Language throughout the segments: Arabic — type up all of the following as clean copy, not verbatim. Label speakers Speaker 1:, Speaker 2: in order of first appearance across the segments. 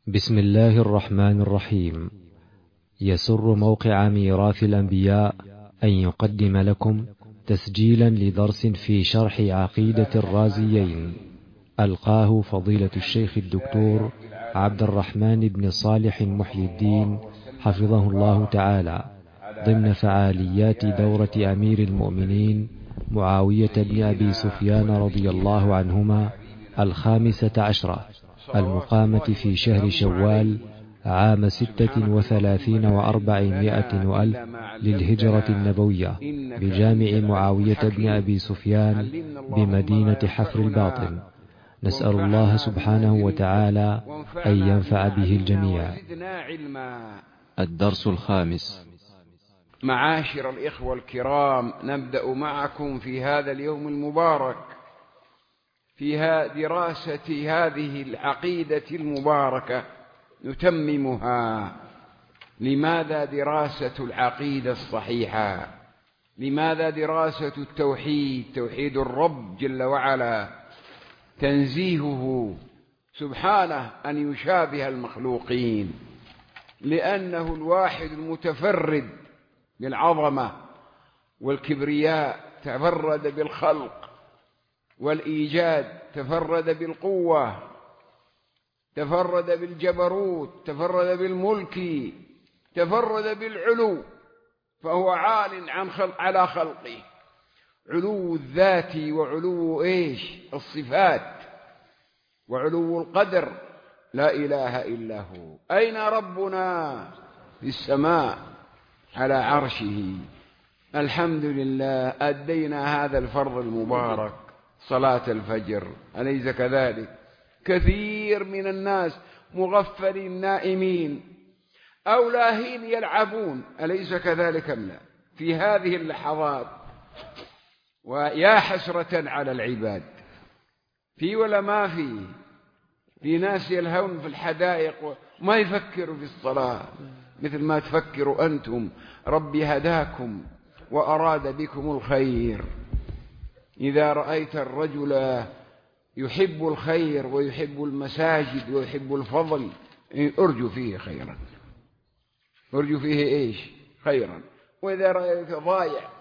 Speaker 1: بسم الله الرحمن الرحيم. يسر موقع ميراث الأنبياء أن يقدم لكم تسجيلا لدرس في شرح عقيدة الرازيين، ألقاه فضيلة الشيخ الدكتور عبد الرحمن بن صالح محي الدين حفظه الله تعالى، ضمن فعاليات دورة أمير المؤمنين معاوية بن أبي سفيان رضي الله عنهما 15 المقامة في شهر شوال عام 36 و400 وألف للهجرة النبوية بجامع معاوية بن أبي سفيان بمدينة حفر الباطن. نسأل الله سبحانه وتعالى أن ينفع به الجميع. الدرس الخامس.
Speaker 2: معاشر الإخوة الكرام، نبدأ معكم في هذا اليوم المبارك فيها دراسة هذه العقيدة المباركة نتممها. لماذا دراسة العقيدة الصحيحة؟ لماذا دراسة التوحيد، توحيد الرب جل وعلا، تنزيهه سبحانه أن يشابه المخلوقين، لأنه الواحد المتفرد بالعظمة والكبرياء، تفرد بالخلق والإيجاد، تفرد بالقوة، تفرد بالجبروت، تفرد بالملك، تفرد بالعلو، فهو عال على خلقه، علو الذات وعلو الصفات وعلو القدر، لا إله إلا هو. أين ربنا؟ في السماء على عرشه. الحمد لله، أدينا هذا الفرض المبارك، صلاة الفجر، أليس كذلك؟ كثير من الناس مغفلين نائمين أو لاهين يلعبون، أليس كذلك أم لا؟ في هذه اللحظات، ويا حسرة على العباد، في ولا ما في ناس يلهون في الحدائق وما يفكروا في الصلاة مثل ما تفكروا أنتم. ربي هداكم وأراد بكم الخير. إذا رأيت الرجل يحب الخير ويحب المساجد ويحب الفضل، أرجو فيه خيرا، أرجو فيه خيرا. وإذا رأيت ضايع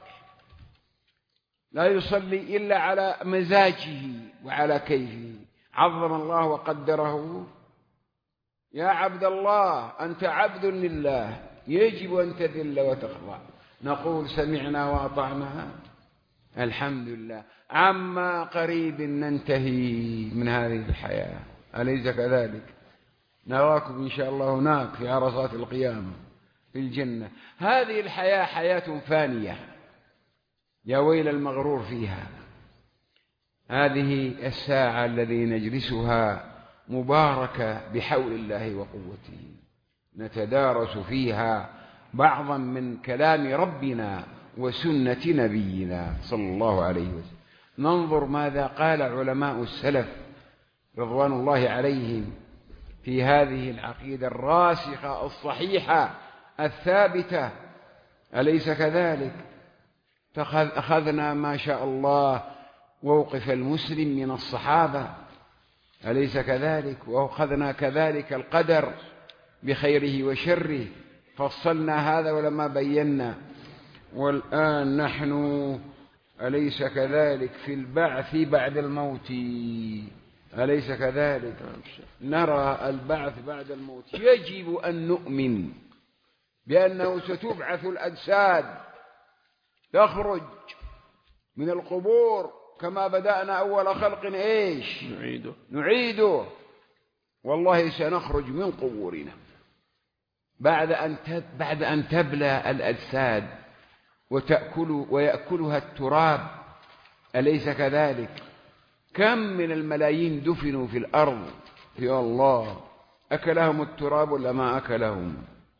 Speaker 2: لا يصلي إلا على مزاجه وعلى كيفه، عظم الله وقدره. يا عبد الله، أنت عبد لله، يجب أن تذل وتخضع. نقول سمعنا وأطعنا، الحمد لله. عما قريب ننتهي من هذه الحياة، أليس كذلك؟ نراكم إن شاء الله هناك في عرصات القيامة في الجنة. هذه الحياة حياة فانية، يا ويل المغرور فيها. هذه الساعة الذي نجلسها مباركة بحول الله وقوته، نتدارس فيها بعضا من كلام ربنا وسنة نبينا صلى الله عليه وسلم. ننظر ماذا قال علماء السلف رضوان الله عليهم في هذه العقيدة الراسخة الصحيحة الثابتة، أليس كذلك؟ أخذنا ما شاء الله موقف المسلم من الصحابة، أليس كذلك؟ وأخذنا كذلك القدر بخيره وشره، فصلنا هذا ولما بينا. والآن نحن أليس كذلك في البعث بعد الموت، أليس كذلك؟ نرى البعث بعد الموت. يجب أن نؤمن بأنه ستبعث الأجساد، تخرج من القبور كما بدأنا أول خلق نعيده. والله سنخرج من قبورنا بعد أن تبلى الأجساد ويأكلها التراب، أليس كذلك؟ كم من الملايين دفنوا في الأرض، يا الله، أكلهم التراب ولا ما أكلهم؟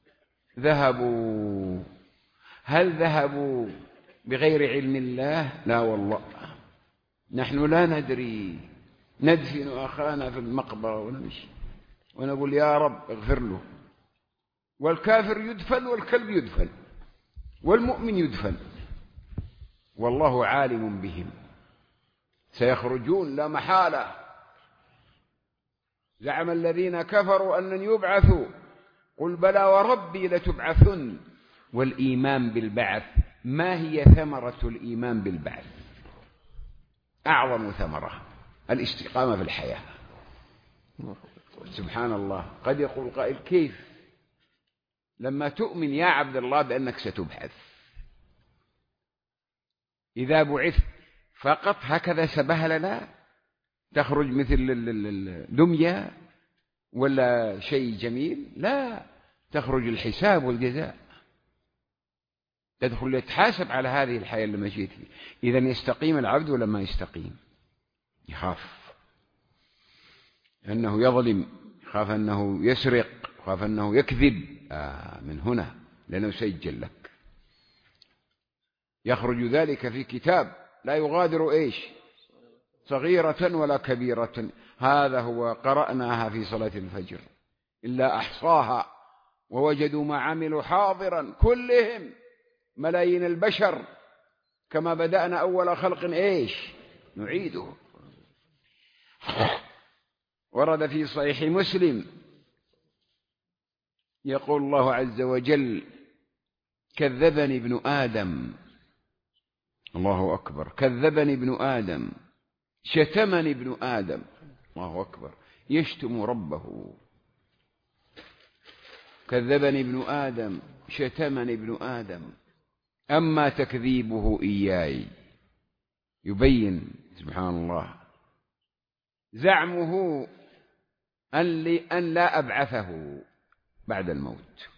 Speaker 2: ذهبوا. هل ذهبوا بغير علم الله؟ لا والله، نحن لا ندري. ندفن أخانا في المقبرة ونمشي ونقول يا رب اغفر له. والكافر يدفن، والكلب يدفن، والمؤمن يدفن، والله عالم بهم، سيخرجون لا محالة. زعم الذين كفروا أن لن يبعثوا قل بلى وربي لتبعثن. والإيمان بالبعث، ما هي ثمرة الإيمان بالبعث؟ أعظم ثمرة الاستقامة في الحياة. سبحان الله، قد يقول قائل كيف لما تؤمن يا عبد الله بأنك ستبعث، إذا بعثت فقط هكذا سبهل لا تخرج مثل الدمية ولا شيء جميل؟ لا، تخرج الحساب والجزاء، تدخل يتحاسب على هذه الحياة اللي مشيت فيها. إذن يستقيم العبد ولا ما يستقيم؟ يخاف أنه يظلم، يخاف أنه يسرق، يخاف أنه يكذب. من هنا لأنه سيجل لك. يخرج ذلك في كتاب لا يغادر إيش صغيرة ولا كبيرة. هذا هو قرأناها في صلاة الفجر، إلا أحصاها ووجدوا ما عملوا حاضرا. كلهم ملايين البشر، كما بدأنا أول خلق إيش نعيده. ورد في صحيح مسلم يقول الله عز وجل كذبني ابن آدم، الله أكبر، كذبني ابن آدم، شتمني ابن آدم، الله أكبر، يشتم ربه. كذبني ابن آدم، شتمني ابن آدم، أما تكذيبه إياي. يبين سبحان الله زعمه أن لا أبعثه بعد الموت.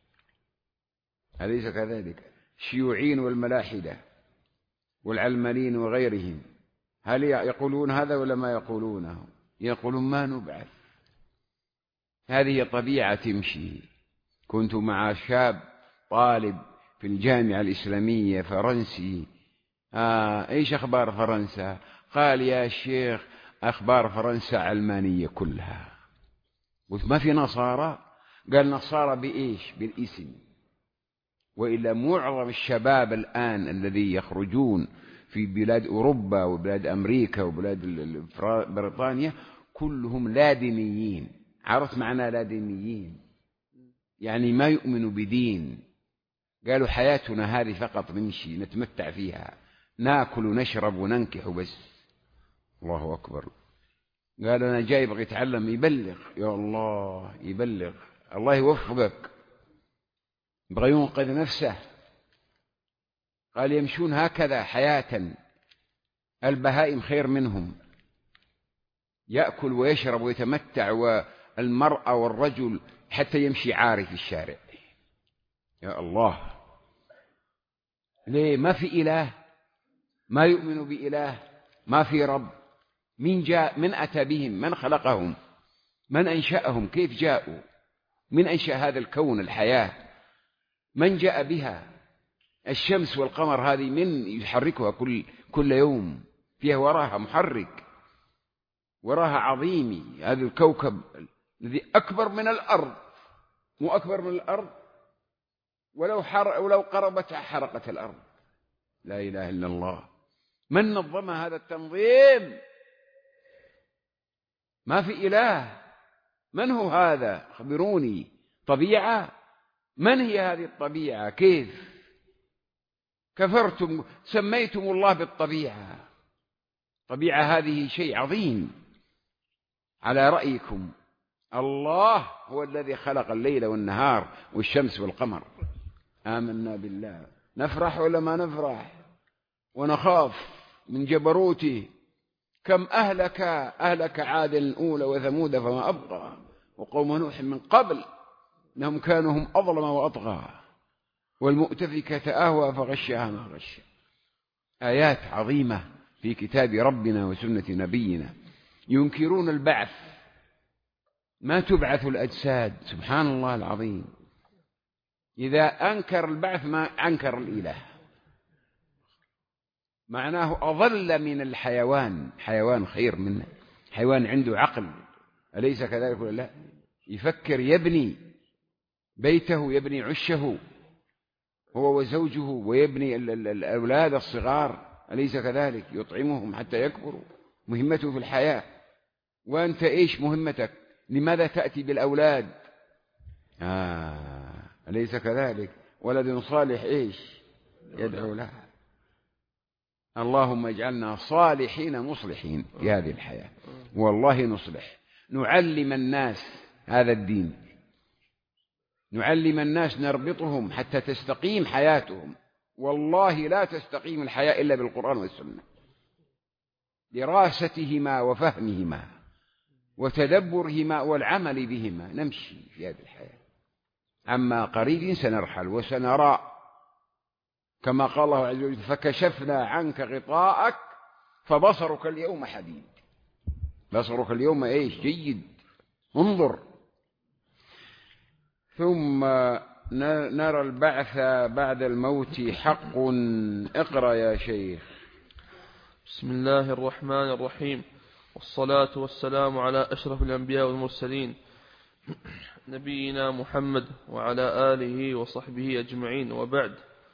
Speaker 2: أليس كذلك؟ الشيوعيين والملاحدة والعلمانيين وغيرهم هل يقولون هذا ولا ما يقولونه؟ يقولون ما نبعث. هذه طبيعة تمشي. كنت مع شاب طالب في الجامعة الإسلامية فرنسي، إيش أخبار فرنسا؟ قال يا شيخ أخبار فرنسا علمانية كلها. قلت ما في نصارى؟ قال نصارى بإيش؟ بالاسم. وإلا معظم الشباب الآن الذي يخرجون في بلاد أوروبا وبلاد أمريكا وبلاد بريطانيا كلهم لا دينيين. عرفت معنى لا دينيين؟ يعني ما يؤمنوا بدين. قالوا حياتنا هذه فقط نمشي نتمتع فيها، ناكل ونشرب وننكح بس. الله أكبر. قال أنا جاي بغي يتعلم، يبلغ، يا الله يبلغ، الله يوفقك، بغي ينقذ نفسه. قال يمشون هكذا حياة، البهائم خير منهم، يأكل ويشرب ويتمتع، والمرأة والرجل حتى يمشي عاري في الشارع. يا الله، ليه ما في إله؟ ما يؤمن بإله؟ ما في رب؟ من جاء؟ من أتى بهم؟ من خلقهم؟ من أنشأهم؟ كيف جاءوا؟ من أنشأ هذا الكون الحياة؟ من جاء بها؟ الشمس والقمر هذه من يحركها كل يوم؟ فيها وراها محرك، وراها عظيمي. هذا الكوكب الذي أكبر من الأرض، مو أكبر من الأرض، ولو قربتها حرقت الأرض. لا إله إلا الله. من نظم هذا التنظيم؟ ما في إله. من هو هذا؟ خبروني. طبيعة؟ من هي هذه الطبيعة؟ كيف كفرتم سميتم الله بالطبيعة؟ طبيعة هذه شيء عظيم على رأيكم. الله هو الذي خلق الليل والنهار والشمس والقمر. آمنا بالله. نفرح ولا ما نفرح؟ ونخاف من جبروته. كم أهلك عاد الأولى وثمود فما أبقى، وقوم نوح من قبل إنهم كانوا هم أظلم وأطغى، والمؤتفكة أهوى فغشها ما غش. آيات عظيمة في كتاب ربنا وسنة نبينا. ينكرون البعث، ما تبعث الأجساد. سبحان الله العظيم. إذا أنكر البعث ما أنكر الإله، معناه أضل من الحيوان. حيوان خير منه، حيوان عنده عقل، أليس كذلك ولا لا؟ يفكر، يبني بيته، يبني عشه هو وزوجه، ويبني الأولاد الصغار، أليس كذلك؟ يطعمهم حتى يكبروا، مهمته في الحياة. وأنت إيش مهمتك؟ لماذا تأتي بالأولاد؟ أليس كذلك؟ ولد صالح إيش يدعو له. اللهم اجعلنا صالحين مصلحين في هذه الحياة، والله نصلح. نعلم الناس هذا الدين، نعلم الناس، نربطهم حتى تستقيم حياتهم. والله لا تستقيم الحياة إلا بالقرآن والسنة، دراستهما وفهمهما وتدبرهما والعمل بهما نمشي في هذه الحياة. عما قريب سنرحل وسنرى، كما قال الله عز وجل: فكشفنا عنك غطاءك فبصرك اليوم حديد. بصرك اليوم إيش؟ جيد، انظر. ثم نرى البعث بعد الموت حق. اقرأ يا شيخ.
Speaker 3: بسم الله الرحمن الرحيم، والصلاة والسلام على أشرف الأنبياء والمرسلين نبينا محمد وعلى آله وصحبه أجمعين، وبعد.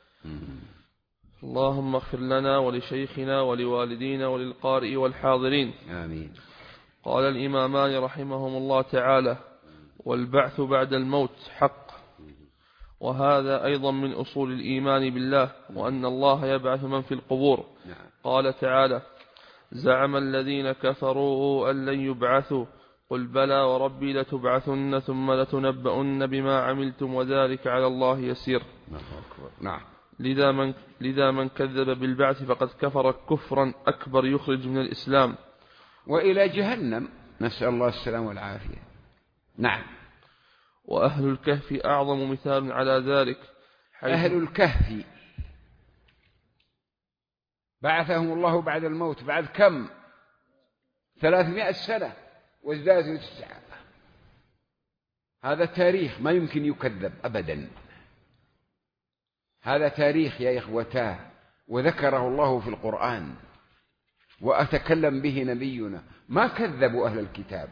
Speaker 3: اللهم اغفر لنا ولشيخنا ولوالدينا وللقارئ والحاضرين،
Speaker 2: آمين.
Speaker 3: قال الإمامان رحمهم الله تعالى: والبعث بعد الموت حق. وهذا أيضا من أصول الإيمان بالله، وأن الله يبعث من في القبور. قال تعالى: زعم الذين كفروا أن لن يبعثوا، قل بلى وربي لتبعثن ثم لتنبؤن بما عملتم وذلك على الله يسير.
Speaker 2: نعم.
Speaker 3: لذا من كذب بالبعث فقد كفر كفرا أكبر يخرج من الإسلام
Speaker 2: وإلى جهنم، نسأل الله السلام والعافية. نعم.
Speaker 3: وأهل الكهف أعظم مثال على ذلك.
Speaker 2: أهل الكهف بعثهم الله بعد الموت، بعد كم؟ 300 سنة وازدادوا 9. هذا تاريخ ما يمكن يكذب أبدا. هذا تاريخ يا إخوتاه، وذكره الله في القرآن وأتكلم به نبينا. ما كذبوا أهل الكتاب.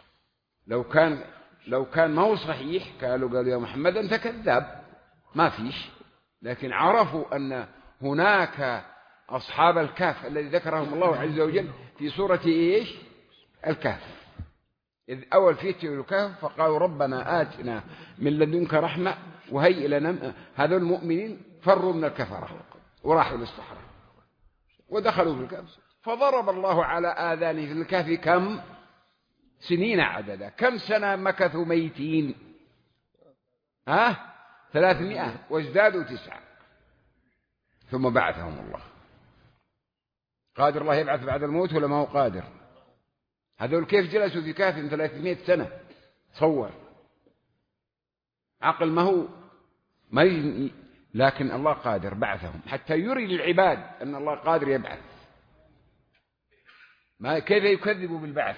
Speaker 2: لو كان ما هو صحيح قالوا يا محمد أنت كذاب، ما فيش. لكن عرفوا أن هناك أصحاب الكهف الذي ذكرهم الله عز وجل في سورة إيش؟ الكهف. إذ أول فتية الكهف فقالوا ربنا آتنا من لدنك رحمة وهيئ لنا. هذول المؤمنين فروا من الكفرة وراحوا للصحراء ودخلوا في الكهف، فضرب الله على آذانهم في الكهف كم سنين عددا. كم سنة مكثوا ميتين؟ 300 وازدادوا 9. ثم بعثهم الله. قادر الله يبعث بعد الموت ولا ما هو قادر؟ هذول كيف جلسوا في كهف 300 سنة؟ تصور عقل ما يجي. لكن الله قادر بعثهم حتى يري للعباد أن الله قادر يبعث. ما كيف يكذبوا بالبعث؟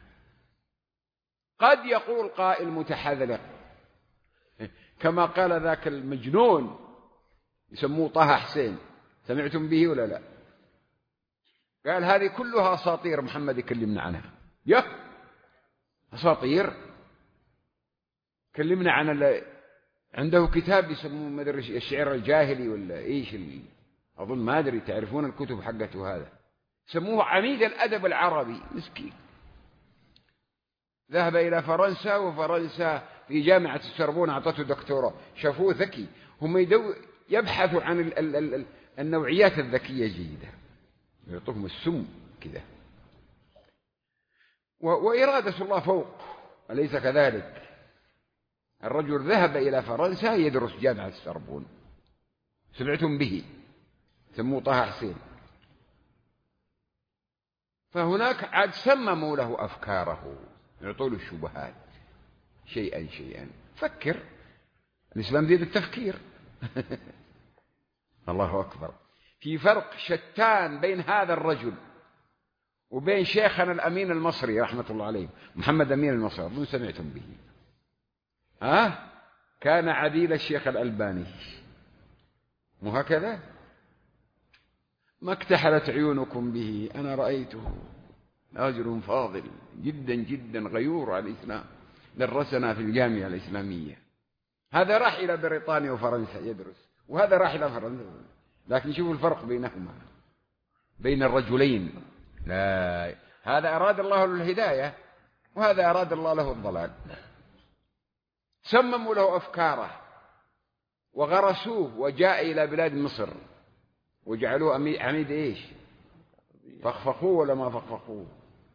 Speaker 2: قد يقول قائل متحذلق كما قال ذاك المجنون يسموه طه حسين، سمعتم به ولا لا؟ قال هذه كلها أساطير محمد يكلمنا عنها. أساطير. كلمنا عن عنده كتاب يسموه ما أدري الشعر الجاهلي ولا إيش أظن ما أدري، تعرفون الكتب حقته هذا، سموه عميد الأدب العربي. مسكين ذهب إلى فرنسا، وفرنسا في جامعة السربون أعطته دكتوراه. شافوه ذكي. هم يبحثوا عن النوعيات الذكية جيدة، يعطوهم السم كذا. وإرادة الله فوق، أليس كذلك؟ الرجل ذهب إلى فرنسا يدرس جامعة السربون، سمعتم به، سموه طه حسين. فهناك عاد سمموا له أفكاره، يعطوا له الشبهات شيئا شيئا. فكر، الإسلام دين التفكير. الله أكبر. في فرق شتان بين هذا الرجل وبين شيخنا الأمين المصري رحمة الله عليه، محمد أمين المصري، أظن سمعتم به. كان عديل الشيخ الألباني، مو هكذا؟ ما اكتحلت عيونكم به، أنا رأيته رجل فاضل جدا جدا غيور على الإسلام، درسنا في الجامعة الإسلامية. هذا راح إلى بريطانيا وفرنسا يدرس، وهذا راح إلى فرنسا. لكن شوفوا الفرق بينهما، بين الرجلين. لا، هذا أراد الله له الهداية، وهذا أراد الله له الضلال. سمموا له أفكاره وغرسوه، وجاء إلى بلاد مصر وجعلوه عميد إيش؟ فخفخوه ولا ما فخفخوه؟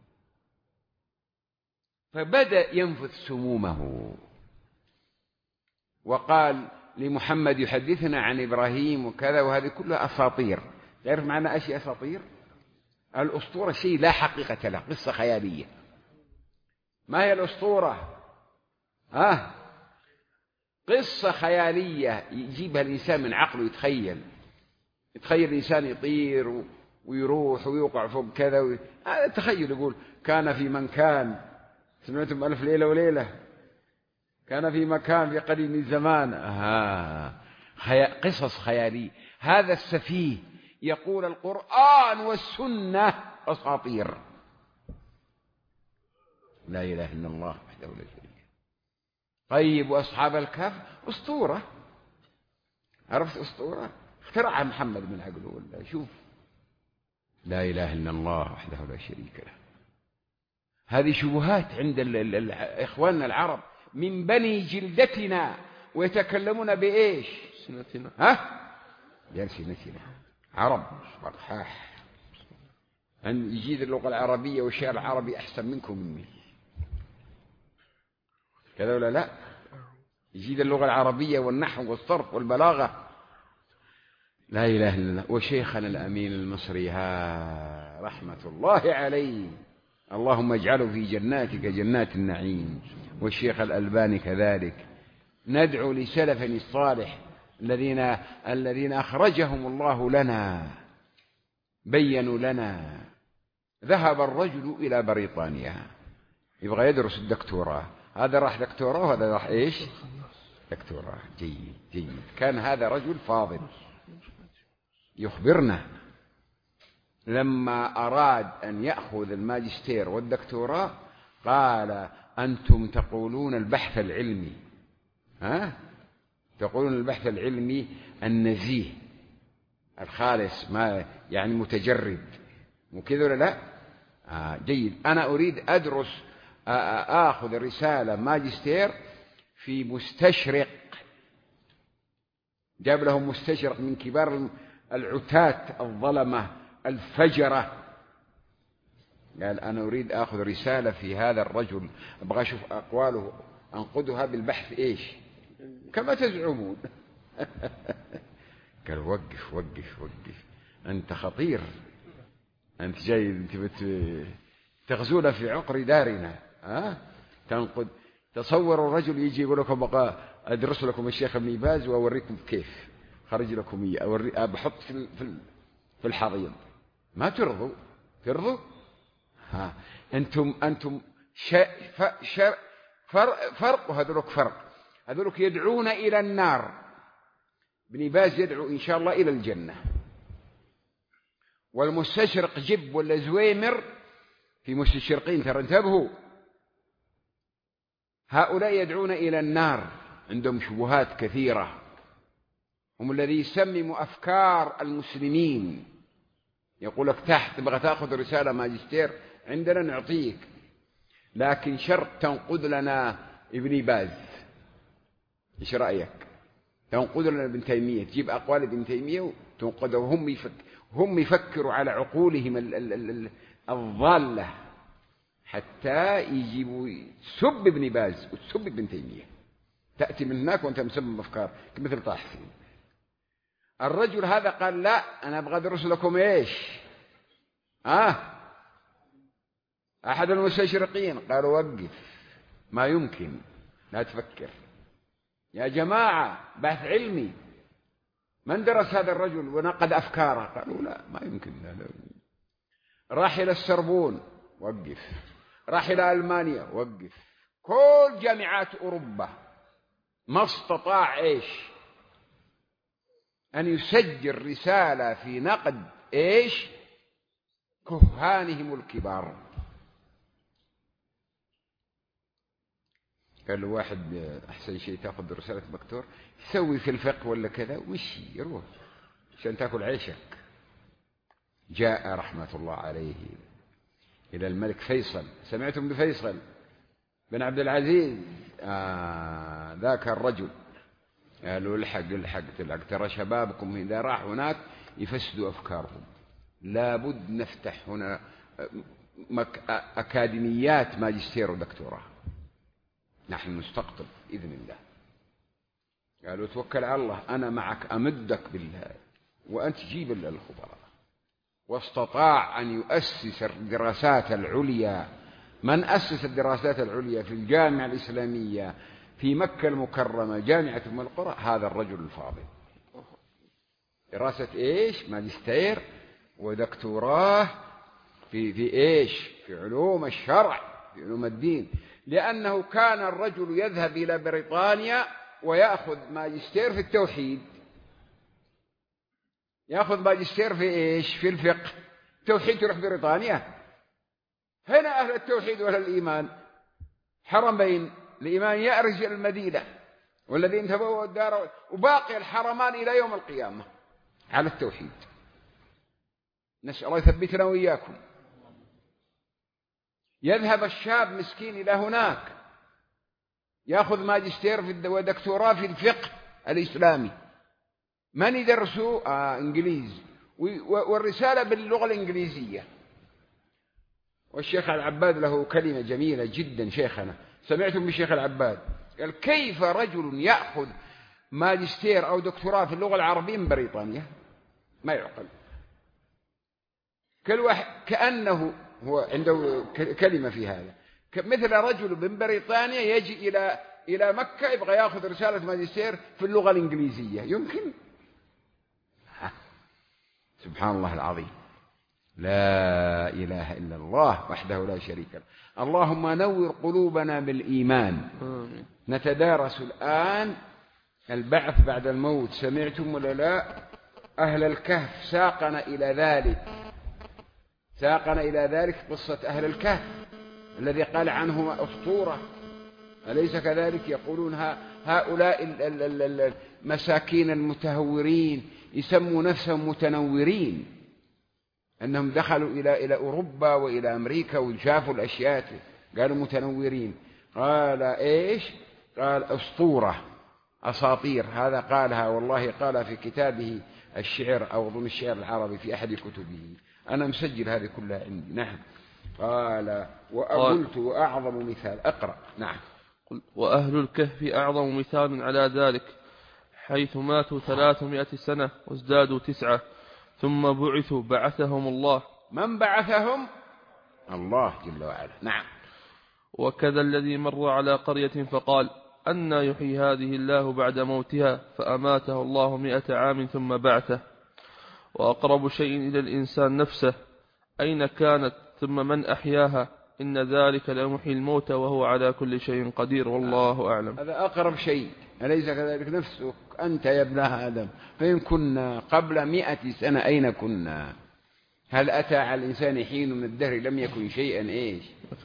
Speaker 2: فبدأ ينفث سمومه، وقال لمحمد يحدثنا عن إبراهيم وكذا، وهذه كلها أساطير. تعرف معنى أشياء أساطير؟ الأسطورة شيء لا حقيقة له، قصة خيالية. ما هي الأسطورة؟ قصة خيالية يجيبها الإنسان من عقله، يتخيل الإنسان يطير ويروح ويوقع فوق كذا هذا تخيل. يقول كان في من كان، سمعتم ألف ليلة وليلة، كان في مكان في قديم الزمان. قصص خيالية. هذا السفيه يقول القرآن والسنة أساطير. لا إله إلا الله وحده لا شريك له. طيب وأصحاب الكهف أسطورة، عرفت أسطورة اخترعها محمد من عقله ولا شوف. لا إله إلا الله وحده لا شريك له. هذه شبهات عند إخواننا العرب من بني جلدتنا، ويتكلمون بإيش؟ سنتنا. بألسنتنا. عرب برحاح، أن يجيد اللغة العربية والشعر العربي أحسن منكم مني، كذا ولا لا؟ يجيد اللغة العربية والنحو والصرف والبلاغة. لا إله إلا الله. وشيخنا الأمين المصري رحمة الله عليه، اللهم اجعله في جناتك جنات النعيم، والشيخ الألباني كذلك. ندعو لسلفنا الصالح الذين أخرجهم الله لنا، بينوا لنا. ذهب الرجل إلى بريطانيا يبغى يدرس الدكتوراه، هذا راح دكتوراه وهذا راح إيش؟ دكتوراه. جيد جيد. كان هذا رجل فاضل يخبرنا لما أراد أن يأخذ الماجستير والدكتوراه قال أنتم تقولون البحث العلمي، تقولون البحث العلمي النزيه الخالص، ما يعني متجرد، مو كذا ولا لا؟ جيد. أنا أريد أدرس آخذ رسالة ماجستير في مستشرق. جاب لهم مستشرق من كبار العتاة الظلمة الفجرة، قال أنا أريد أخذ رسالة في هذا الرجل، أبغى أشوف أقواله أنقدها بالبحث إيش كما تزعمون. قال وقف وقف وقف، أنت خطير، أنت جاي أنت تغزونا في عقر دارنا، تنقد. تصور الرجل يجي يقول لكم بقى أدرس لكم الشيخ ابن باز وأوريكم كيف خرج لكم إياه، بحط في الحضيض، ما ترضوا؟ ترضوا؟ أنتم فرق، وهذولك فرق. هذولك يدعون إلى النار، ابن باز يدعو إن شاء الله إلى الجنة، والمستشرق جب ولا زويمر في مستشرقين ترى، انتبهوا، هؤلاء يدعون إلى النار، عندهم شبهات كثيرة، هم الذي يسمموا أفكار المسلمين. يقول لك تحت تبغى تأخذ رسالة ماجستير عندنا نعطيك، لكن شرط تنقذ لنا ابن باز. إيش رأيك؟ تنقذ لنا ابن تيمية، تجيب أقوال ابن تيمية وتنقذه. هم يفكروا على عقولهم الضالة حتى يجيبوا سب ابن باز وتسب ابن تيمية، تأتي من هناك وأنت مسمم أفكار مثل طه حسين. الرجل هذا قال لا، أنا أبغى أدرس لكم إيش؟ أحد المستشرقين قالوا وقف، ما يمكن، لا تفكر يا جماعة، بحث علمي. من درس هذا الرجل ونقد أفكاره؟ قالوا لا، ما يمكن، لا. راح إلى السربون، وقف. راح إلى ألمانيا، وقف. كل جامعات أوروبا ما استطاع إيش؟ أن يسجل رسالة في نقد إيش؟ كهانهم الكبار. قال له واحد أحسن شيء تأخذ رسالة دكتور يسوي في الفقه ولا كذا ومشي يروح عشان تأكل عيشك. جاء رحمة الله عليه إلى الملك فيصل. سمعتم بفيصل؟ بن عبد العزيز ذاك الرجل قالوا الحق ترى شبابكم إذا راح هناك يفسدوا أفكارهم، لابد نفتح هنا أكاديميات ماجستير ودكتوراه، نحن نستقطب بإذن الله. قالوا توكل على الله، أنا معك أمدك بالله وأنت جيب الخبراء. واستطاع أن يؤسس الدراسات العليا. من أسس الدراسات العليا في الجامعة الإسلامية في مكة المكرمة جامعة أم القرى؟ هذا الرجل الفاضل. دراسة إيش؟ ماجستير ودكتوراه في إيش؟ في علوم الشرع، في علوم الدين. لأنه كان الرجل يذهب إلى بريطانيا ويأخذ ماجستير في التوحيد، يأخذ ماجستير في إيش؟ في الفقه. توحيد تروح بريطانيا؟ هنا أهل التوحيد وأهل الإيمان حرمين، الإيمان يأرج إلى المدينة والذين تبوأوا الدار، وباقي الحرمان إلى يوم القيامة على التوحيد. نسأل الله يثبتنا وإياكم. يذهب الشاب مسكين إلى هناك يأخذ ماجستير ودكتوراه في الفقه الإسلامي. من يدرسوا؟ إنجليز، والرسالة باللغة الإنجليزية. والشيخ العباد له كلمة جميلة جدا، شيخنا سمعتم بالشيخ العباد؟ قال كيف رجل يأخذ ماجستير أو دكتوراه في اللغة العربية من بريطانيا؟ ما يعقل. كل واحد كأنه هو عنده كلمة في هذا، مثل رجل من بريطانيا يجي إلى مكة يبغى يأخذ رسالة ماجستير في اللغة الإنجليزية، يمكن؟ سبحان الله العظيم، لا إله إلا الله وحده لا شريك له. اللهم نور قلوبنا بالإيمان. نتدارس الآن البعث بعد الموت. سمعتم ولا لا؟ أهل الكهف ساقنا إلى ذلك قصة أهل الكهف الذي قال عنهم أسطورة، أليس كذلك؟ يقولون هؤلاء المساكين المتهورين يسموا نفسهم متنورين، أنهم دخلوا إلى أوروبا وإلى أمريكا وشافوا الأشياء قالوا متنورين. قال إيش؟ قال أسطورة، أساطير. هذا قالها والله قالها في كتابه الشعر أو ضمن الشعر العربي في أحد كتبه، أنا مسجل هذه كلها عندي. نعم. قال وقلت أعظم مثال. أقرأ. نعم.
Speaker 3: وأهل الكهف أعظم مثال على ذلك، حيث ماتوا 300 سنة وازدادوا 9 ثم بعثوا بعثهم الله.
Speaker 2: من بعثهم؟ الله جل وعلا. نعم.
Speaker 3: وكذا الذي مر على قرية فقال أنى يحيي هذه الله بعد موتها، فأماته الله 100 عام ثم بعثه. وأقرب شيء إلى الإنسان نفسه، أين كانت ثم من أحياها، إن ذلك لمحيي الموتى وهو على كل شيء قدير، والله أعلم.
Speaker 2: هذا أقرب شيء، أليس كذلك؟ نفسك أنت يا ابن آدم، فإن كنا قبل 100 سنة أين كنا؟ هل أتى على الإنسان حين من الدهر لم يكن شيئا إيش؟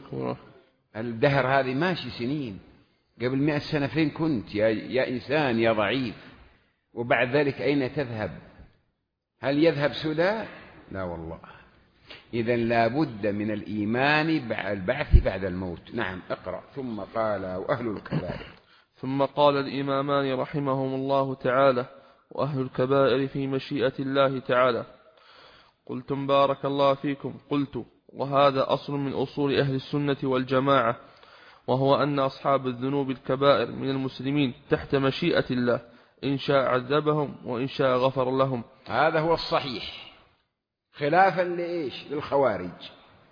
Speaker 2: الدهر هذه ماشي سنين. قبل 100 سنة فين كنت يا إنسان يا ضعيف؟ وبعد ذلك أين تذهب؟ هل يذهب سدى؟ لا والله. إذن لا بد من الإيمان بالبعث بعد الموت. نعم. اقرأ. ثم قال وأهل الكبائر.
Speaker 3: ثم قال الإمامان رحمهم الله تعالى وأهل الكبائر في مشيئة الله تعالى. قلتم بارك الله فيكم. قلت وهذا أصل من أصول أهل السنة والجماعة، وهو أن أصحاب الذنوب الكبائر من المسلمين تحت مشيئة الله، إن شاء عذبهم وإن شاء غفر لهم.
Speaker 2: هذا هو الصحيح، خلافا لإيش؟ للخوارج.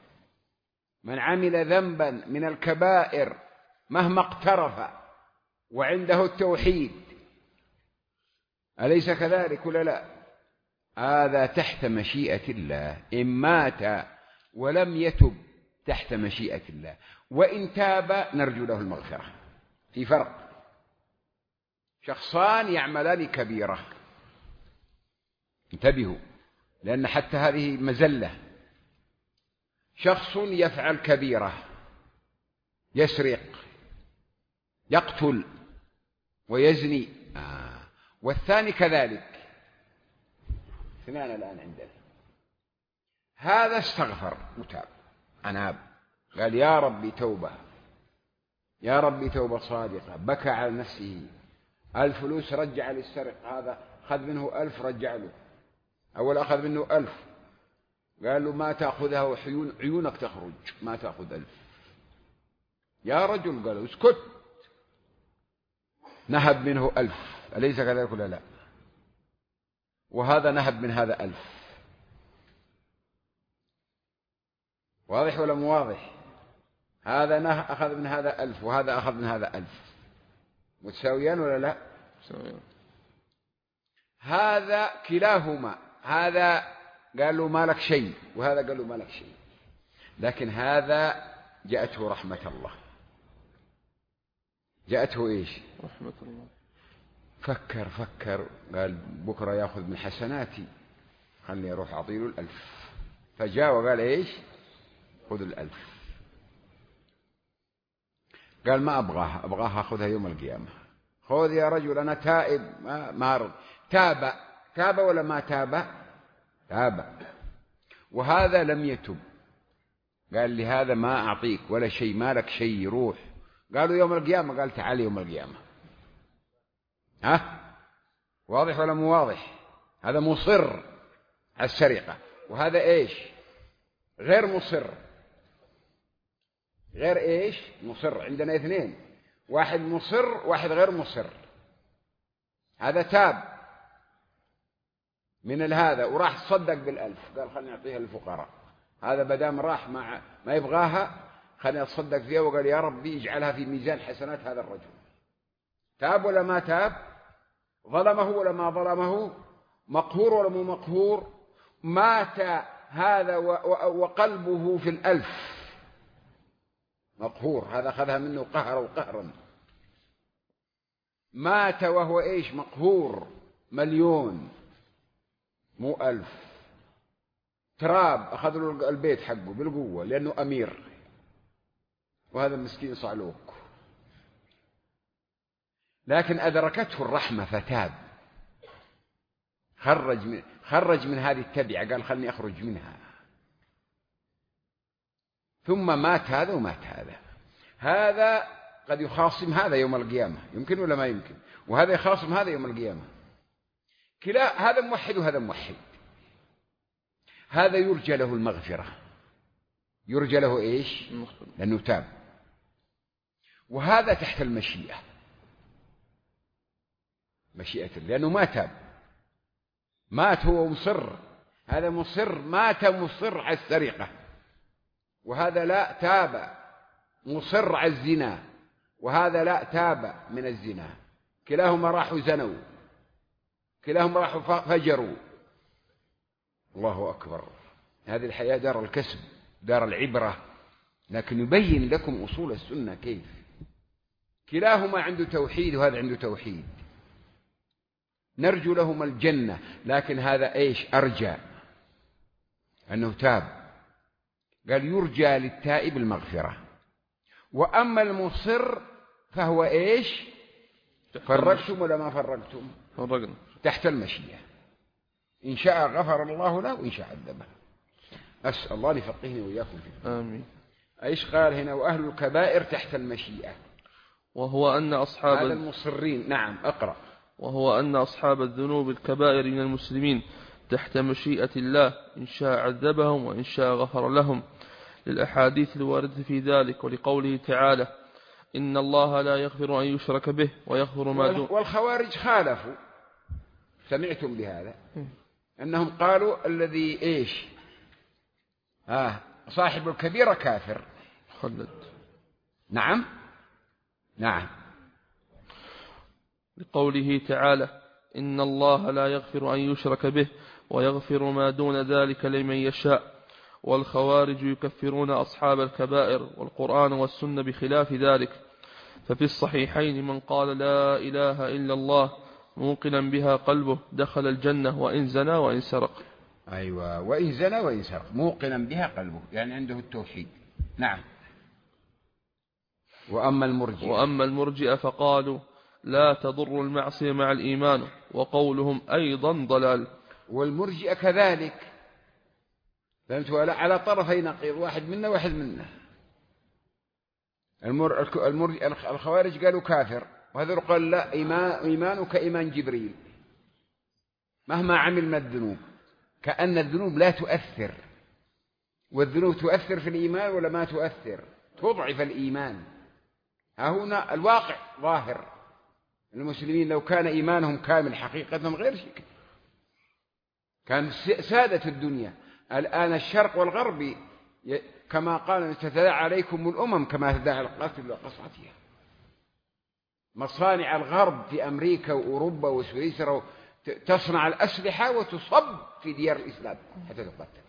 Speaker 2: من عمل ذنبا من الكبائر مهما اقترف وعنده التوحيد، أليس كذلك ولا لا؟ هذا تحت مشيئة الله، إن مات ولم يتب تحت مشيئة الله، وإن تاب نرجو له المغفرة. في فرق. شخصان يعملان كبيرة، انتبهوا، لأن حتى هذه مزلة. شخص يفعل كبيرة، يسرق، يقتل ويزني، والثاني كذلك. اثنان الآن عندنا. هذا استغفر وتاب، أناب، قال يا ربي توبة، يا ربي توبة صادقة، بكى على نفسه، الفلوس رجع للسرق، هذا أخذ منه 1000 رجع له، أول أخذ منه 1000 قال له ما تأخذها وعيونك تخرج، ما تأخذ 1000 يا رجل. قال له اسكت، نهب منه 1000، أليس كذلك ولا لا؟ وهذا نهب من هذا 1000. واضح ولا مو واضح؟ هذا أخذ من هذا 1000 وهذا أخذ من هذا 1000، متساويان ولا لا؟
Speaker 3: متساويان.
Speaker 2: هذا كلاهما، هذا قال له ما لك شيء وهذا قال له ما لك شيء، لكن هذا جاءته رحمة الله. جاءته إيش؟
Speaker 3: رحمة الله.
Speaker 2: فكر قال بكرة يأخذ من حسناتي، خلني أروح أعطيله 1000. فجاء وقال إيش؟ خذ 1000. قال ما أبغاها أخذها يوم القيامة. خذ يا رجل أنا تائب، ما أرض. تاب ولا ما تاب؟ تاب. وهذا لم يتب، قال لي هذا ما أعطيك ولا شيء، ما لك شيء، روح. قالوا يوم القيامة، قال تعال يوم القيامة. ها واضح ولا مو واضح؟ هذا مصر على السرقة، وهذا إيش؟ غير مصر. غير إيش؟ مصر. عندنا اثنين، واحد مصر واحد غير مصر. هذا تاب من هذا وراح تصدق 1000، قال خلني أعطيها للفقراء. هذا بدام راح ما يبغاها، خلني أتصدق فيها، وقال يا ربي اجعلها في ميزان حسنات هذا الرجل. تاب ولا ما تاب؟ ظلمه ولا ما ظلمه؟ مقهور ولا مو مقهور؟ مات هذا وقلبه في 1000 مقهور، هذا أخذها منه قهرا. مات وهو إيش؟ مقهور، 1,000,000 مو 1000. تراب، أخذ له البيت حقه بالقوة لأنه أمير، وهذا المسكين صعلوك. لكن أدركته الرحمة فتاب، خرج من هذه التبعة، قال خلني أخرج منها. ثم مات هذا ومات هذا قد يخاصم هذا يوم القيامة، يمكن ولا ما يمكن؟ وهذا يخاصم هذا يوم القيامة. كلا هذا موحد وهذا موحد. هذا يرجى له المغفرة، يرجى له إيش؟ لأنه تاب. وهذا تحت المشيئة، مشيئة، لأنه ما تاب، مات هو مصر. هذا مصر، مات مصر على السرقة، وهذا لا، تاب مصر على الزنا، وهذا لا، تاب من الزنا. كلاهما راحوا زنوا، كلاهما راحوا فجروا. الله أكبر. هذه الحياة دار الكسب، دار العبرة، لكن يبين لكم أصول السنة كيف. كلاهما عنده توحيد وهذا عنده توحيد، نرجو لهما الجنة، لكن هذا إيش؟ أرجى أنه تاب. قال يرجى للتائب المغفرة. وأما المصر فهو إيش؟ فرقتم ولا ما فرقتم؟
Speaker 3: فرقنا.
Speaker 2: تحت المشيئة، إن شاء غفر الله له وإن شاء عذبه. أسأل الله يفقهني وإياكم فيه.
Speaker 3: آمين.
Speaker 2: إيش قال هنا؟ وأهل الكبائر تحت المشيئة،
Speaker 3: وهو أن أصحاب
Speaker 2: هذا المصرين. نعم أقرأ.
Speaker 3: وهو أن أصحاب الذنوب الكبائر من المسلمين تحت مشيئة الله، إن شاء عذبهم وإن شاء غفر لهم، للأحاديث الواردة في ذلك، ولقوله تعالى إن الله لا يغفر أن يشرك به ويغفر ما دون.
Speaker 2: والخوارج خالفوا، سمعتم بهذا؟ أنهم قالوا الذي إيش؟ صاحب الكبيرة كافر.
Speaker 3: خلد.
Speaker 2: نعم.
Speaker 3: لقوله تعالى إن الله لا يغفر أن يشرك به ويغفر ما دون ذلك لمن يشاء. والخوارج يكفرون أصحاب الكبائر، والقرآن والسنة بخلاف ذلك. ففي الصحيحين من قال لا إله إلا الله موقنا بها قلبه دخل الجنة وإن زنى وإن سرق.
Speaker 2: أيوة، وإن زنى وإن سرق، موقنا بها قلبه، يعني عنده التوحيد. نعم. وأما المرجئة
Speaker 3: فقالوا لا تضر المعصية مع الإيمان، وقولهم أيضا ضلال.
Speaker 2: والمرجئة كذلك، فهمت؟ على طرفي نقيض، واحد منا واحد منا. الخوارج قالوا كافر، وهذول قال لا، إيمانك إيمان جبريل مهما عمل من الذنوب، كأن الذنوب لا تؤثر، والذنوب تؤثر في الإيمان ولا ما تؤثر؟ تضعف الإيمان. ها هنا الواقع ظاهر، المسلمين لو كان إيمانهم كامل حقيقتهم غير شيء كان سادة الدنيا. الآن الشرق والغرب كما قال تتداعى عليكم الأمم كما تداعى القتل وقصعتها. مصانع الغرب في أمريكا وأوروبا وسويسرا تصنع الأسلحة وتصب في ديار الإسلام حتى تقتل.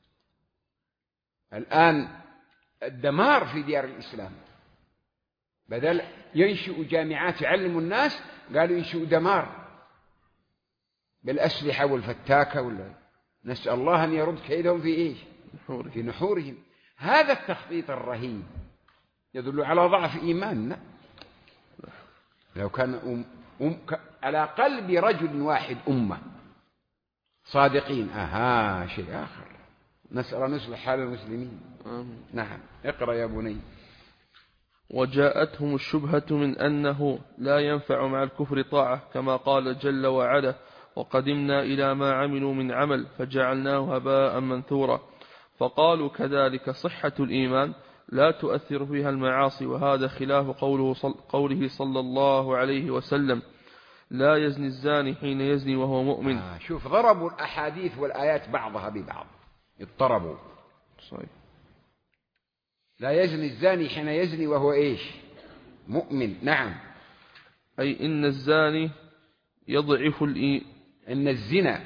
Speaker 2: الآن الدمار في ديار الإسلام، بدل ينشئوا جامعات يعلموا الناس قالوا ينشئوا دمار بالأسلحة والفتاكة نسأل الله أن يرد كيدهم في إيش؟ في نحورهم. هذا التخطيط الرهيب يدل على ضعف إيماننا. لو كان على قلب رجل واحد أمة صادقين شيء آخر. نسأل أن نصلح حال المسلمين. نعم، اقرأ يا بني.
Speaker 3: وجاءتهم الشبهة من أنه لا ينفع مع الكفر طاعة، كما قال جل وعلا: وقدمنا إلى ما عملوا من عمل فجعلناه هباء منثورا. فقالوا كذلك صحة الإيمان لا تؤثر فيها المعاصي، وهذا خلاف قوله صلى الله عليه وسلم: لا يزني الزاني حين يزني وهو مؤمن.
Speaker 2: شوف، ضربوا الأحاديث والآيات بعضها ببعض، اضطربوا.
Speaker 3: صحيح.
Speaker 2: لا يزني الزاني حين يزني وهو إيش؟ مؤمن. نعم،
Speaker 3: أي إن الزاني يضعف
Speaker 2: إن الزنا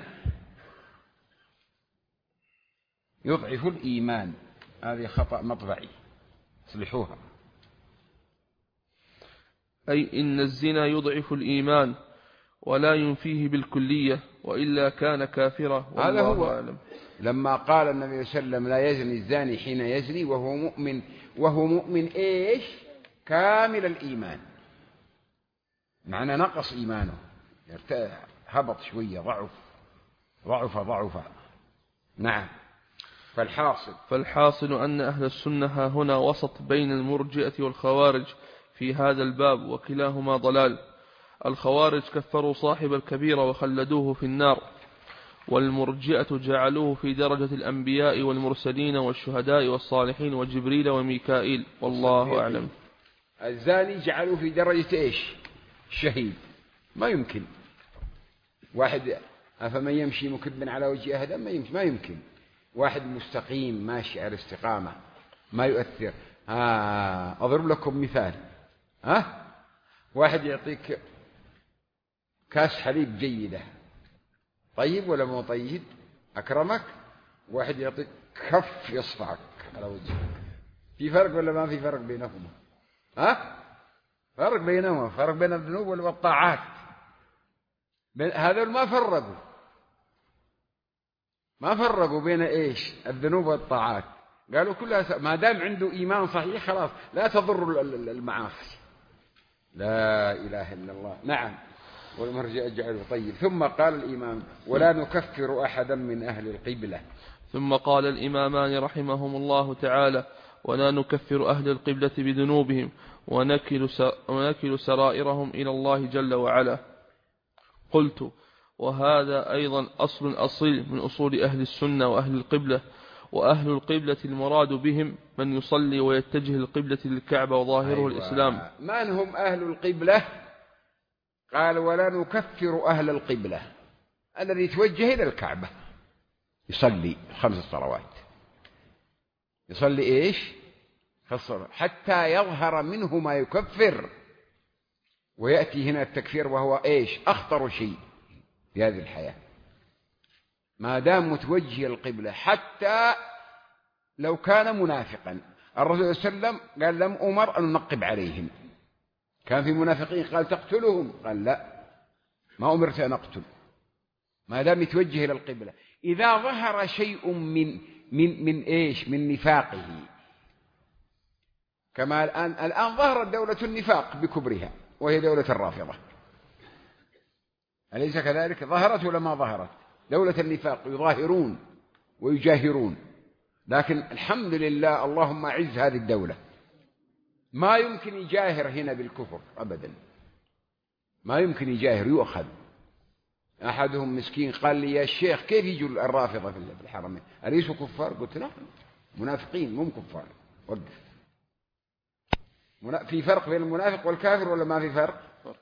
Speaker 2: يضعف الإيمان. هذه خطأ مطبعي، اصلحوها.
Speaker 3: أي إن الزنا يضعف الإيمان ولا ينفيه بالكلية، وإلا كان كافرا،
Speaker 2: هذا هو
Speaker 3: أعلم.
Speaker 2: لما قال النبي صلى الله عليه وسلم: لا يزني الزاني حين يزني وهو مؤمن. وهو مؤمن إيش؟ كامل الإيمان، معنى نقص إيمانه، هبط شوية، ضعف. نعم.
Speaker 3: فالحاصل أن أهل السنة ها هنا وسط بين المرجئة والخوارج في هذا الباب، وكلاهما ضلال. الخوارج كفروا صاحب الكبيرة وخلدوه في النار، والمرجئة جعلوه في درجة الأنبياء والمرسلين والشهداء والصالحين وجبريل وميكائيل، والله أعلم.
Speaker 2: الزاني جعلوه في درجة إيش؟ شهيد. ما يمكن واحد أفمن يمشي مكبا على وجه أهدى، ما يمكن. واحد مستقيم ماشي على استقامة ما يؤثر. أضرب لكم مثال. واحد يعطيك كاس حليب جيدة، طيب ولا مو طيب؟ أكرمك. واحد يعطيك كف يصفعك على وجهك. في فرق ولا ما في فرق بينهما؟ فرق بينهما، فرق بين الذنوب والطاعات. هذول ما فرقوا بين إيش؟ الذنوب والطاعات. قالوا كلها ما دام عنده إيمان صحيح خلاص لا تضر المعاصي. لا إله إلا الله. نعم. والمرجئة جعلوا طيب. ثم قال الإمام: ولا نكفر أحدا من أهل القبلة.
Speaker 3: ثم قال الإمامان رحمهم الله تعالى: ولا نكفر أهل القبلة بذنوبهم ونكل سرائرهم إلى الله جل وعلا. قلت: وهذا أيضا أصيل من أصول أهل السنة وأهل القبلة. وأهل القبلة المراد بهم من يصلي ويتجه القبلة للكعبة وظاهره الإسلام.
Speaker 2: من هم أهل القبلة؟ قال: ولا نكفر أهل القبلة، الذي يتوجه إلى الكعبة يصلي 5 صلوات. يصلي إيش؟ 5 صلوات حتى يظهر منه ما يكفر. ويأتي هنا التكفير وهو إيش؟ أخطر شيء في هذه الحياة. ما دام متوجه القبلة، حتى لو كان منافقا. الرسول صلى الله عليه وسلم قال: لم أمر أن ننقب عليهم. كان في منافقين قال: تقتلهم؟ قال: لا، ما أمرت أن أقتل، ما دام يتوجه إلى القبلة. إذا ظهر شيء من إيش؟ من نفاقه، كما الآن ظهرت دولة النفاق بكبرها وهي دولة الرافضة، أليس كذلك؟ ظهرت ولا ما ظهرت؟ دولة النفاق يظاهرون ويجاهرون، لكن الحمد لله اللهم أعز هذه الدولة. ما يمكن يجاهر هنا بالكفر أبدا، ما يمكن يجاهر، يؤخذ. أحدهم مسكين قال لي: يا شيخ كيف يجوا الرافضة في الحرمين أليسوا كفار؟ قلت: لا، منافقين مو كفار. وقف. في فرق بين المنافق والكافر ولا ما في فرق؟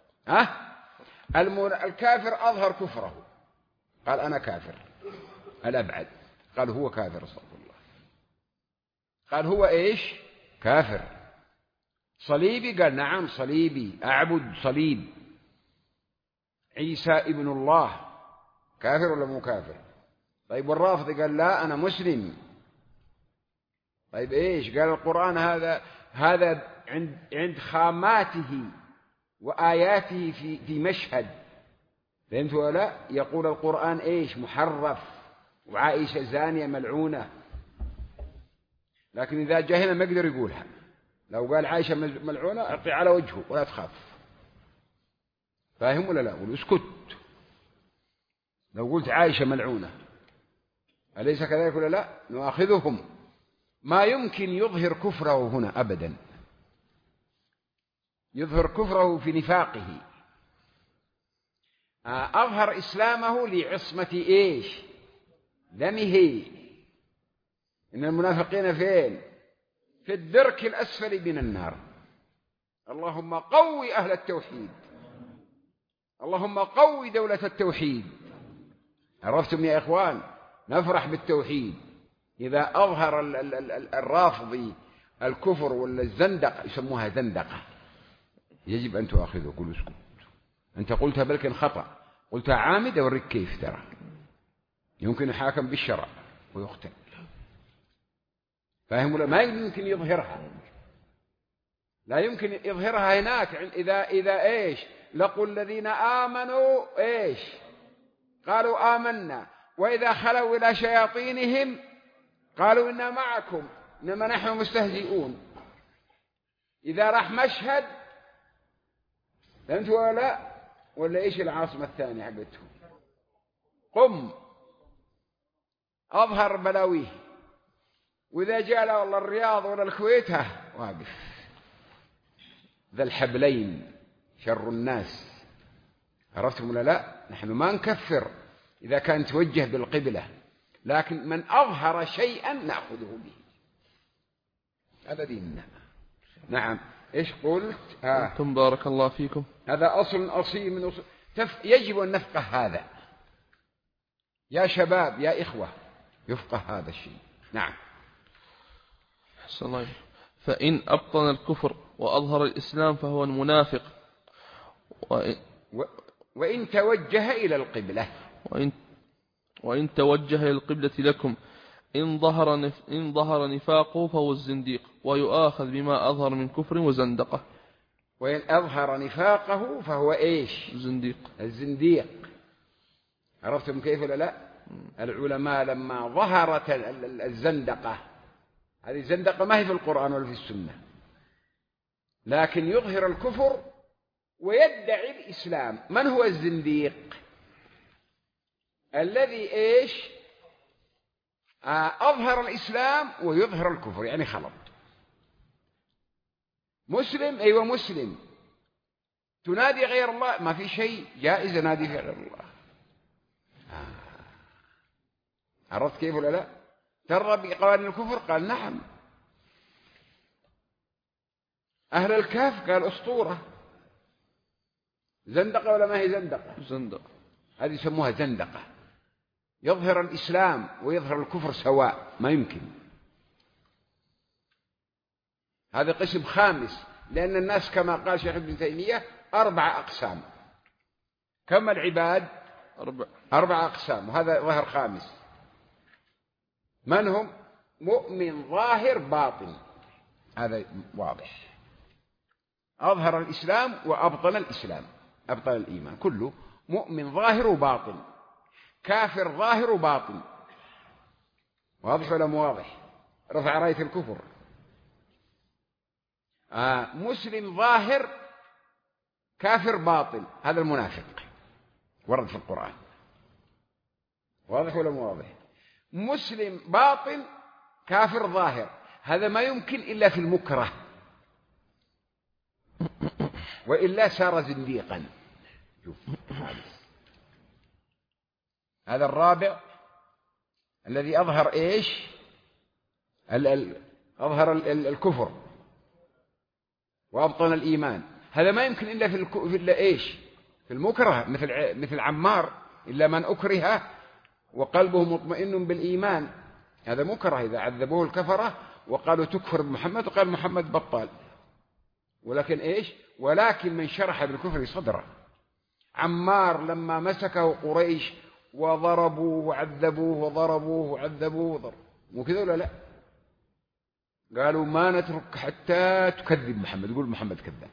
Speaker 2: الكافر أظهر كفره، قال: أنا كافر. الأبعد قال: هو كافر، استغفر الله. قال: هو إيش؟ كافر. صليبي؟ قال: نعم صليبي، أعبد صليب. عيسى ابن الله، كافر ولا مو كافر؟ طيب والرافضي؟ قال: لا، أنا مسلم. طيب إيش؟ قال: القرآن هذا عند خاماته وآياته في مشهد، فهمت ولا؟ يقول القرآن إيش؟ محرف، وعائشة زانية ملعونة. لكن إذا جاء هنا ما يقدر يقولها. لو قال عائشة ملعونة أعطي على وجهه ولا تخاف، فاهم ولا لا؟ قول اسكت. لو قلت عائشة ملعونة أليس كذلك ولا لا؟ نؤاخذهم. ما يمكن يظهر كفره هنا أبدا، يظهر كفره في نفاقه. أظهر إسلامه لعصمة إيش؟ دمه. إن المنافقين فين؟ في الدرك الأسفل من النار. اللهم قوي أهل التوحيد، اللهم قوي دولة التوحيد. عرفتم يا إخوان؟ نفرح بالتوحيد. إذا أظهر الرافضي الكفر ولا الزندقة، يسموها زندقة، يجب أن تؤاخذه. قل اسكت، أنت قلتها بلكن خطأ، قلتها عامد. أوريك كيف، ترى يمكن يحاكم بالشرع ويقتل. فاهم ولا؟ ما يمكن يظهرها، لا يمكن يظهرها هناك. إذا إيش؟ لقوا الذين آمنوا إيش؟ قالوا آمنا، وإذا خلوا إلى شياطينهم قالوا إنا معكم إنما نحن مستهزئون. إذا راح مشهد، فهمت ولا إيش العاصمة الثانية حقتهم؟ قم، أظهر بلاويه. وإذا جاء له والله الرياض ولا الكويت واقف. ذا الحبلين شر الناس. عرفتم ولا لا؟ نحن ما نكفر إذا كان توجه بالقبلة، لكن من أظهر شيئا نأخذه به، هذا ديننا. نعم. إيش قلت؟
Speaker 3: أنتم بارك الله فيكم.
Speaker 2: هذا أصل أصيل من أصول. يجب أن نفقه هذا يا شباب يا إخوة، يفقه هذا الشيء. نعم.
Speaker 3: فإن أبطن الكفر وأظهر الإسلام فهو المنافق.
Speaker 2: وإن توجه إلى القبلة،
Speaker 3: وإن توجه إلى القبلة لكم إن ظهر نفاقه فهو الزنديق، ويؤاخذ بما أظهر من كفر وزندقة.
Speaker 2: وإن أظهر نفاقه فهو إيش؟ الزنديق. عرفتم كيف ولا لا؟ العلماء لما ظهرت الزندقة، هذه الزندقة ما هي في القرآن ولا في السنة، لكن يظهر الكفر ويدعي الإسلام. من هو الزنديق؟ الذي إيش؟ أظهر الإسلام ويظهر الكفر، يعني خلط. مسلم، أيوة مسلم، تنادي غير الله، ما في شيء جائز نادي غير الله. عرفت كيف ولا لا؟ ترى بقوانين الكفر؟ قال نعم. أهل الكهف قال أسطورة. زندقة ولا ما هي زندقة؟
Speaker 3: زندقة.
Speaker 2: هذه يسموها زندقة، يظهر الإسلام ويظهر الكفر سواء، ما يمكن. هذا قسم خامس، لأن الناس كما قال شيخ ابن تيمية 4 أقسام. كم العباد؟ 4 أقسام، وهذا ظهر خامس. من هم؟ مؤمن ظاهر باطن، هذا واضح. أظهر الإسلام وأبطن الإسلام، أبطن الإيمان كله. مؤمن ظاهر وباطن، كافر ظاهر وباطن. واضح ولا مو واضح؟ رفع راية الكفر. مسلم ظاهر كافر باطن، هذا المنافق، ورد في القرآن. واضح ولا مو واضح؟ مسلم باطن كافر ظاهر، هذا ما يمكن إلا في المكره. وإلا صار زنديقا. شوف هذا الرابع الذي أظهر إيش؟ أظهر الكفر وأبطن الإيمان. هذا ما يمكن إلا في إيش؟ في المكره، مثل عمار، إلا من أكره وقلبه مطمئن بالإيمان، هذا مكره. إذا عذبوه الكفرة وقالوا تكفر بمحمد وقال محمد بطال، ولكن إيش؟ ولكن من شرح بالكفر صدره. عمار لما مسكه قريش وضربوه وعذبوه وضربوه وعذبوه وكذا ولا لا؟ قالوا ما نترك حتى تكذب محمد، يقول محمد كذاب،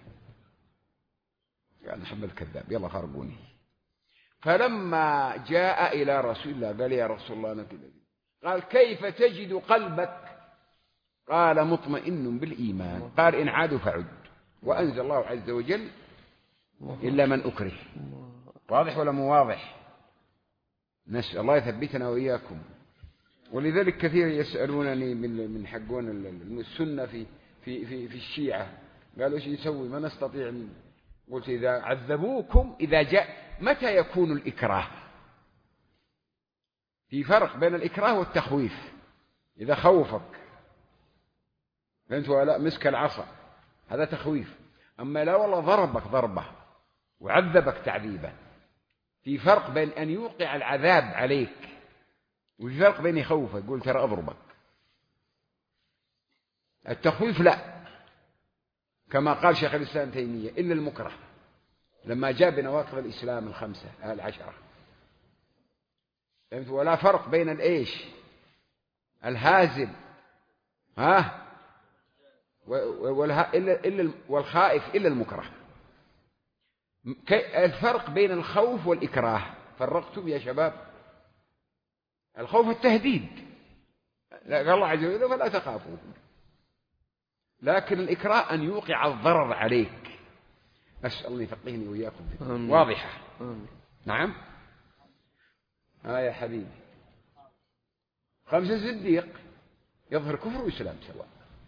Speaker 2: قال محمد كذاب، يلا فارقوني. فلما جاء إلى رسول الله قال يا رسول الله أنا كذا، قال كيف تجد قلبك؟ قال مطمئن بالإيمان. قال إن عادوا فعد. وأنزل الله عز وجل إلا من أكره. واضح ولا مو واضح؟ نسأل الله يثبتنا وإياكم. ولذلك كثير يسألونني من حقون السنة في الشيعة، قالوا ايش يسوي؟ ما نستطيع. قلت إذا عذبوكم، إذا جاء، متى يكون الإكراه؟ في فرق بين الإكراه والتخويف. إذا خوفك فهمت ولا؟ مسك العصا هذا تخويف. أما لا والله ضربك ضربة وعذبك تعذيبا. في فرق بين أن يوقع العذاب عليك، وفي فرق بين يخوفك يقول ترى أضربك. التخويف لا، كما قال شيخ الإسلام تيمية إلا المكره لما جاء بنواقض الإسلام الخمسة العشرة. فهمت؟ ولا فرق بين الإيش؟ الهازل والخائف إلا المكره. الفرق بين الخوف والإكراه فرقتم يا شباب؟ الخوف التهديد، قال الله عز وجل فلا تخافوا. لكن الإكراه أن يوقع الضرر عليك. أسأل الله يفقهني وإياكم. واضحة؟ نعم. يا حبيبي، 5 زنديق يظهر كفر وإسلام سواء.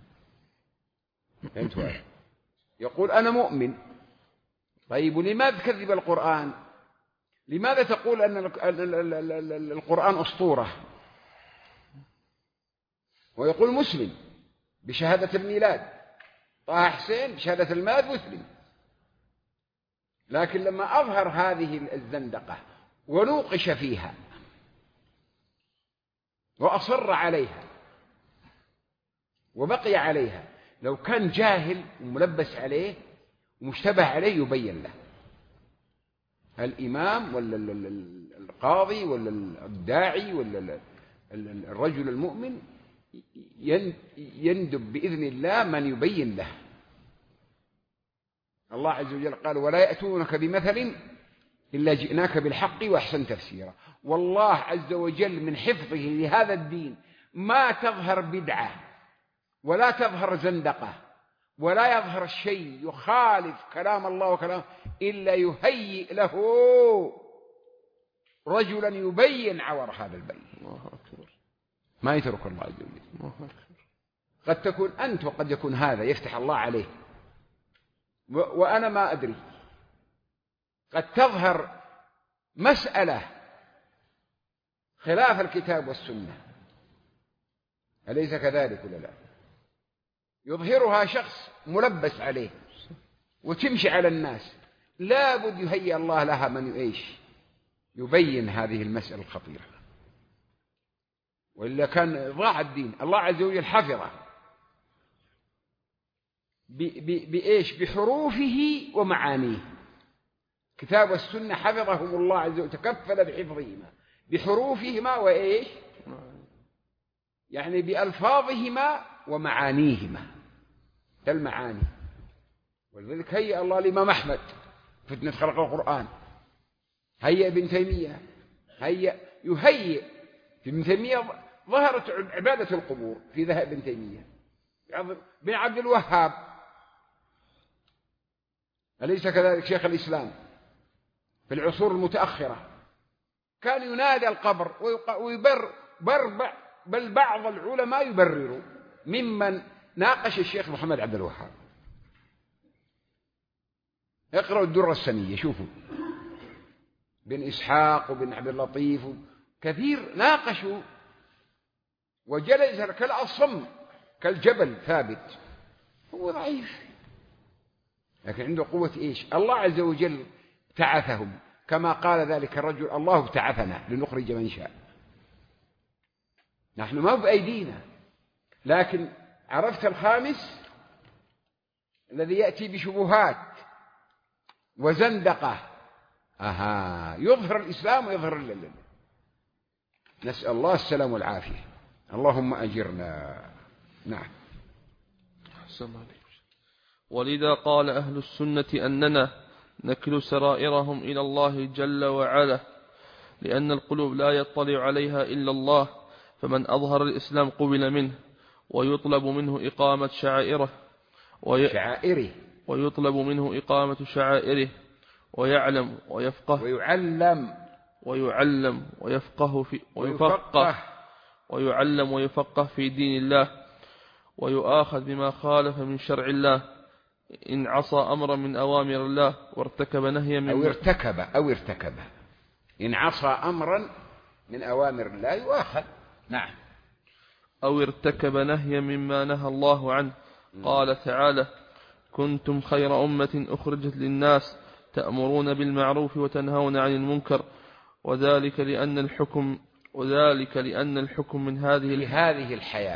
Speaker 2: فهمت؟ يقول أنا مؤمن. طيب ولماذا تكذب القرآن؟ لماذا تقول أن القرآن أسطورة؟ ويقول مسلم بشهادة الميلاد، طه حسين بشهادة الميلاد مسلم. لكن لما أظهر هذه الزندقة ونوقش فيها وأصر عليها وبقي عليها، لو كان جاهل وملبس عليه ومشتبه عليه يبين له. الإمام ولا القاضي ولا الداعي ولا الرجل المؤمن يندب بإذن الله من يبين له. الله عز وجل قال ولا يأتونك بمثل إلا جئناك بالحق وأحسن تفسيرا. والله عز وجل من حفظه لهذا الدين ما تظهر بدعة ولا تظهر زندقة ولا يظهر شيء يخالف كلام الله وكلام إلا يهيئ له رجلا يبين عور هذا البين. ما يترك الله عز وجل. قد تكون أنت وقد يكون هذا يفتح الله عليه وأنا ما أدري. قد تظهر مسألة خلاف الكتاب والسنة، أليس كذلك ولا لا؟ يظهرها شخص ملبس عليه وتمشي على الناس، لا بد يهيئ الله لها من يبين هذه المسألة الخطيرة، وإلا كان ضاع الدين. الله عز وجل حفظه بحروفه ومعانيه. كتاب والسنة حفظهم الله عز وجل، تكفل بحفظهما بحروفهما يعني بألفاظهما ومعانيهما. المعاني. ولذلك هيئ الله الإمام أحمد فتنة خلق القرآن، هيئ ابن تيمية، يهيئ. في ابن تيمية ظهرت عبادة القبور في ذهب ابن تيمية. بن عبد الوهاب أليس كذلك؟ شيخ الإسلام في العصور المتأخرة كان ينادى القبر بل بعض العلماء يبرروا ممن ناقش الشيخ محمد عبد الوهاب. اقرأوا الدرة السنية شوفوا، بن إسحاق وبن عبد اللطيف كثير ناقشوا، وجلس كالأصم كالجبل ثابت، هو ضعيف لكن عنده قوة إيش؟ الله عز وجل ابتعثهم، كما قال ذلك الرجل: الله ابتعثنا لنخرج من شاء. نحن ما بأيدينا. لكن عرفت الخامس الذي يأتي بشبهات وزندقة، يظهر الإسلام ويظهر الليل. نسأل الله السلام والعافية، اللهم أجرنا. نعم.
Speaker 3: ولذا قال أهل السنة أننا نكل سرائرهم إلى الله جل وعلا، لأن القلوب لا يطلع عليها إلا الله، فمن أظهر الإسلام قبل منه، ويطلب منه إقامة شعائره ويطلب منه إقامة شعائره، ويعلم ويفقه ويعلم ويفقه في دين الله، ويؤاخذ بما خالف من شرع الله إن عصى أمرا من أوامر الله وارتكب نهيا من
Speaker 2: أو ارتكب إن عصى أمرا من أوامر الله يؤاخذ. نعم.
Speaker 3: أو ارتكب نهيا مما نهى الله عنه. قال تعالى: كنتم خير أمة أخرجت للناس تأمرون بالمعروف وتنهون عن المنكر، وذلك لأن الحكم من هذه الحياة.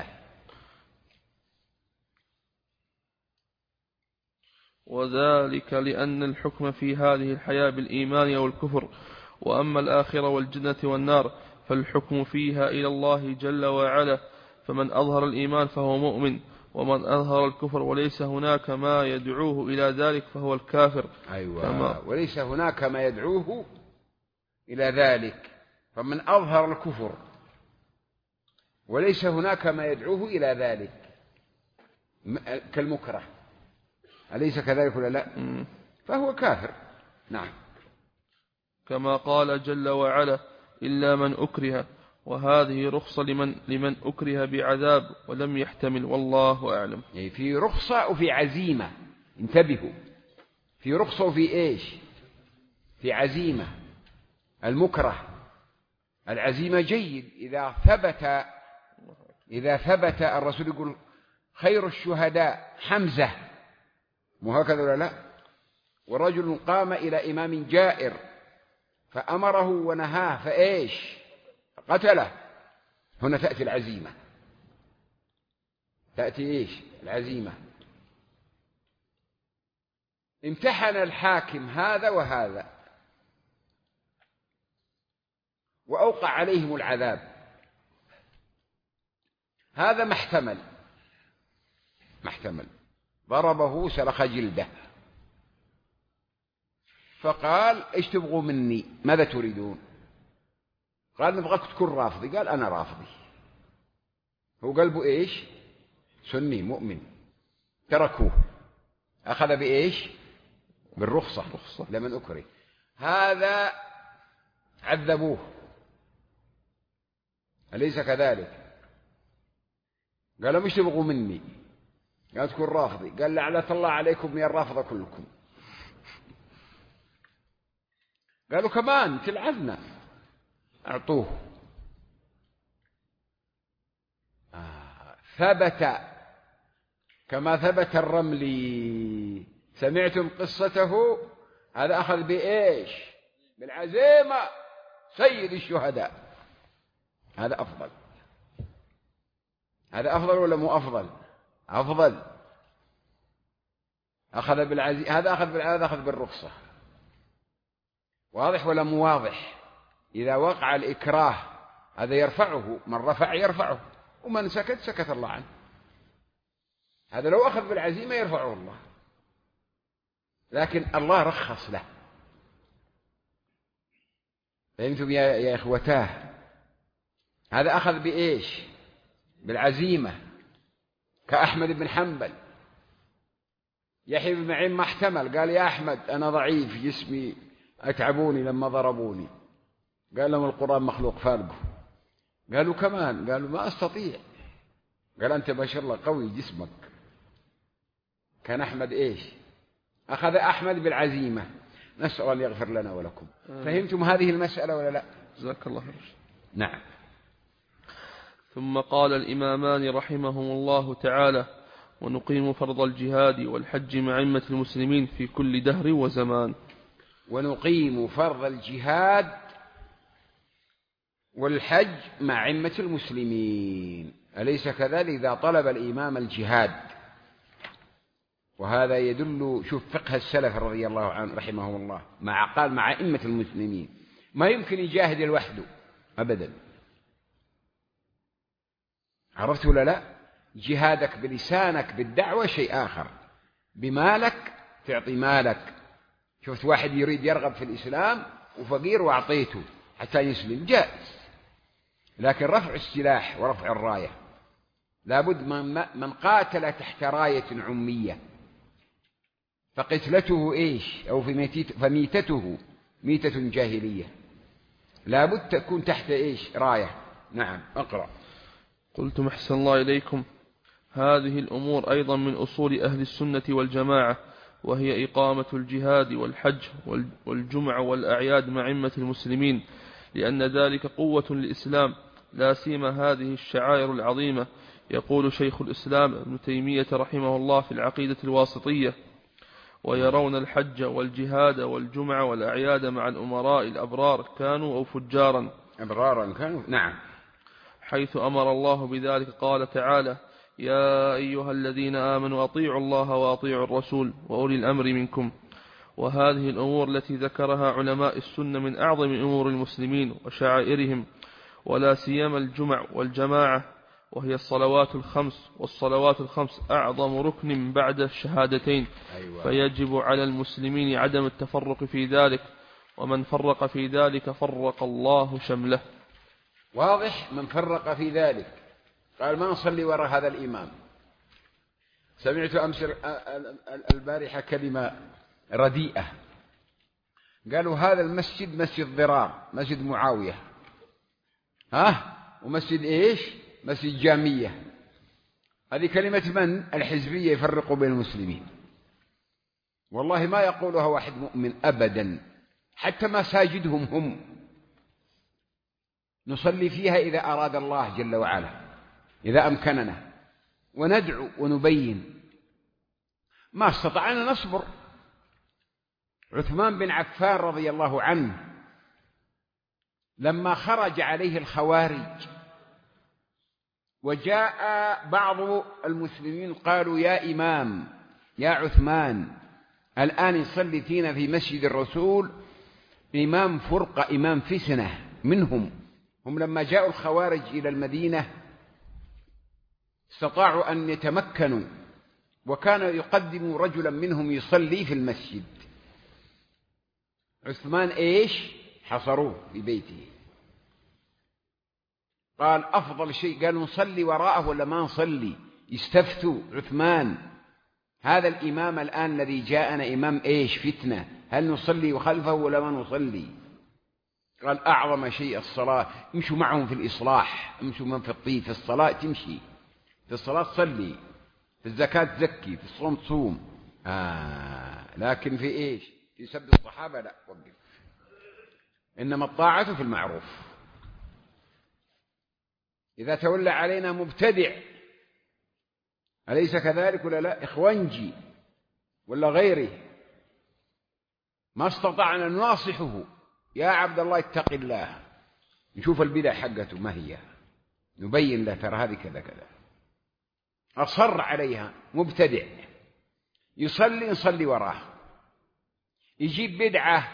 Speaker 3: وذلك لأن الحكم في هذه الحياة بالإيمان والكفر، وأما الآخرة والجنة والنار فالحكم فيها إلى الله جل وعلا، فمن أظهر الإيمان فهو مؤمن، ومن أظهر الكفر وليس هناك ما يدعوه إلى ذلك فهو الكافر.
Speaker 2: وليس هناك ما يدعوه إلى ذلك، فمن أظهر الكفر وليس هناك ما يدعوه إلى ذلك كالمكره، أليس كذلك ولا لا؟ فهو كافر. نعم.
Speaker 3: كما قال جل وعلا: إلا من أكره، وهذه رخصة لمن أكره بعذاب ولم يحتمل، والله أعلم.
Speaker 2: يعني في رخصة وفي عزيمة، انتبهوا، في رخصة وفي إيش؟ في عزيمة. المكره العزيمة جيد إذا ثبت الرسول يقول: خير الشهداء حمزة، مو هكذا ولا لا؟ ورجل قام إلى إمام جائر فأمره ونهاه فإيش؟ قتله. هنا تأتي العزيمة، تأتي إيش؟ العزيمة. امتحن الحاكم هذا وهذا وأوقع عليهم العذاب، هذا ما احتمل، ضربه سلخ جلده، فقال: ايش تبغوا مني؟ ماذا تريدون؟ قال: نبغاك تكون رافضي. قال: أنا رافضي. هو قلبه إيش؟ سني مؤمن. تركوه، أخذ بإيش؟ بالرخصة لمن أكره. هذا عذبوه، أليس كذلك؟ قال: ايش تبغوا مني؟ قال: تكون رافضي. قال: لعنة الله عليكم يا الرافضة كلكم. قالوا: كمان تلعننا. أعطوه. ثبت كما ثبت الرملي. سمعتم قصته؟ هذا أخذ بإيش؟ بالعزيمة، سيد الشهداء. هذا أفضل. هذا أفضل ولا مو أفضل؟ أفضل. أخذ بالعزيمة، هذا أخذ بالرخصة. واضح ولا مو واضح؟ إذا وقع الإكراه هذا يرفعه، من رفع يرفعه، ومن سكت سكت الله عنه. هذا لو أخذ بالعزيمة يرفعه الله، لكن الله رخص له. فهمتم يا إخوتاه؟ هذا أخذ بإيش؟ بالعزيمة، كأحمد بن حنبل. يحيى بن معين ما احتمل، قال: يا أحمد أنا ضعيف جسمي، أتعبوني لما ضربوني. قال لهم: القرآن مخلوق، فارقوا. قالوا: كمان؟ قالوا: ما أستطيع. قال: أنت ما شاء الله قوي جسمك. كان أحمد إيش؟ أخذ أحمد بالعزيمة. نسأل أن يغفر لنا ولكم. فهمتم هذه المسألة ولا لا؟
Speaker 3: جزاك الله خير.
Speaker 2: نعم.
Speaker 3: ثم قال الإمامان رحمهم الله تعالى: ونقيم فرض الجهاد والحج مع أئمة المسلمين في كل دهر وزمان.
Speaker 2: ونقيم فرض الجهاد والحج مع أئمة المسلمين. أليس كذلك؟ إذا طلب الإمام الجهاد، وهذا يدل، شوف فقه السلف رضي الله عنه رحمه الله، قال مع أئمة المسلمين، ما يمكن يجاهد لوحده أبدا. عرفت ولا لا؟ جهادك بلسانك بالدعوة شيء آخر، بمالك تعطي مالك. شفت واحد يريد يرغب في الإسلام وفقير وأعطيته حتى يسلم، جائز. لكن رفع السلاح ورفع الراية لابد من قاتل تحت راية عمية، فقتلته إيش؟ أو فميتته ميتة جاهلية، لابد تكون تحت إيش؟ راية. نعم. أقرأ.
Speaker 3: قلت أحسن الله إليكم. هذه الأمور أيضا من أصول أهل السنة والجماعة، وهي إقامة الجهاد والحج والجمع والأعياد مع أئمة المسلمين، لأن ذلك قوة للإسلام، لا سيما هذه الشعائر العظيمة. يقول شيخ الإسلام ابن تيمية رحمه الله في العقيدة الواسطية: ويرون الحج والجهاد والجمع والأعياد مع الأمراء الأبرار كانوا أو فجارا.
Speaker 2: أبرارا كانوا. نعم.
Speaker 3: حيث أمر الله بذلك قال تعالى: يا أيها الذين آمنوا أطيعوا الله وأطيعوا الرسول وأولي الأمر منكم. وهذه الأمور التي ذكرها علماء السنة من أعظم أمور المسلمين وشعائرهم، ولا سيما الجمع والجماعة، وهي الصلوات الخمس، والصلوات الخمس أعظم ركن بعد الشهادتين. أيوة. فيجب على المسلمين عدم التفرق في ذلك، ومن فرق في ذلك فرق الله شمله.
Speaker 2: واضح. من فرق في ذلك قال ما نصلي وراء هذا الإمام. سمعت أمس البارحة كلمة رديئة، قالوا هذا المسجد مسجد ضرار، مسجد معاوية، ومسجد إيش؟ مسجد جامية. هذه كلمة من؟ الحزبية يفرقوا بين المسلمين. والله ما يقولها واحد مؤمن أبدا. حتى مساجدهم هم نصلي فيها إذا أراد الله جل وعلا، إذا أمكننا، وندعو ونبين. ما استطعنا نصبر. عثمان بن عفان رضي الله عنه لما خرج عليه الخوارج وجاء بعض المسلمين قالوا: يا إمام، يا عثمان، الآن يصلي فينا في مسجد الرسول إمام فرقة، إمام فتنة منهم. هم لما جاءوا الخوارج إلى المدينة استطاعوا أن يتمكنوا، وكان يقدم رجلا منهم يصلي في المسجد. عثمان إيش؟ حصروه في بيته. قال أفضل شيء، قالوا نصلي وراءه ولا ما نصلي؟ يستفتوا عثمان، هذا الإمام الآن الذي جاءنا إمام إيش؟ فتنة، هل نصلي خلفه ولا ما نصلي؟ قال أعظم شيء الصلاة، امشوا معهم في الإصلاح، امشوا من في الطيب، في الصلاة تمشي، في الصلاة تصلي، في الزكاة تزكي، في الصوم تصوم. لكن في إيش؟ في سب الصحابة لا، وقف. إنما الطاعة في المعروف. إذا تولى علينا مبتدع، أليس كذلك ولا لا؟ إخوانجي ولا غيره، ما استطعنا نناصحه: يا عبد الله اتق الله، نشوف البدع حقته ما هي، نبين له ترى هذه كذا كذا. أصر عليها مبتدع، يصلي نصلي وراه، يجيب بدعة،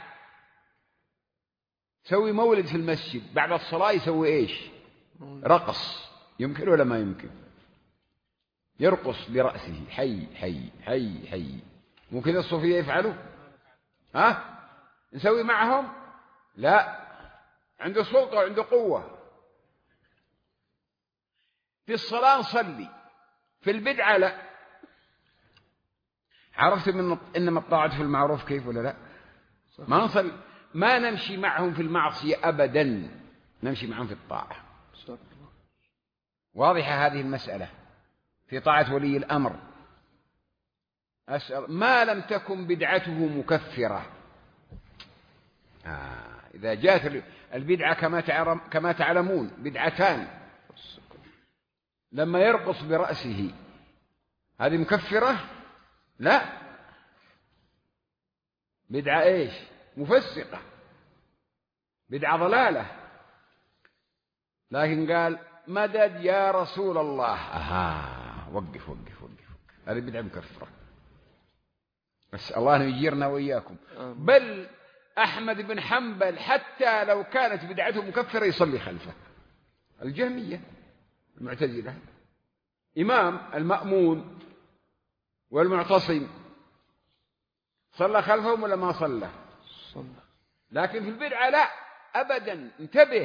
Speaker 2: سوي مولد في المسجد بعد الصلاة، يسوي إيش؟ رقص. يمكن ولا ما يمكن؟ يرقص برأسه حي حي حي حي. مو كذا الصوفية يفعلوا؟ نسوي معهم؟ لا، عنده سلطة وعنده قوة. في الصلاة نصلي، في البدعة لا. عرفت إنما الطاعة في المعروف كيف ولا لا؟ ما نصلي، ما نمشي معهم في المعصية أبدا، نمشي معهم في الطاعة. واضحة هذه المسألة في طاعة ولي الأمر. أسأل ما لم تكن بدعته مكفرة. إذا جاءت البدعة كما تعلمون بدعتان، لما يرقص برأسه هذه مكفرة؟ لا، بدعة إيش؟ مفسقة، بدعة ضلالة. لكن قال مدد يا رسول الله، وقف وقف وقف، هذه بدعة مكفرة. بس الله أن يجيرنا وإياكم. بل أحمد بن حنبل حتى لو كانت بدعته مكفرة يصلي خلفه. الجهمية المعتزلة إمام المأمون والمعتصم صلى خلفهم ولا ما صلى؟ لكن في البدعة لا أبدا. انتبه،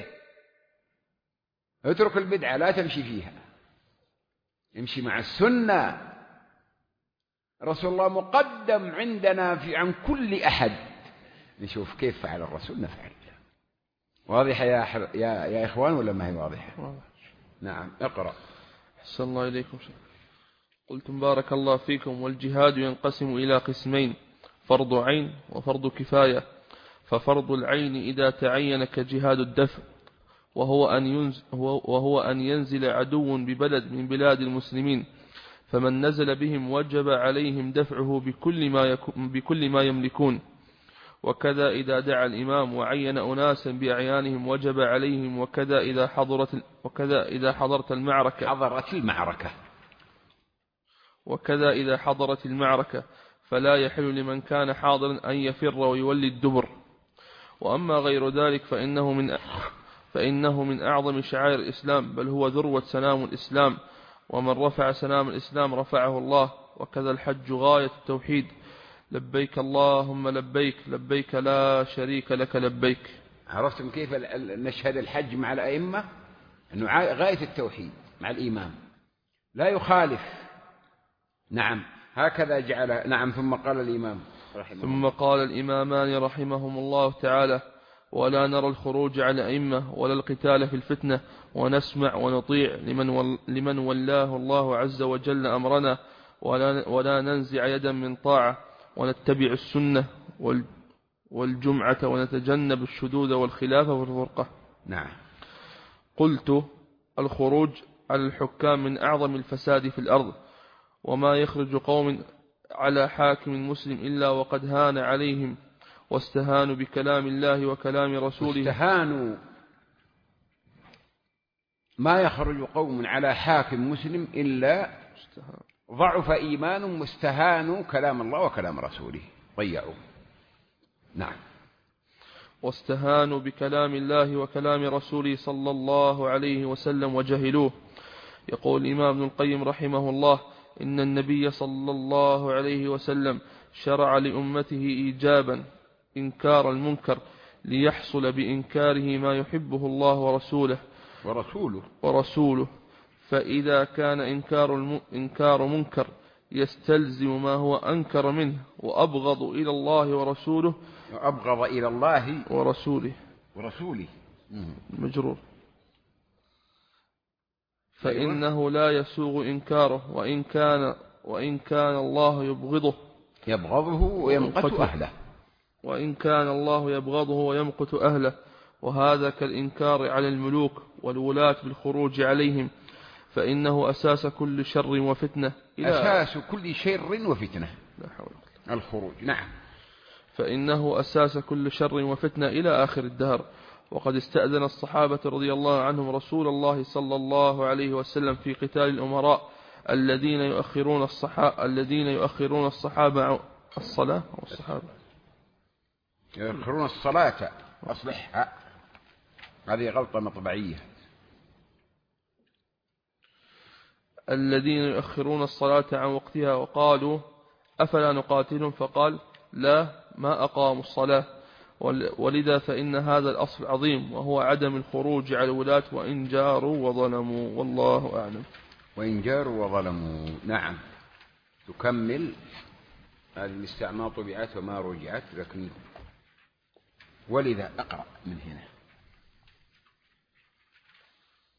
Speaker 2: اترك البدعة لا تمشي فيها، امشي مع السنة. رسول الله مقدم عندنا عن كل أحد. نشوف كيف فعل الرسول نفعل. واضحة يا إخوان ولا ما هي واضحة؟ نعم، اقرأ.
Speaker 3: أحسن الله إليكم. قلتم بارك الله فيكم: والجهاد ينقسم إلى قسمين: فرض عين وفرض كفاية. ففرض العين إذا تعين كجهاد الدفع، وهو أن ينزل عدو ببلد من بلاد المسلمين، فمن نزل بهم وجب عليهم دفعه بكل ما يملكون. وكذا إذا دعا الإمام وعين أناسا بأعيانهم وجب عليهم. وكذا إذا حضرت المعركة فلا يحل لمن كان حاضرا أن يفر ويولي الدبر. وأما غير ذلك فإنه من أعظم شعائر الإسلام، بل هو ذروة سنام الإسلام، ومن رفع سنام الإسلام رفعه الله. وكذا الحج غاية التوحيد: لبيك اللهم لبيك، لبيك لا شريك لك لبيك.
Speaker 2: عرفتم كيف نشهد الحج مع الأئمة؟ أنه غاية التوحيد مع الإمام لا يخالف. نعم، هكذا جعل. نعم، ثم قال
Speaker 3: الإمامان رحمهم الله تعالى: ولا نرى الخروج على الأئمة ولا القتال في الفتنة، ونسمع ونطيع لمن ولاه الله عز وجل أمرنا، ولا ننزع يدا من طاعة، ونتبع السنة والجمعة، ونتجنب الشذوذ والخلاف والفرقة.
Speaker 2: نعم.
Speaker 3: قلت: الخروج على الحكام من أعظم الفساد في الأرض، وما يخرج قوم على حاكم مسلم إلا وقد هان عليهم واستهانوا بكلام الله وكلام رسوله.
Speaker 2: ما يخرج قوم على حاكم مسلم إلا ضعف إيمان واستهانوا كلام الله وكلام رسوله، ضيعوا. نعم.
Speaker 3: واستهانوا بكلام الله وكلام رسوله صلى الله عليه وسلم وجهلوه. يقول الإمام ابن القيم رحمه الله: إن النبي صلى الله عليه وسلم شرع لأمته إيجابا إنكار المنكر، ليحصل بإنكاره ما يحبه الله ورسوله. فإذا كان إنكار منكر يستلزم ما هو أنكر منه وأبغض إلى الله ورسوله مجرور، فإنه لا يسوغ إنكاره، وإن كان الله
Speaker 2: يبغضه ويمقت أهله،
Speaker 3: وإن كان الله يبغضه ويمقت أهله. وهذا كالإنكار على الملوك والولاة بالخروج عليهم، فإنه أساس كل شر وفتنة.
Speaker 2: الخروج. نعم.
Speaker 3: فإنه أساس كل شر وفتنة إلى آخر الدهر. وقد استأذن الصحابة رضي الله عنهم رسول الله صلى الله عليه وسلم في قتال الأمراء الذين يؤخرون الصحابة الصلاة والصحابة
Speaker 2: يؤخرون الصلاة. أصلحها، هذه غلطة مطبعية.
Speaker 3: الذين يؤخرون الصلاة عن وقتها، وقالوا: أفلا نقاتلهم؟ فقال: لا، ما أقاموا الصلاة. ولذا فإن هذا الأصل عظيم، وهو عدم الخروج على الولاة وإن جاروا وظلموا. والله أعلم.
Speaker 2: وإن جاروا وظلموا. نعم. تكمل هذه الاستعمال طبيعات وما رجعت، لكن ولذا أقرأ من هنا.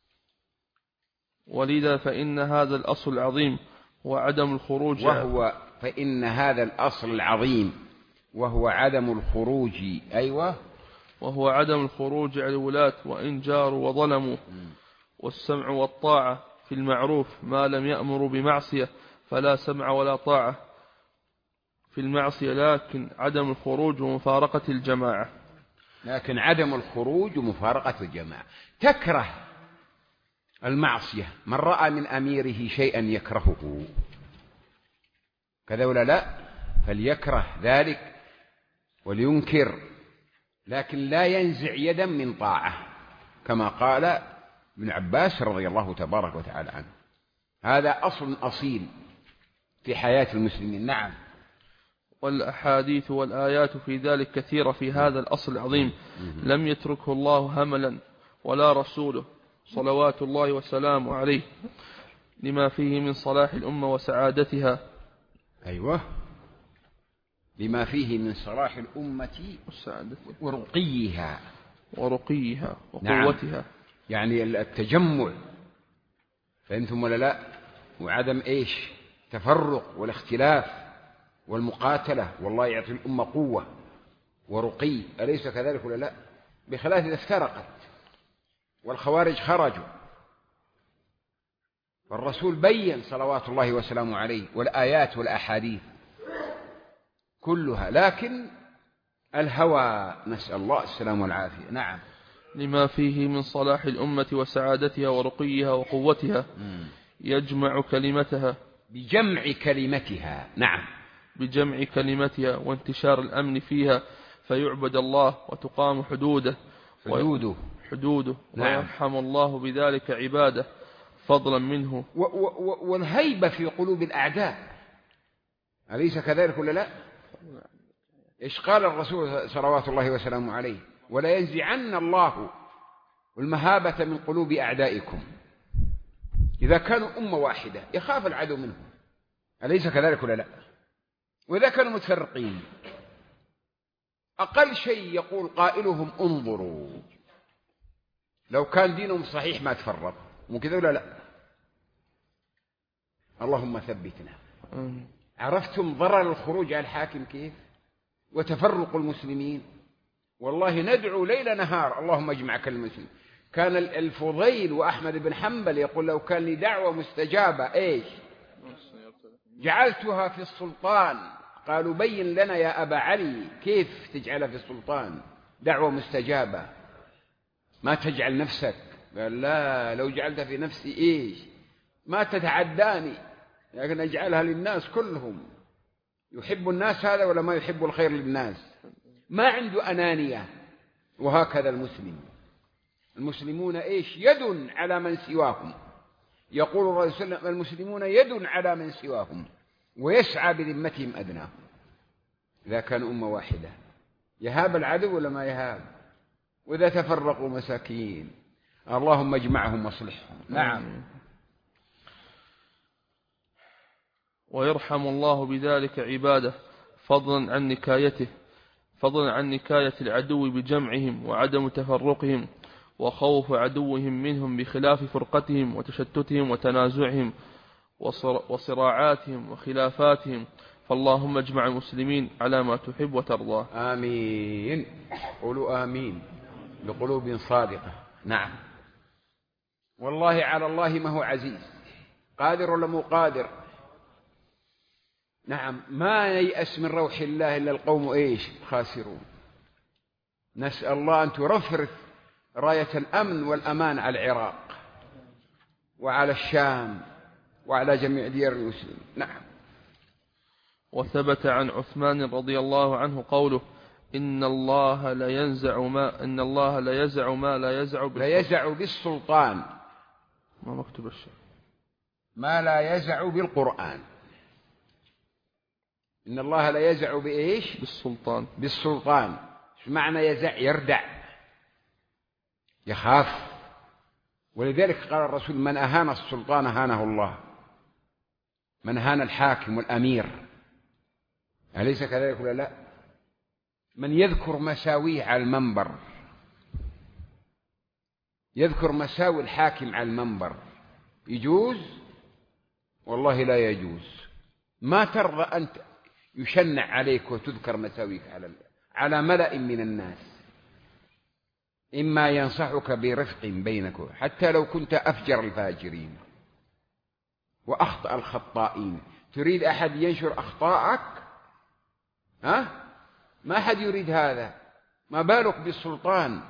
Speaker 3: ولذا فإن هذا الأصل العظيم وعدم الخروج،
Speaker 2: وهو فإن هذا الأصل العظيم وهو عدم الخروج. أيوة،
Speaker 3: وهو عدم الخروج على الولاة وإن جاروا وظلموا، والسمع والطاعة في المعروف ما لم يأمروا بمعصية فلا سمع ولا طاعة في المعصية، لكن عدم الخروج ومفارقة الجماعة.
Speaker 2: لكن عدم الخروج ومفارقة الجماعة. تكره المعصية، من رأى من أميره شيئا يكرهه كذا ولا لا، فليكره ذلك ولينكر، لكن لا ينزع يدا من طاعة، كما قال ابن عباس رضي الله تبارك وتعالى عنه. هذا أصل أصيل في حياة المسلمين. نعم.
Speaker 3: والأحاديث والآيات في ذلك كثيرة في هذا الأصل العظيم، لم يتركه الله هملا ولا رسوله صلوات الله وسلامه عليه، لما فيه من صلاح الأمة وسعادتها.
Speaker 2: أيوة، لما فيه من صلاح الأمة ورقيها
Speaker 3: وقوتها.
Speaker 2: نعم. يعني التجمع، فهمتم ولا لا؟ وعدم إيش؟ تفرق والاختلاف والمقاتلة، والله يعطي الأمة قوة ورقي، أليس كذلك ولا لا؟ بخلاف إذا افترقت والخوارج خرجوا، والرسول بين صلوات الله وسلامه عليه، والآيات والأحاديث كلها، لكن الهوى، نسأل الله السلام والعافية. نعم.
Speaker 3: لما فيه من صلاح الأمة وسعادتها ورقيها وقوتها، يجمع كلمتها
Speaker 2: بجمع كلمتها. نعم،
Speaker 3: بجمع كلمتها وانتشار الأمن فيها، فيعبد الله وتقام حدوده.
Speaker 2: نعم.
Speaker 3: ويرحم الله بذلك عباده فضلا منه.
Speaker 2: والهيبة في قلوب الأعداء، أليس كذلك ولا لا؟ إيش قال الرسول صلوات الله وسلامه عليه؟ ولا ينزعن الله المهابة من قلوب أعدائكم. إذا كانوا أمة واحدة يخاف العدو منهم، أليس كذلك ولا لا؟ وإذا كانوا متفرقين أقل شيء يقول قائلهم انظروا، لو كان دينهم صحيح ما تفرق، مو كذا ولا لا؟ اللهم ثبتنا. عرفتم ضرر الخروج على الحاكم كيف؟ وتفرق المسلمين. والله ندعو ليل نهار اللهم اجمع كل المسلمين. كان الفضيل وأحمد بن حنبل يقول لو كان لي دعوة مستجابة إيش جعلتها في السلطان. قالوا بين لنا يا أبا علي كيف تجعلها في السلطان دعوة مستجابة، ما تجعل نفسك. قال لا، لو جعلتها في نفسي إيش ما تتعداني، لكن أجعلها للناس كلهم. يحب الناس هذا ولا ما يحب الخير للناس، ما عنده أنانية. وهكذا المسلمون إيش يد على من سواهم. يقول الرسول صلى الله عليه وسلم المسلمون يد على من سواهم ويسعى بذمتهم أدناهم. إذا كانوا أمة واحدة يهاب العدو ولا ما يهاب؟ وإذا تفرقوا مساكين اللهم اجمعهم واصلحهم. نعم.
Speaker 3: ويرحم الله بذلك عباده فضلا عن نكاية العدو بجمعهم وعدم تفرقهم، وخوف عدوهم منهم بخلاف فرقتهم وتشتتهم وتنازعهم وصراعاتهم وخلافاتهم. فاللهم اجمع المسلمين على ما تحب وترضاه.
Speaker 2: آمين. قولوا آمين بقلوب صادقة. نعم. والله على الله ما هو عزيز، قادر ولا مو قادر؟ نعم. ما ييأس من روح الله إلا القوم إيش خاسرون. نسأل الله أن ترفرف راية الأمن والأمان على العراق وعلى الشام وعلى جميع ديار المسلمين. نعم.
Speaker 3: وثبت عن عثمان رضي الله عنه قوله إن الله لا يزع ما لا يزع
Speaker 2: بالسلطان.
Speaker 3: ما مكتوب الشيء
Speaker 2: ما لا يزع بالقرآن. إن الله لا يزع بإيش؟ بالسلطان. شو معنى يزع؟ يردع، يخاف. ولذلك قال الرسول من أهان السلطان أهانه الله، من أهان الحاكم والأمير، أليس كذلك ولا لا؟ من يذكر مساويه على المنبر، يذكر مساوي الحاكم على المنبر، يجوز؟ والله لا يجوز. ما ترضى أن يشنع عليك وتذكر مساويك على ملأ من الناس. إما ينصحك برفق بينك حتى لو كنت أفجر الفاجرين وأخطأ الخطائين. تريد أحد ينشر أخطاءك؟ ما أحد يريد هذا، ما بالك بالسلطان.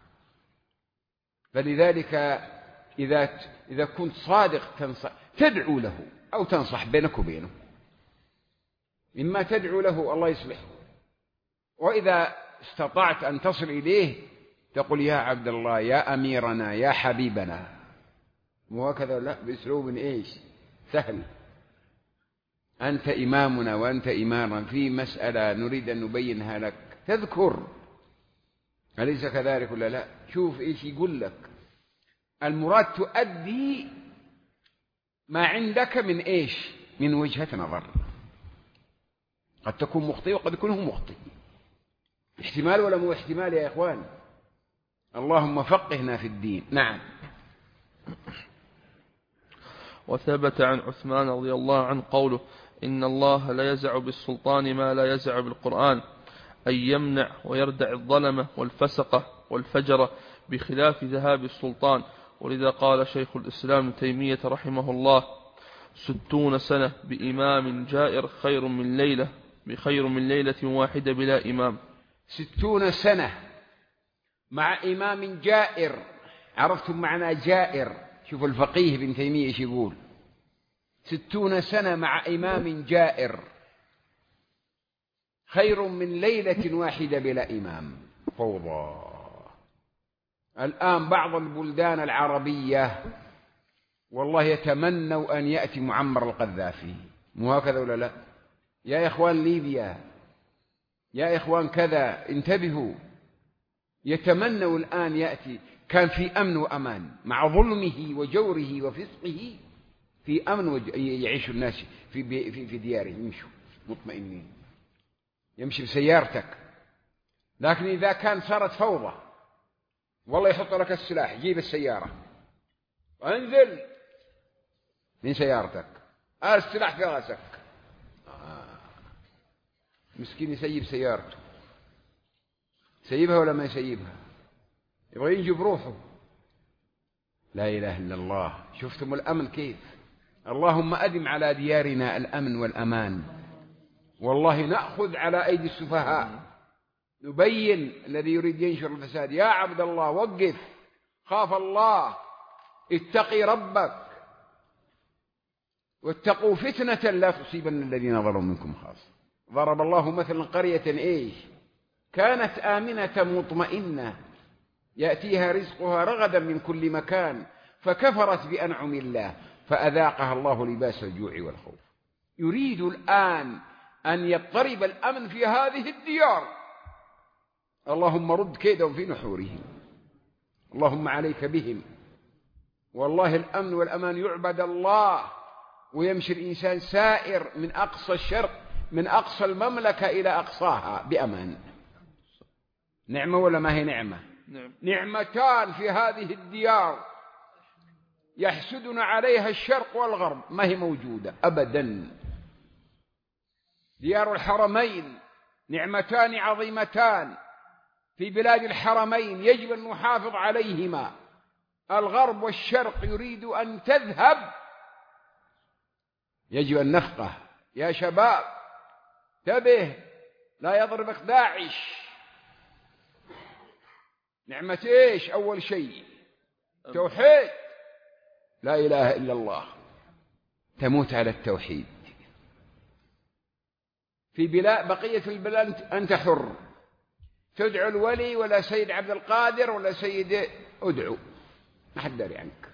Speaker 2: فلذلك إذا كنت صادق تدعو له أو تنصح بينك وبينه. إما تدعو له الله يصلحه، وإذا استطعت أن تصل إليه تقول يا عبد الله، يا أميرنا، يا حبيبنا، وهكذا لا بأسلوب سهل. أنت إمامنا وأنت إمامنا في مسألة نريد أن نبينها لك، تذكر. أليس كذلك ولا لا؟ شوف إيش يقول لك. المراد تؤدي ما عندك من وجهة نظر. قد تكون مخطئ وقد يكون هو مخطئ. احتمال ولا مو احتمال يا إخوان؟ اللهم فقهنا في الدين. نعم.
Speaker 3: وثبت عن عثمان رضي الله عنه قوله: إن الله لا يزع بالسلطان ما لا يزع بالقرآن، أن يمنع ويردع الظلمة والفسقة والفجرة بخلاف ذهاب السلطان. ولذا قال شيخ الإسلام ابن تيمية رحمه الله: 60 سنة بإمام جائر خير من ليلة واحدة بلا إمام.
Speaker 2: 60 سنة مع إمام جائر. عرفتم معنى جائر؟ شوفوا الفقيه ابن تيمية ايش يقول: 60 سنة مع إمام جائر خير من ليلة واحدة بلا إمام. فوضى. الآن بعض البلدان العربية والله يتمنوا أن يأتي معمر القذافي، مو هكذا ولا لا؟ يا إخوان ليبيا، يا إخوان كذا، انتبهوا. يتمنوا الآن يأتي. كان في أمن وأمان مع ظلمه وجوره وفسقه، في أمن يعيش الناس في ديارهم، يمشوا مطمئنين، يمشي بسيارتك. لكن إذا كان صارت فوضى، والله يحط لك السلاح، جيب السيارة وانزل من سيارتك، السلاح في راسك. مسكين يسيب سيارته. سيبها ولا ما يسيبها؟ يبغى ينجب روحه. لا إله إلا الله. شفتم الأمن كيف؟ اللهم أدم على ديارنا الأمن والأمان. والله نأخذ على أيدي السفهاء، نبين الذي يريد ينشر الفساد. يا عبد الله وقف، خاف الله، اتقي ربك، واتقوا فتنة لا تصيبن الذين ظلموا منكم خاصة. ضرب الله مثلا قرية كانت آمنة مطمئنة يأتيها رزقها رغدا من كل مكان، فكفرت بأنعم الله فأذاقها الله لباس الجوع والخوف. يريد الآن أن يضطرب الأمن في هذه الديار. اللهم رد كيدهم في نحورهم، اللهم عليك بهم. والله الأمن والأمان يعبد الله، ويمشي الإنسان سائر من أقصى الشرق، من أقصى المملكة إلى أقصاها بأمان. نعمة ولا ما هي نعمة؟ نعمتان في هذه الديار يحسدنا عليها الشرق والغرب، ما هي موجودة أبدا. ديار الحرمين نعمتان عظيمتان في بلاد الحرمين، يجب أن نحافظ عليهما. الغرب والشرق يريد أن تذهب، يجب أن نفقه. يا شباب انتبه، لا يضربك داعش. نعمة ايش؟ أول شيء توحيد، لا إله إلا الله، تموت على التوحيد. في بقية البلاد أنت حر، تدعو الولي ولا سيد عبد القادر ولا سيد أدعو، ما حد داري عنك.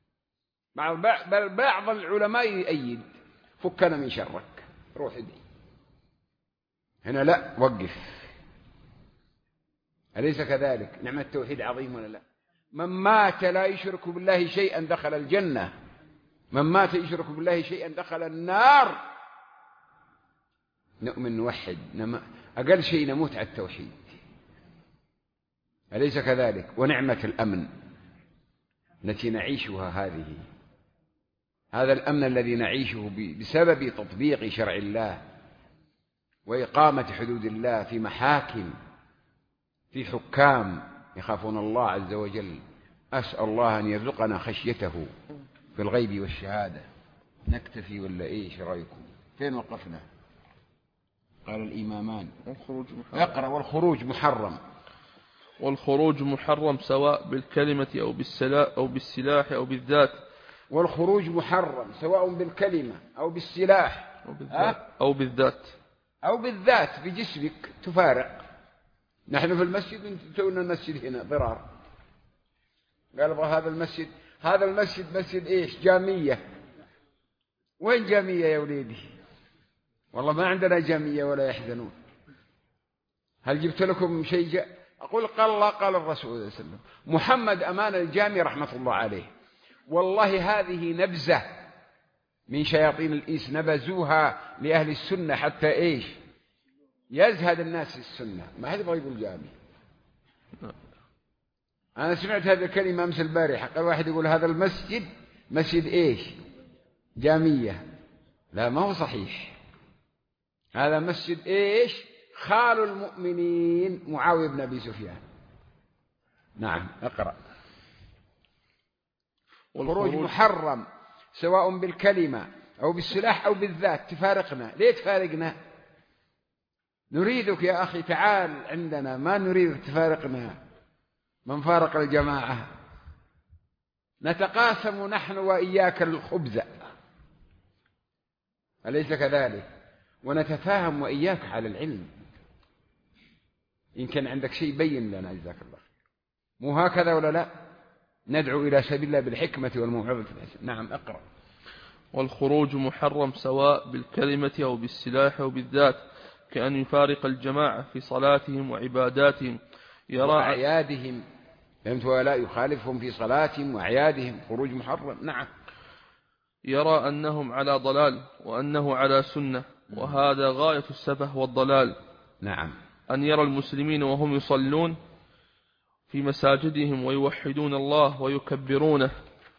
Speaker 2: بل بعض العلماء يؤيد، فكنا من شرك، روح ادعي. هنا لا، وقف. أليس كذلك؟ نعمة التوحيد عظيم ولا لا؟ من مات لا يشرك بالله شيئا دخل الجنة، من مات يشرك بالله شيئا دخل النار. نؤمن نوحد، أقل شيء نموت على التوحيد. أليس كذلك؟ ونعمة الأمن التي نعيشها هذه، هذا الأمن الذي نعيشه بسبب تطبيق شرع الله وإقامة حدود الله في محاكم، في حكام يخافون الله عز وجل. أسأل الله أن يرزقنا خشيته في الغيب والشهادة. نكتفي ولا إيش رأيكم؟ فين وقفنا؟ قال الإمامان اقرأ. والخروج محرم.
Speaker 3: والخروج محرم سواء بالكلمة أو بالسلاح أو بالذات.
Speaker 2: والخروج محرم سواء بالكلمة أو بالسلاح أو بالذات بجسمك تفارق. نحن في المسجد تونا المسجد هنا ضرار، قال هذا المسجد مسجد إيش؟ جامية. وين جامية يا وليدي؟ والله ما عندنا جامية ولا يحزنون. هل جبت لكم شيء أقول قال الله قال الرسول صلى الله عليه وسلم. محمد أمان الجامي رحمة الله عليه، والله هذه نبذة من شياطين الإنس نبذوها لأهل السنة حتى إيش؟ يزهد الناس في السنة. ما حد يبغى يقول جامي. أنا سمعت هذه الكلمة أمس البارحة، قال واحد يقول هذا المسجد مسجد إيش؟ جامية. لا، ما هو صحيح. هذا مسجد إيش؟ خال المؤمنين معاوية بن أبي سفيان. نعم اقرأ. والخروج محرم سواء بالكلمة أو بالسلاح أو بالذات. تفارقنا. ليه تفارقنا؟ نريدك يا أخي تعال عندنا، ما نريدك تفارقنا. من فارق الجماعة نتقاسم نحن وإياك الخبز، أليس كذلك؟ ونتفاهم وإياك على العلم. إن كان عندك شيء بين لنا جزاك الله. مو هكذا ولا لا؟ ندعو إلى سبيل الله بالحكمة والموعظة الحسنة. نعم اقرأ.
Speaker 3: والخروج محرم سواء بالكلمة أو بالسلاح أو بالذات، كأن يفارق الجماعة في صلاتهم وعباداتهم
Speaker 2: وأعيادهم. فهمت ولا؟ يخالفهم في صلاتهم وأعيادهم. خروج محرم. نعم.
Speaker 3: يرى أنهم على ضلال وأنه على سنة، وهذا غاية السفه والضلال.
Speaker 2: نعم.
Speaker 3: أن يرى المسلمين وهم يصلون في مساجدهم ويوحدون الله ويكبرونه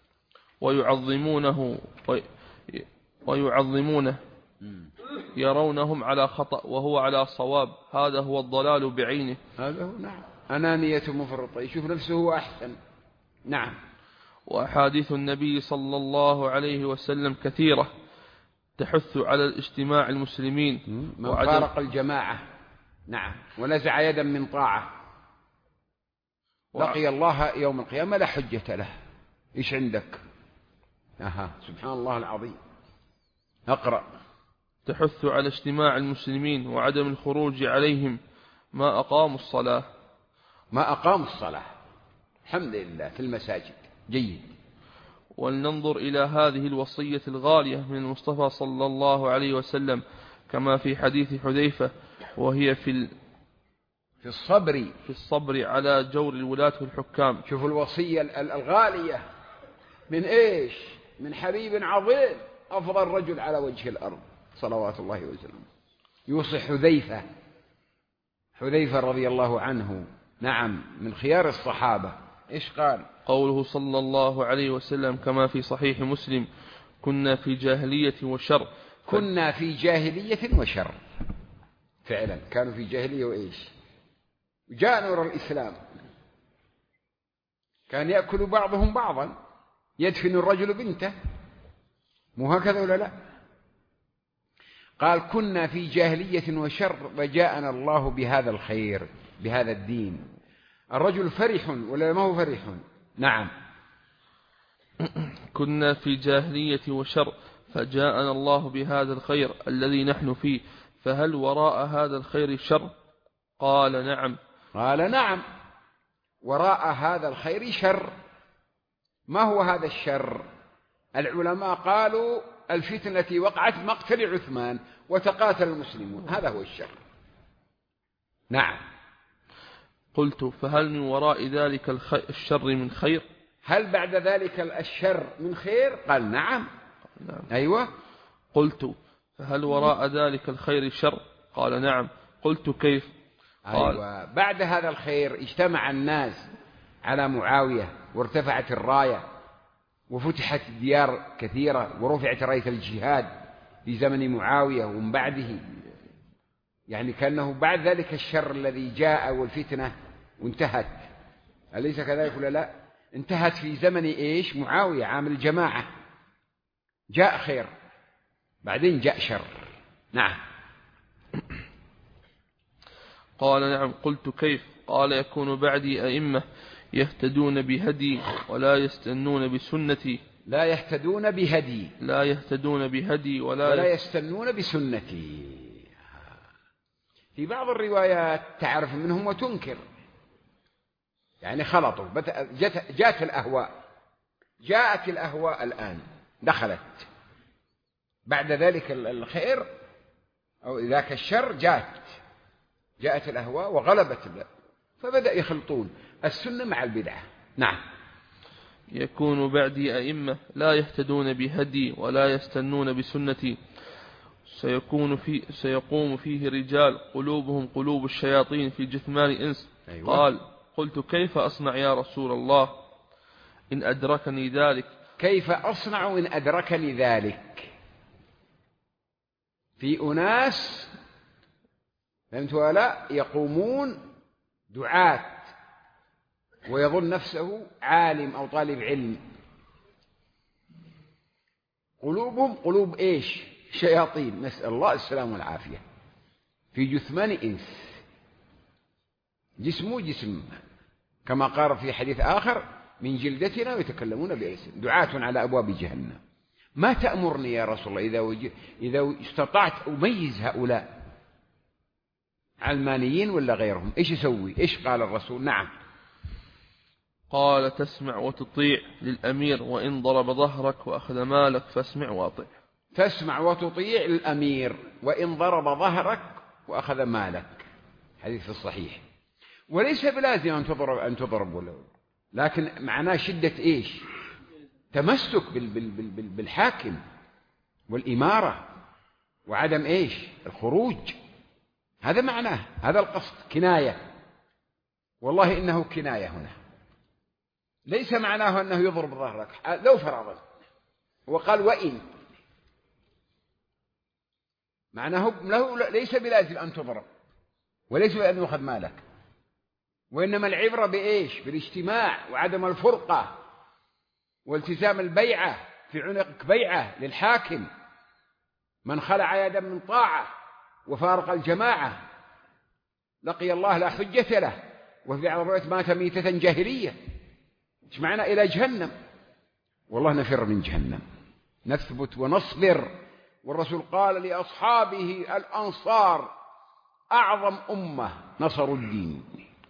Speaker 3: ويعظمونه يرونهم على خطأ وهو على صواب. هذا هو الضلال بعينه.
Speaker 2: هذا هو. نعم. أنانية مفرطة، يشوف نفسه هو أحسن. نعم.
Speaker 3: وأحاديث النبي صلى الله عليه وسلم كثيرة تحث على الاجتماع المسلمين.
Speaker 2: من فارق الجماعة نعم ونزع يدا من طاعة لقي الله يوم القيامة لا حجة له. إيش عندك؟ سبحان الله العظيم. اقرأ.
Speaker 3: تحث على اجتماع المسلمين وعدم الخروج عليهم ما أقاموا الصلاة.
Speaker 2: ما أقاموا الصلاة. الحمد لله في المساجد. جيد.
Speaker 3: ولننظر إلى هذه الوصية الغالية من المصطفى صلى الله عليه وسلم كما في حديث حذيفة، وهي في الصبر على جور الولاة والحكام.
Speaker 2: شوفوا الوصية الغالية من إيش؟ من حبيب عظيم، أفضل رجل على وجه الأرض صلوات الله وسلامه. يوصي حذيفة رضي الله عنه. نعم من خيار الصحابة. إيش قال؟
Speaker 3: قوله صلى الله عليه وسلم كما في صحيح مسلم: كنا في جاهلية وشر.
Speaker 2: كنا في جاهلية وشر. فعلا كانوا في جاهلية وإيش؟ جاء نور الإسلام. كان يأكل بعضهم بعضا، يدفن الرجل بنته، مو هكذا ولا لا؟ قال كنا في جاهلية وشر وجاءنا الله بهذا الخير بهذا الدين. الرجل فرح ولا ما هو فرح؟ نعم.
Speaker 3: كنا في جاهلية وشر فجاءنا الله بهذا الخير الذي نحن فيه، فهل وراء هذا الخير شر؟ قال نعم.
Speaker 2: قال نعم وراء هذا الخير شر. ما هو هذا الشر؟ العلماء قالوا الفتنة التي وقعت مقتل عثمان وتقاتل المسلمون، هذا هو الشر. نعم.
Speaker 3: قلت فهل من وراء ذلك الشر من خير؟
Speaker 2: هل بعد ذلك الشر من خير؟ قال نعم. أيوة.
Speaker 3: قلت فهل وراء ذلك الخير شر؟ قال نعم. قلت كيف؟ قال
Speaker 2: أيوة. بعد هذا الخير اجتمع الناس على معاوية وارتفعت الراية وفتحت ديار كثيرة ورفعت راية الجهاد في زمن معاوية ومن بعده، يعني كأنه بعد ذلك الشر الذي جاء والفتنة وانتهت، أليس كذلك ولا لا؟ انتهت في زمن إيش؟ معاوية عام الجماعة، جاء خير بعدين جاء شر. نعم.
Speaker 3: قال نعم. قلت كيف؟ قال يكون بعدي أئمة يهتدون بهدي ولا يستنون بسنتي.
Speaker 2: لا يهتدون بهدي،
Speaker 3: لا يهتدون بهدي
Speaker 2: ولا يستنون بسنتي. في بعض الروايات تعرف منهم وتنكر، يعني خلطوا، جاءت الأهواء الآن دخلت بعد ذلك الخير أو ذاك الشر، جاءت الأهواء وغلبت، فبدأ يخلطون السنة مع البدعة. نعم.
Speaker 3: يكون بعدي أئمة لا يهتدون بهدي ولا يستنون بسنتي، سيقوم فيه رجال قلوبهم قلوب الشياطين في جثمان إنس.
Speaker 2: أيوة.
Speaker 3: قال قلت كيف أصنع يا رسول الله إن أدركني ذلك؟
Speaker 2: كيف أصنع إن أدركني ذلك؟ في أناس فهمت ولا يقومون دعاة ويظن نفسه عالم أو طالب علم، قلوبهم قلوب إيش؟ شياطين، نسأل الله السلام والعافية، في جثمان إنس، جسمه جسم كما قال في حديث آخر من جلدتنا ويتكلمون بألسنتهم، دعاة على أبواب جهنم. ما تأمرني يا رسول الله إذا استطعت أميز هؤلاء علمانيين ولا غيرهم، إيش يسوي؟ إيش قال الرسول؟ نعم.
Speaker 3: قال تسمع وتطيع للأمير وإن ضرب ظهرك وأخذ مالك فاسمع وأطيع.
Speaker 2: تسمع وتطيع للأمير وإن ضرب ظهرك وأخذ مالك، حديث الصحيح. وليس بلازم أن تضرب لكن معناه شدة إيش؟ تمسك بالحاكم والإمارة وعدم إيش؟ الخروج، هذا معناه، هذا القصد، كناية، والله إنه كناية هنا، ليس معناه أنه يضرب ظهرك. لو فرضا وقال وإن، معناه ليس بلازم أن تضرب وليس بأن يأخذ مالك، وإنما العبرة بإيش؟ بالاجتماع وعدم الفرقة والتزام البيعة، في عنقك بيعة للحاكم، من خلع يدا من طاعة وفارق الجماعة لقي الله لا حجة له، وفي بعض الروايات مات ميتة جاهلية. ايش معنى؟ إلى جهنم. والله نفر من جهنم، نثبت ونصبر. والرسول قال لأصحابه الأنصار أعظم أمة نصروا الدين،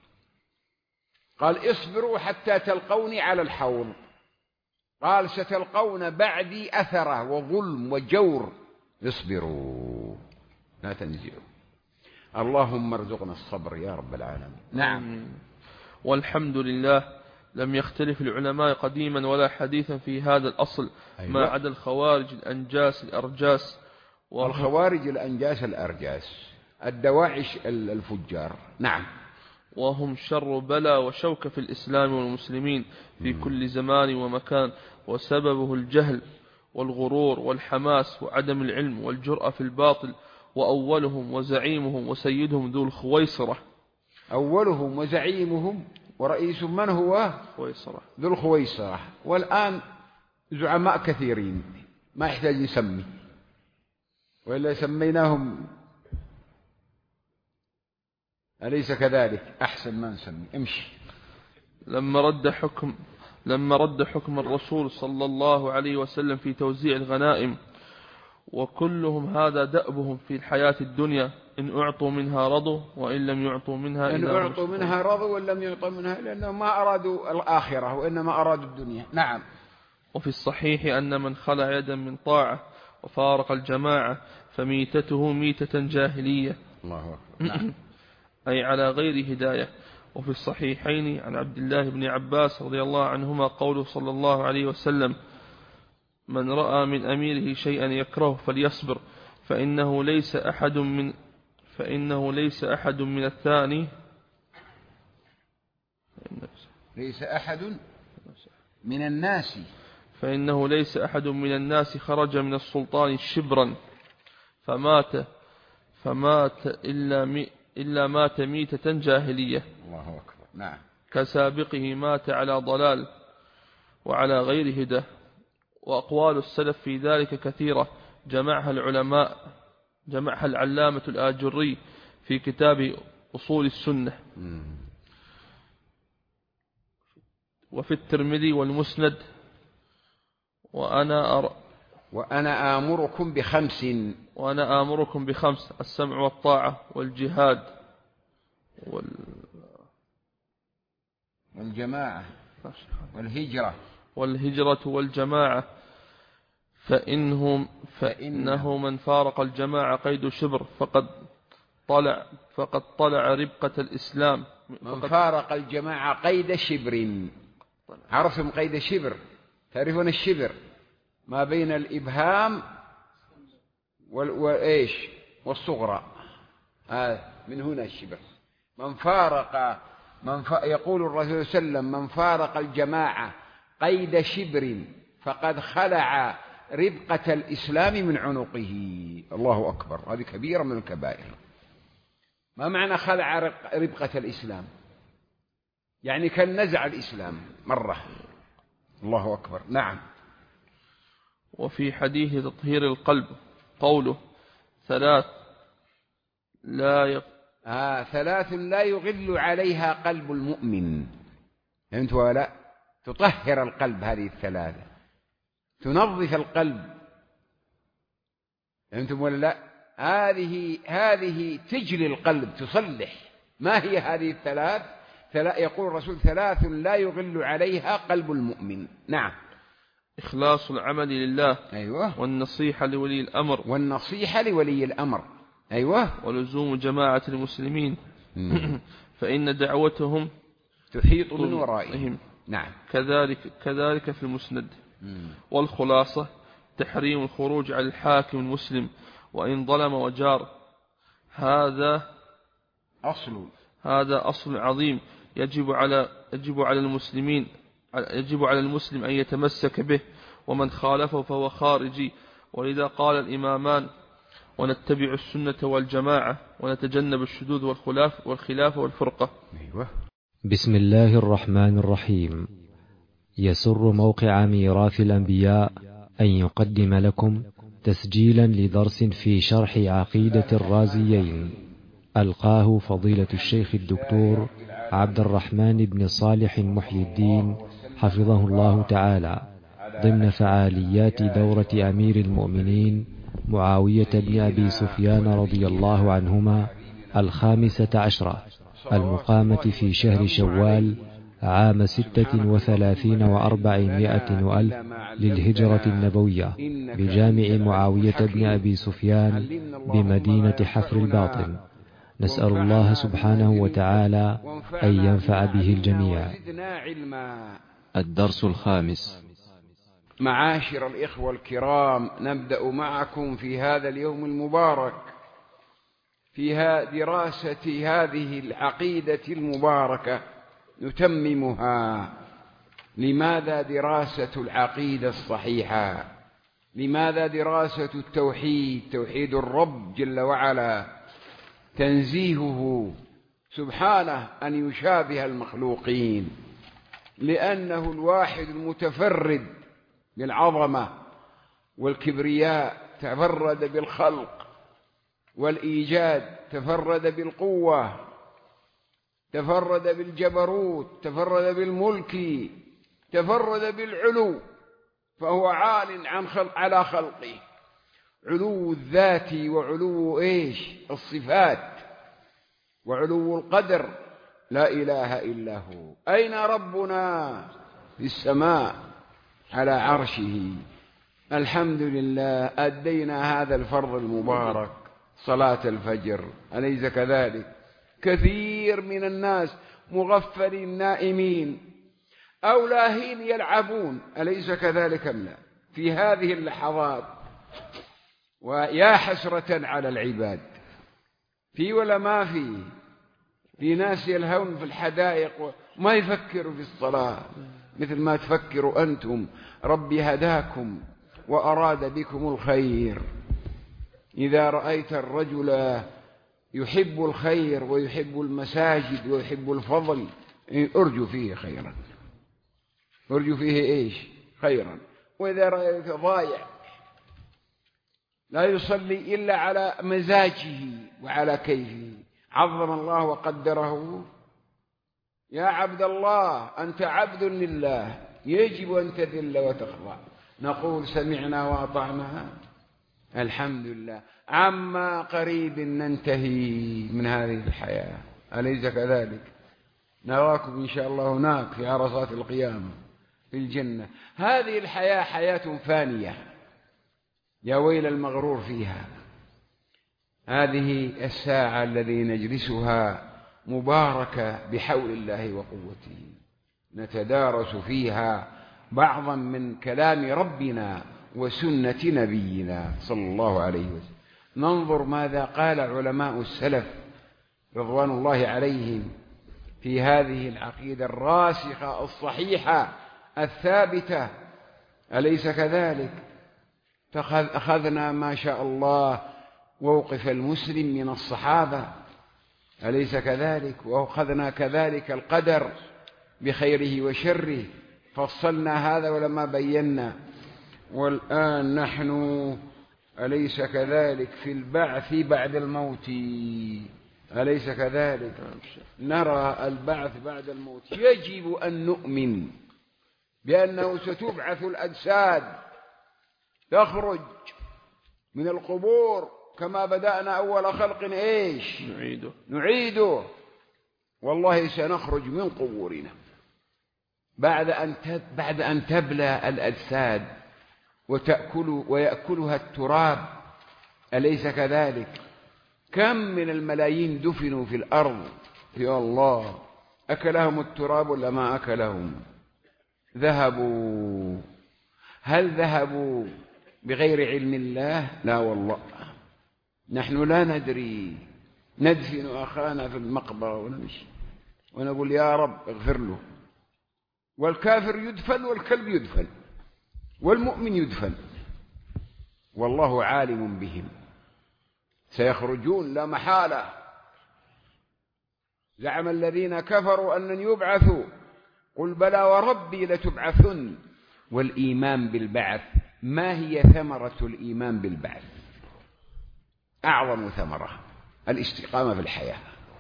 Speaker 2: قال اصبروا حتى تلقوني على الحوض، قال ستلقون بعدي أثرة وظلم وجور، اصبروا لا تنزعوا. اللهم ارزقنا الصبر يا رب العالمين. نعم.
Speaker 3: والحمد لله لم يختلف العلماء قديما ولا حديثا في هذا الأصل. أيوة. ما عدا الخوارج الأنجاس الأرجاس،
Speaker 2: الخوارج الأنجاس الأرجاس الدواعش الفجار. نعم.
Speaker 3: وهم شر بلا وشوك في الإسلام والمسلمين في كل زمان ومكان، وسببه الجهل والغرور والحماس وعدم العلم والجرأة في الباطل. وأولهم وزعيمهم وسيدهم ذو الخويصرة.
Speaker 2: أولهم وزعيمهم ورئيس من هو؟
Speaker 3: خويصرة.
Speaker 2: ذو الخويصرة. والآن زعماء كثيرين ما يحتاج نسمي، وإلا سميناهم أليس كذلك؟ أحسن ما نسمي. امشي.
Speaker 3: لما رد حكم الرسول صلى الله عليه وسلم في توزيع الغنائم، وكلهم هذا دأبهم في الحياة الدنيا، إن أعطوا منها رضوا وإن لم يعطوا منها
Speaker 2: إن أعطوا منها رضوا وإن لم يعطوا منها، لأنهم ما أرادوا الآخرة وإنما أرادوا الدنيا. نعم.
Speaker 3: وفي الصحيح أن من خلع يدا من طاعة وفارق الجماعة فميتته ميتة جاهلية.
Speaker 2: الله أكبر. نعم.
Speaker 3: أي على غير هداية. وفي الصحيحين عن عبد الله بن عباس رضي الله عنهما قوله صلى الله عليه وسلم: من رأى من أميره شيئا يكره فليصبر، فإنه ليس أحد من الثاني
Speaker 2: ليس أحد من الناس
Speaker 3: فإنه ليس أحد من الناس خرج من السلطان شبرا فمات إلا مات ميتة جاهلية.
Speaker 2: الله أكبر. نعم.
Speaker 3: كسابقه مات على ضلال وعلى غير هدى. وأقوال السلف في ذلك كثيرة جمعها العلامة الآجري في كتاب أصول السنة، وفي الترمذي والمسند. وأنا آمركم بخمس: السمع والطاعة والجهاد
Speaker 2: والجماعة
Speaker 3: والهجرة والجماعة، فإنه من فارق الجماعة قيد شبر فقد طلع ربقة الإسلام.
Speaker 2: من فارق الجماعة قيد شبر، عرفهم قيد شبر؟ تعرفون الشبر ما بين الإبهام والصغرى، من هنا الشبر. يقول الرسول صلى الله عليه وسلم: من فارق الجماعة قيد شبر فقد خلع ربقة الإسلام من عنقه. الله أكبر، هذه كبيرة من الكبائر. ما معنى خلع ربقة الإسلام؟ يعني كان نزع الإسلام مرة. الله أكبر. نعم.
Speaker 3: وفي حديث تطهير القلب قوله: ثلاث
Speaker 2: لا يغل عليها قلب المؤمن. فهمت ولا؟ تطهر القلب، هذه الثلاثة تنظف القلب. فهمتم ولا لا؟ هذه تجلي القلب، تصلح. ما هي هذه الثلاث؟ يقول الرسول: ثلاث لا يغل عليها قلب المؤمن. نعم.
Speaker 3: إخلاص العمل لله.
Speaker 2: أيوة.
Speaker 3: والنصيحة لولي الأمر.
Speaker 2: أيوة.
Speaker 3: ولزوم جماعة المسلمين فإن دعوتهم
Speaker 2: تحيط من ورائهم. نعم.
Speaker 3: كذلك في المسند. والخلاصة: تحريم الخروج على الحاكم المسلم وإن ظلم وجار. هذا أصل عظيم يجب على المسلم أن يتمسك به، ومن خالفه فهو خارجي. ولذا قال الإمامان: ونتبع السنة والجماعة ونتجنب الشذوذ والخلاف والفرقة.
Speaker 2: أيوة.
Speaker 1: بسم الله الرحمن الرحيم. يسر موقع ميراث الأنبياء أن يقدم لكم تسجيلا لدرس في شرح عقيدة الرازيين، ألقاه فضيلة الشيخ الدكتور عبد الرحمن بن صالح محي الدين حفظه الله تعالى، ضمن فعاليات دورة أمير المؤمنين معاوية بن أبي سفيان رضي الله عنهما 15 المقامة في شهر شوال عام 36 و400 وألف للهجرة النبوية بجامع معاوية بن أبي سفيان بمدينة حفر الباطن. نسأل الله سبحانه وتعالى أن ينفع به الجميع. الدرس الخامس.
Speaker 2: معاشر الإخوة الكرام، نبدأ معكم في هذا اليوم المبارك فيها دراسة هذه العقيدة المباركة نتممها. لماذا دراسة العقيدة الصحيحة؟ لماذا دراسة التوحيد؟ توحيد الرب جل وعلا، تنزيهه سبحانه أن يشابه المخلوقين، لأنه الواحد المتفرد بالعظمة والكبرياء، تفرد بالخلق والإيجاد، تفرد بالقوة، تفرد بالجبروت، تفرد بالملك، تفرد بالعلو، فهو عال على خلقه، علو الذات وعلو الصفات وعلو القدر. لا إله إلا هو. أين ربنا؟ في السماء على عرشه. الحمد لله، أدينا هذا الفرض المبارك، صلاة الفجر، أليس كذلك؟ كثير من الناس مغفلين نائمين أو لاهين يلعبون، أليس كذلك أم لا؟ في هذه اللحظات، ويا حسرة على العباد، في ولا ما في ناس يلهون في الحدائق وما يفكروا في الصلاة، مثل ما تفكروا أنتم. ربي هداكم وأراد بكم الخير. إذا رأيت الرجل يحب الخير ويحب المساجد ويحب الفضل أرجو فيه خيرا، أرجو فيه إيش؟ خيرا. وإذا رأيت ضايع لا يصلي إلا على مزاجه وعلى كيفه، عظم الله وقدره، يا عبد الله أنت عبد لله يجب أن تذل وتخضع. نقول سمعنا وأطعنا الحمد لله. عما قريب ننتهي من هذه الحياة، أليس كذلك؟ نراكم إن شاء الله هناك في عرصات القيامة في الجنة. هذه الحياة حياة فانية، يا ويل المغرور فيها. هذه الساعة الذي نجلسها مباركة بحول الله وقوته، نتدارس فيها بعضا من كلام ربنا وسنة نبينا صلى الله عليه وسلم. ننظر ماذا قال علماء السلف رضوان الله عليهم في هذه العقيدة الراسخة الصحيحة الثابتة، أليس كذلك؟ أخذنا ما شاء الله موقف المسلم من الصحابة، أليس كذلك؟ وأخذنا كذلك القدر بخيره وشره، فصلنا هذا ولما بينا. والآن نحن أليس كذلك في البعث بعد الموت، أليس كذلك؟ نرى البعث بعد الموت. يجب أن نؤمن بأنه ستبعث الأجساد، تخرج من القبور كما بدأنا أول خلق إيش؟ نعيده. والله سنخرج من قبورنا بعد أن تبلى الأجساد ويأكلها التراب، أليس كذلك؟ كم من الملايين دفنوا في الأرض، يا الله، أكلهم التراب ولا ما أكلهم؟ ذهبوا. هل ذهبوا بغير علم الله؟ لا والله، نحن لا ندري. ندفن أخانا في المقبرة ونمشي ونقول يا رب اغفر له. والكافر يدفن والكلب يدفن والمؤمن يدفن، والله عالم بهم. سيخرجون لا محالة. زعم الذين كفروا أن لن يبعثوا، قل بلى وربي لتبعثن. والإيمان بالبعث، ما هي ثمرة الإيمان بالبعث؟ أعظم ثمرة الاستقامة في الحياة.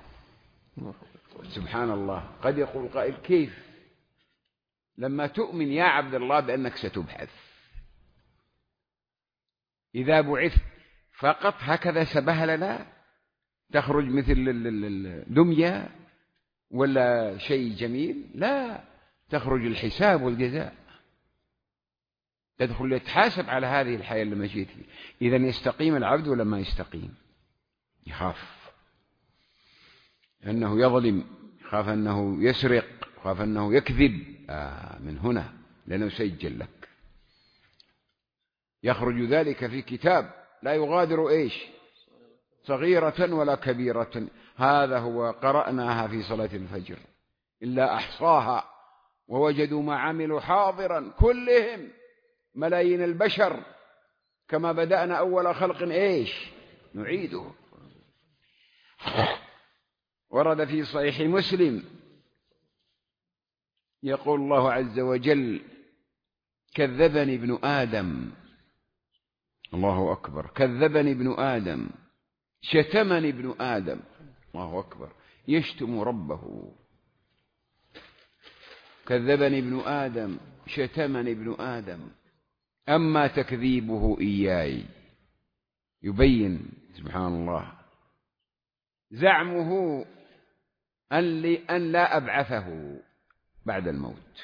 Speaker 2: سبحان الله. قد يقول قائل كيف لما تؤمن يا عبد الله بأنك ستبعث؟ إذا بعثت فقط هكذا سبهللا تخرج مثل الدمية ولا شيء جميل؟ لا، تخرج الحساب والجزاء، تدخل يتحاسب على هذه الحياة اللي مشيت فيه. إذن يستقيم العبد ولا ما يستقيم؟ يخاف أنه يظلم، يخاف أنه يسرق، يخاف أنه يكذب. من هنا لأنه سيجل لك. يخرج ذلك في كتاب لا يغادر إيش؟ صغيرة ولا كبيرة. هذا هو قرأناها في صلاة الفجر، إلا أحصاها ووجدوا ما عملوا حاضرا. كلهم ملايين البشر كما بدأنا أول خلق إيش؟ نعيده. ورد في صحيح مسلم يقول الله عز وجل: كذبني ابن آدم. الله أكبر. كذبني ابن آدم، شتمني ابن آدم. الله أكبر. يشتم ربه. كذبني ابن آدم، شتمني ابن آدم، أما تكذيبه إياي. يبين سبحان الله زعمه أن لا أبعثه بعد الموت.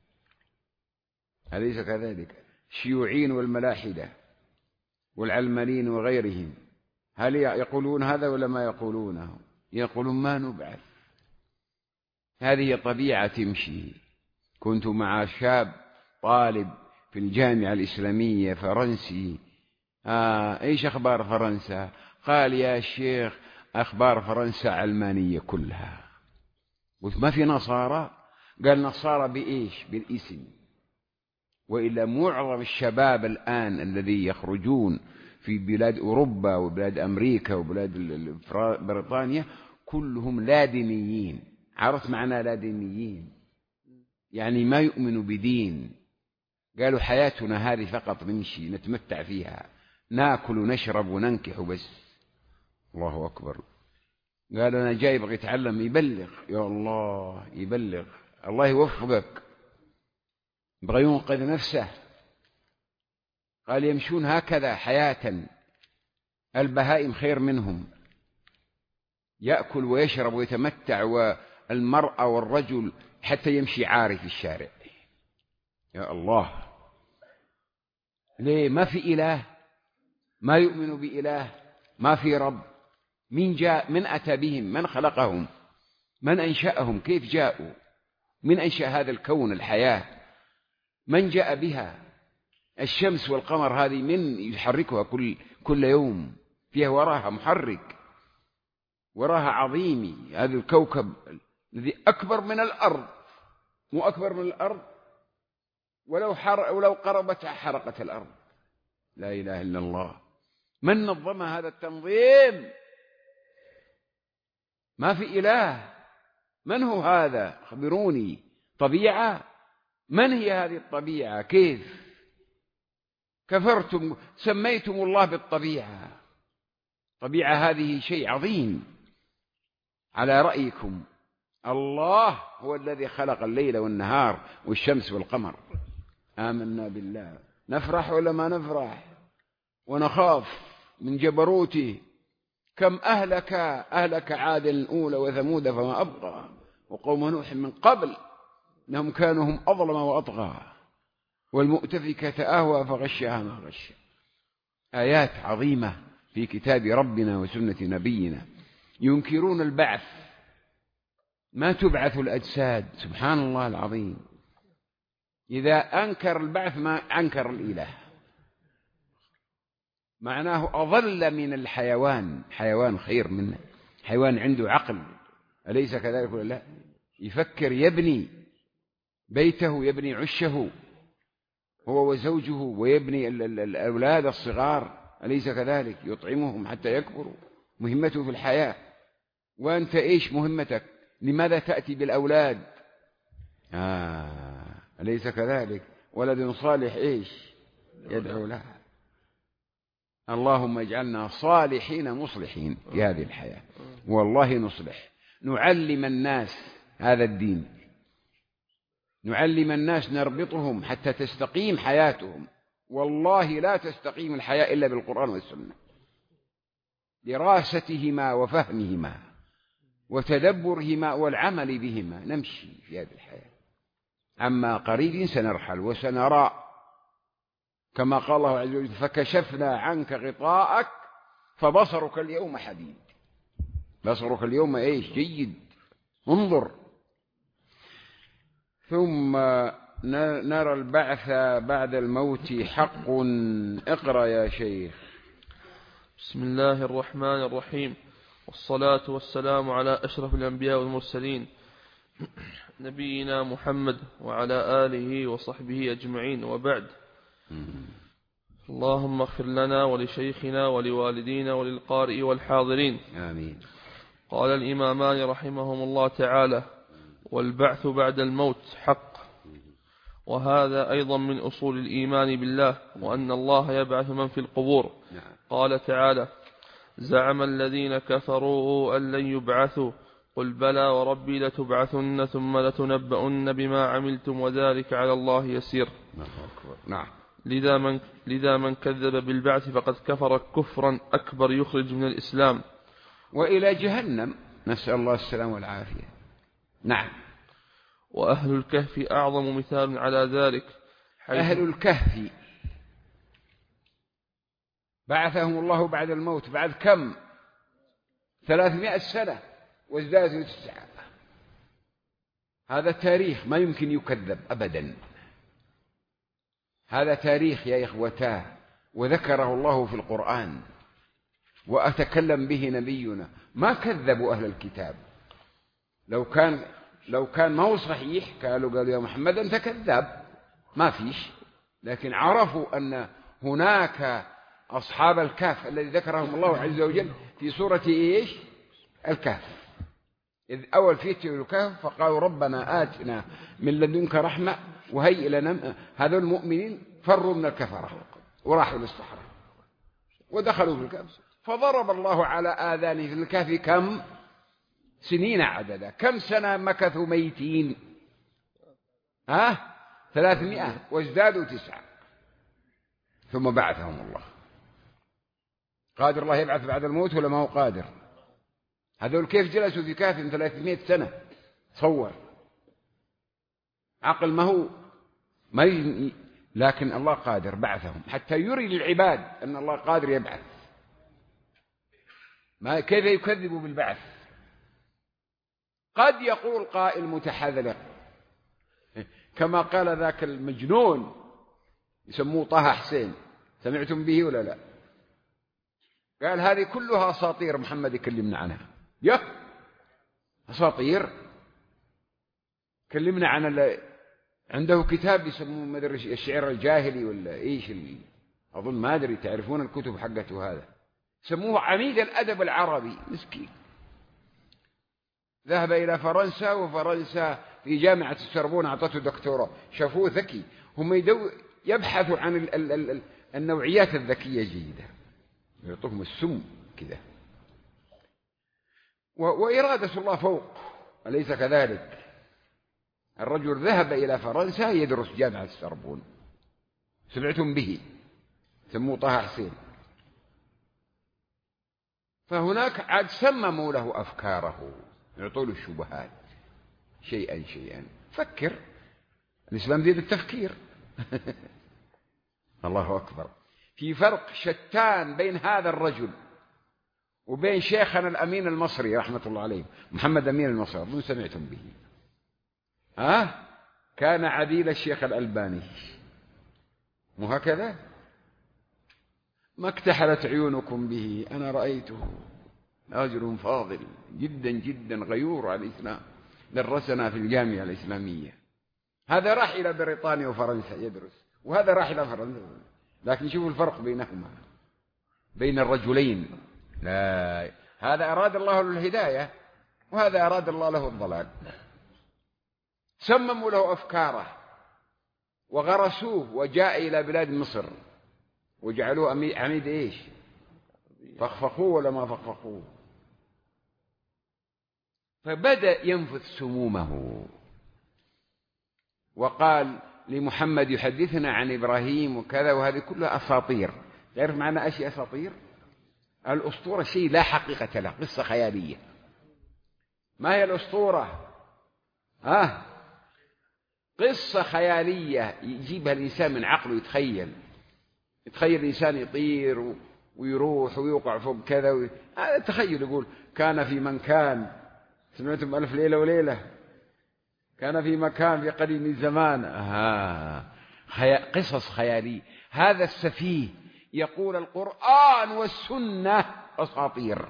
Speaker 2: أليس كذلك؟ الشيوعيين والملاحدة والعلمانيين وغيرهم هل يقولون هذا ولا ما يقولونه؟ يقولون ما نبعث. هذه طبيعة تمشي. كنت مع شاب طالب في الجامعة الإسلامية فرنسي. إيش أخبار فرنسا؟ قال يا شيخ أخبار فرنسا علمانية كلها. قلت ما في نصارى؟ قال نصارى بإيش؟ بالاسم. وإلا معظم الشباب الآن الذي يخرجون في بلاد أوروبا وبلاد أمريكا وبلاد بريطانيا كلهم لا دينيين. عرفت معنى لا دينيين؟ يعني ما يؤمنوا بدين. قالوا حياتنا هذه فقط نمشي نتمتع فيها، ناكل ونشرب وننكح بس. الله أكبر. قال أنا جاي بغي يتعلم، يبلغ. يا الله، يبلغ، الله يوفقك. بغى ينقذ نفسه. قال يمشون هكذا حياة، البهائم خير منهم، يأكل ويشرب ويتمتع، والمرأة والرجل حتى يمشي عاري في الشارع. يا الله، ليه؟ ما في إله، ما يؤمن بإله، ما في رب. من جاء؟ من أتى بهم؟ من خلقهم؟ من أنشأهم؟ كيف جاءوا؟ من أنشأ هذا الكون؟ الحياة من جاء بها؟ الشمس والقمر هذه من يحركها كل يوم؟ فيها وراها محرك، وراها عظيمي. هذا الكوكب الذي أكبر من الأرض، مو أكبر من الأرض، ولو قربت حرقت الأرض. لا إله إلا الله. من نظم هذا التنظيم؟ ما في إله. من هو هذا؟ خبروني. طبيعة؟ من هي هذه الطبيعة؟ كيف كفرتم سميتم الله بالطبيعة؟ الطبيعة هذه شيء عظيم على رأيكم. الله هو الذي خلق الليل والنهار والشمس والقمر. آمنا بالله. نفرح ولا ما نفرح؟ ونخاف من جبروته. كم أهلك عاد الأولى وثمود فما أبقى، وقوم نوح من قبل إنهم كانوا هم أظلم وأطغى، والمؤتفكة أهوى فغشها ما غش. آيات عظيمة في كتاب ربنا وسنة نبينا. ينكرون البعث، ما تبعث الأجساد. سبحان الله العظيم. إذا أنكر البعث ما أنكر الإله، معناه أضل من الحيوان. حيوان خير منه، حيوان عنده عقل، أليس كذلك ولا لا؟ يفكر، يبني بيته، يبني عشه هو وزوجه، ويبني الأولاد الصغار، أليس كذلك؟ يطعمهم حتى يكبروا، مهمته في الحياة. وأنت إيش مهمتك؟ لماذا تأتي بالأولاد؟ أليس كذلك؟ ولد صالح إيش يدعو له. اللهم اجعلنا صالحين مصلحين في هذه الحياة، والله نصلح. نعلم الناس هذا الدين، نعلم الناس، نربطهم حتى تستقيم حياتهم. والله لا تستقيم الحياة إلا بالقرآن والسنة، دراستهما وفهمهما وتدبرهما والعمل بهما نمشي في هذه الحياة. عما قريب سنرحل وسنرى، كما قال الله عز وجل: فكشفنا عنك غطاءك فبصرك اليوم حديد. بصرك اليوم ايش؟ جيد، انظر. ثم نرى البعث بعد الموت حق. اقرأ يا شيخ.
Speaker 3: بسم الله الرحمن الرحيم، والصلاة والسلام على أشرف الأنبياء والمرسلين نبينا محمد وعلى آله وصحبه أجمعين، وبعد. اللهم اغفر لنا ولشيخنا ولوالدينا وللقارئ والحاضرين،
Speaker 2: آمين.
Speaker 3: قال الإمامان رحمهم الله تعالى: والبعث بعد الموت حق. وهذا أيضا من أصول الإيمان بالله، وأن الله يبعث من في القبور. قال تعالى: زعم الذين كفروا أن لن يبعثوا قل بلى وربي لتبعثن ثم لتنبؤن بما عملتم وذلك على الله يسير.
Speaker 2: نعم.
Speaker 3: لذا من كذب بالبعث فقد كفر كفرا أكبر يخرج من الإسلام
Speaker 2: وإلى جهنم، نسأل الله السلامة والعافية. نعم.
Speaker 3: وأهل الكهف أعظم مثال على ذلك.
Speaker 2: أهل الكهف بعثهم الله بعد الموت، بعد كم؟ 300 سنة وازدادوا 9. هذا تاريخ ما يمكن يكذب أبدا. هذا تاريخ يا إخوتاه، وذكره الله في القرآن وأتكلم به نبينا. ما كذبوا أهل الكتاب. لو كان لو كان ما هو صحيح قالوا يا محمد أنت كذاب، ما فيش. لكن عرفوا أن هناك أصحاب الكهف الذي ذكرهم الله عز وجل في سورة إيش؟ الكهف، إذ أول فتية الكهف فقالوا ربنا آتنا من لدنك رحمة وهيئ لنا. هذول المؤمنين فروا من الكفرة وراحوا للصحراء ودخلوا في الكهف، فضرب الله على آذانهم في الكهف كم سنين عددا. كم سنة مكثوا ميتين؟ 300 وازدادوا 9. ثم بعثهم الله. قادر الله يبعث بعد الموت ولا ما هو قادر؟ هذول كيف جلسوا في كهف 300 سنة؟ تصور عقل ما هو لكن الله قادر بعثهم حتى يري للعباد أن الله قادر يبعث. ما كيف يكذبوا بالبعث؟ قد يقول قائل متحذلق كما قال ذاك المجنون يسموه طه حسين، سمعتم به ولا لا؟ قال هذه كلها أساطير محمد يكلمنا عنها. أساطير؟ كلمنا عن عنده كتاب يسموه ما أدري الشعر الجاهلي ولا إيش أظن ما أدري، تعرفون الكتب حقته هذا، سموه عميد الأدب العربي. مسكين ذهب إلى فرنسا، وفرنسا في جامعة السربون أعطته دكتوراه. شافوه ذكي، هم يبحثوا عن النوعيات الذكية جيدة، يعطوهم السم كذا. وإرادة الله فوق، أليس كذلك؟ الرجل ذهب إلى فرنسا يدرس جامعة السربون، سمعتم به، سموه طه حسين. فهناك عاد سمموا له أفكاره، يعطوا له الشبهات شيئا شيئا. فكر، الإسلام دين التفكير. الله أكبر. في فرق شتان بين هذا الرجل وبين شيخنا الأمين المصري رحمة الله عليه، محمد أمين المصري، أظن سمعتم به. كان عديل الشيخ الألباني، مو هكذا؟ ما اكتحلت عيونكم به، أنا رأيته رجل فاضل جدا جدا غيور على الإسلام، درسنا في الجامعة الإسلامية. هذا راح إلى بريطانيا وفرنسا يدرس، وهذا راح إلى فرنسا. لكن شوفوا الفرق بينهما، بين الرجلين. لا، هذا أراد الله له الهداية وهذا أراد الله له الضلال. سمموا له أفكاره وغرسوه، وجاء إلى بلاد مصر وجعلوه عميد إيش؟ فخفخوه ولا ما فخفخوه؟ فبدأ ينفث سمومه، وقال لمحمد يحدثنا عن إبراهيم وكذا، وهذه كلها أساطير. تعرف معنى أشياء أساطير؟ الأسطورة شيء لا حقيقة له، قصة خيالية. ما هي الأسطورة؟ قصة خيالية يجيبها الإنسان من عقله، يتخيل الإنسان يطير ويروح ويوقع فوق كذا هذا تخيل. يقول كان في من كان، سمعتم ألف ليلة وليلة؟ كان في مكان في قديم الزمان. قصص خيالية. هذا السفيه يقول القرآن والسنة أساطير.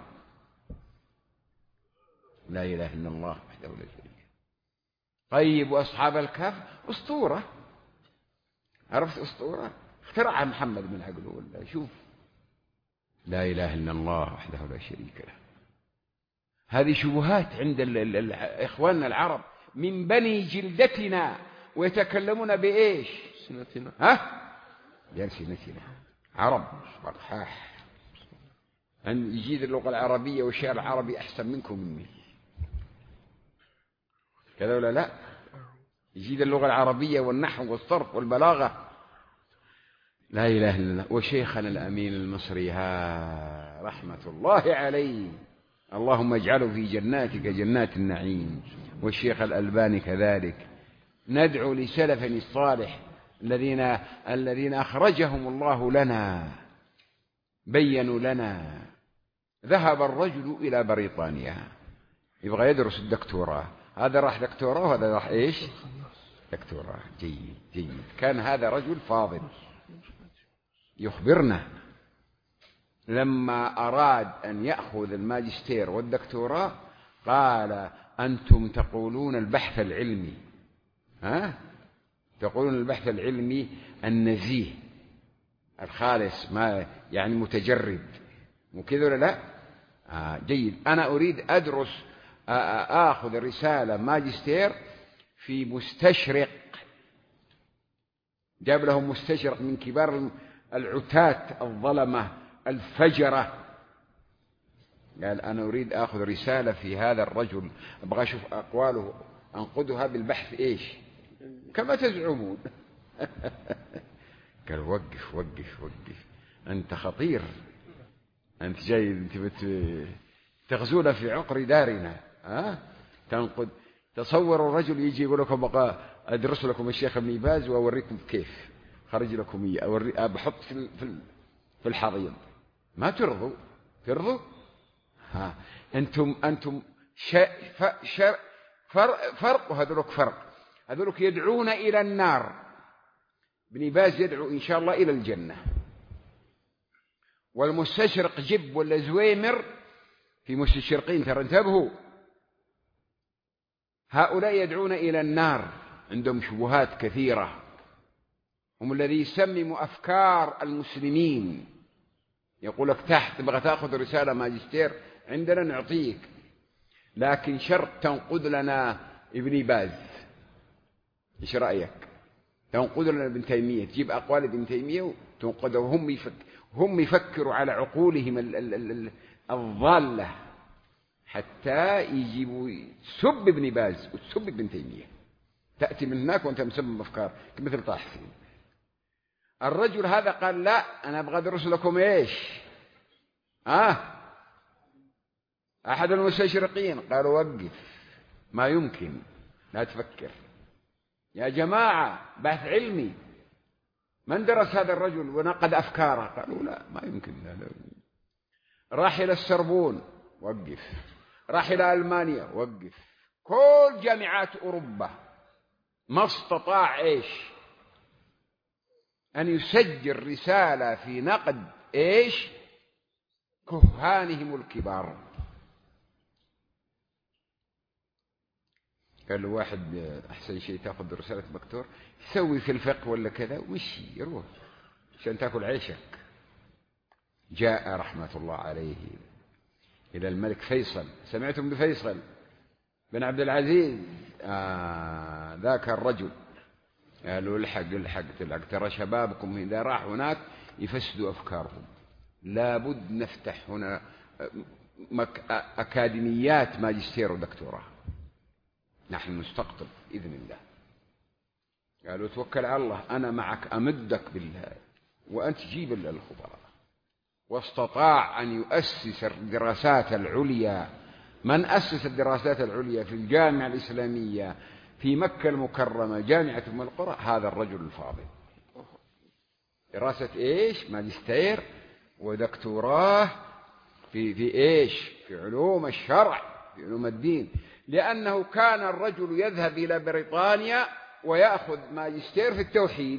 Speaker 2: لا إله إلا الله وحده لا شريك له. طيب، وأصحاب الكهف أسطورة، عرفت أسطورة اخترعها محمد من عقله ولا شوف. لا إله إلا الله وحده لا شريك له. هذه شبهات عند إخواننا العرب من بني جلدتنا، ويتكلمون بإيش؟ سنتنا. بألسنتنا. عرب مرحاح، أن يجيد اللغة العربية والشعر العربي أحسن منكم مني، كذا ولا لا؟ يجيد اللغة العربية والنحو والصرف والبلاغة. لا إله إلا الله. وشيخنا الأمين المصري رحمة الله عليه، اللهم اجعله في جناتك جنات النعيم، والشيخ الألباني كذلك. ندعو لسلفنا الصالح الذين أخرجهم الله لنا، بينوا لنا. ذهب الرجل إلى بريطانيا يبغى يدرس الدكتوراه، هذا راح دكتوراه وهذا راح إيش؟ دكتوراه. جيد جيد. كان هذا رجل فاضل. يخبرنا لما أراد أن يأخذ الماجستير والدكتوراه قال أنتم تقولون البحث العلمي، تقولون البحث العلمي النزيه الخالص، ما يعني متجرد، مو كذا ولا لا؟ جيد. أنا أريد أدرس، آخذ رسالة ماجستير في مستشرق، جاب لهم مستشرق من كبار العتاة الظلمة الفجرة، قال أنا أريد أخذ رسالة في هذا الرجل، أبغى أشوف أقواله أنقدها بالبحث إيش كما تزعمون. قال وقف وقف وقف، أنت خطير، أنت جاي أنت تغزونا في عقر دارنا، تنقد. تصور الرجل يجي يقول لكم بقى أدرس لكم الشيخ ابن باز وأوريكم كيف خرج لكم إياه، بحط في الحضيض، ما ترضوا؟ أنتم فرق، وهذولك فرق. هذولك يدعون إلى النار، ابن باز يدعو إن شاء الله إلى الجنة، والمستشرق جب ولا زويمر في مستشرقين ترى، انتبهوا، هؤلاء يدعون إلى النار، عندهم شبهات كثيرة، هم الذي يسمموا أفكار المسلمين. يقول لك تحت تبغى تأخذ رسالة ماجستير عندنا نعطيك، لكن شرط تنقد لنا ابن باز، إيش رأيك؟ تنقد لنا ابن تيمية، تجيب أقوال ابن تيمية وتنقده، هم يفكروا على عقولهم الضالة، حتى يجيبوا سب ابن باز وتسب ابن تيمية، تأتي من هناك وأنت مسمم أفكار مثل طه حسين. الرجل هذا قال لا، أنا أبغى أدرس لكم إيش؟ أحد المستشرقين قالوا وقف، ما يمكن، لا تفكر يا جماعة، بحث علمي، من درس هذا الرجل ونقد أفكاره؟ قالوا لا، ما يمكن، لا. راح إلى السربون، وقف، راح إلى ألمانيا، وقف، كل جامعات أوروبا، ما استطاع إيش أن يسجل رسالة في نقد إيش كهانهم الكبار. قال له واحد أحسن شيء تأخذ رسالة دكتور يسوي في الفقه ولا كذا ومشي يروح عشان تأكل عيشك. جاء رحمة الله عليه إلى الملك فيصل، سمعتم بفيصل بن عبد العزيز؟ ذاك الرجل. قالوا الحق ترى شبابكم إذا راح هناك يفسدوا أفكارهم، لابد نفتح هنا أكاديميات ماجستير ودكتوراه، نحن نستقطب بإذن الله. قالوا توكل على الله، أنا معك أمدك بالله وأنت جيب الخبراء. واستطاع أن يؤسس الدراسات العليا. من أسس الدراسات العليا في الجامعة الإسلامية في مكة المكرمة، جامعة أم القرى؟ هذا الرجل الفاضل. دراسة إيش؟ ماجستير ودكتوراه في إيش؟ في علوم الشرع، في علوم الدين. لأنه كان الرجل يذهب إلى بريطانيا ويأخذ ماجستير في التوحيد،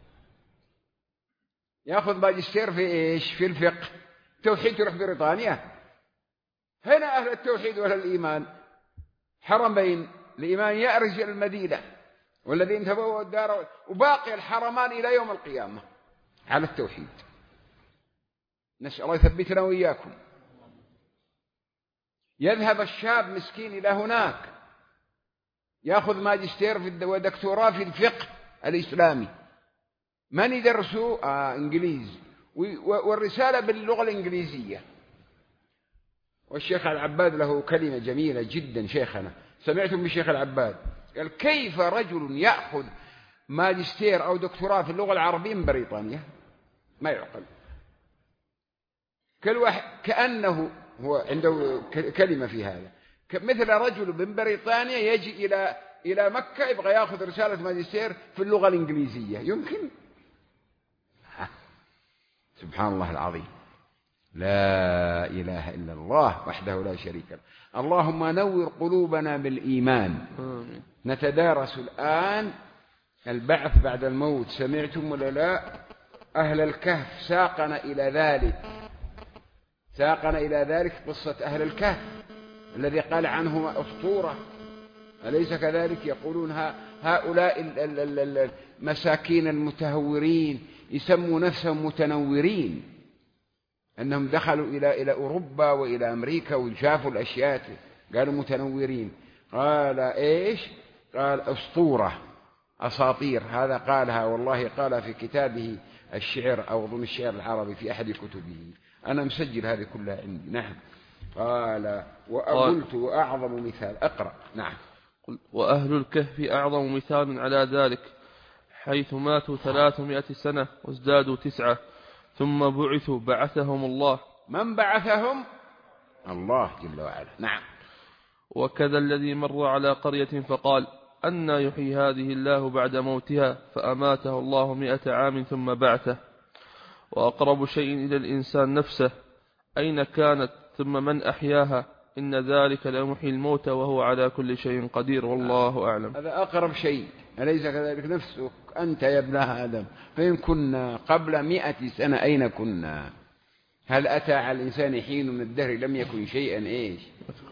Speaker 2: يأخذ ماجستير في إيش؟ في الفقه. التوحيد تروح بريطانيا؟ هنا أهل التوحيد وأهل الإيمان حرمين، الإيمان يأرج إلى المدينة، والذين تبوأوا الدار، وباقي الحرمان إلى يوم القيامة على التوحيد. نسأل الله يثبتنا وإياكم. يذهب الشاب مسكين إلى هناك يأخذ ماجستير ودكتوراه في الفقه الإسلامي. من يدرسوا؟ إنجليز، والرسالة باللغة الإنجليزية. والشيخ العباد له كلمة جميلة جدا، شيخنا سمعتم بالشيخ العباد؟ قال كيف رجل يأخذ ماجستير أو دكتوراه في اللغة العربية من بريطانيا؟ ما يعقل. كل واحد كأنه هو عنده كلمة في هذا، مثل رجل من بريطانيا يجي إلى مكة يبغى يأخذ رسالة ماجستير في اللغة الإنجليزية، يمكن؟ سبحان الله العظيم، لا إله إلا الله وحده لا شريك له. اللهم نور قلوبنا بالإيمان. نتدارس الآن البعث بعد الموت، سمعتم ولا لا؟ أهل الكهف ساقنا إلى ذلك، ساقنا إلى ذلك قصة أهل الكهف. الذي قال عنه أسطورة، أليس كذلك؟ يقولون هؤلاء المساكين المتهورين يسموا نفسهم متنورين، أنهم دخلوا إلى أوروبا وإلى أمريكا وشافوا الأشياء قالوا متنورين. قال إيش؟ قال أسطورة، أساطير. هذا قالها والله قالها في كتابه الشعر أو ضمن الشعر العربي في أحد كتبه، أنا مسجل هذه كلها عندي. نعم. قال وقلت وأعظم مثال، أقرأ. نعم.
Speaker 3: وأهل الكهف أعظم مثال على ذلك، حيث ماتوا 300 سنة وازدادوا 9 ثم بعثوا بعثهم الله.
Speaker 2: من بعثهم؟ الله جل وعلا. نعم.
Speaker 3: وكذا الذي مر على قرية فقال أنى يحيي هذه الله بعد موتها، فأماته الله 100 عام ثم بعثه. وأقرب شيء إلى الإنسان نفسه، أين كانت ثم من أحياها، إن ذلك لمحيي الموتى وهو على كل شيء قدير، والله أعلم.
Speaker 2: هذا أقرب شيء، أليس كذلك؟ نفسك أنت يا ابن آدم، فإن كنا قبل 100 سنة أين كنا؟ هل أتى على الإنسان حين من الدهر لم يكن شيئا إيش؟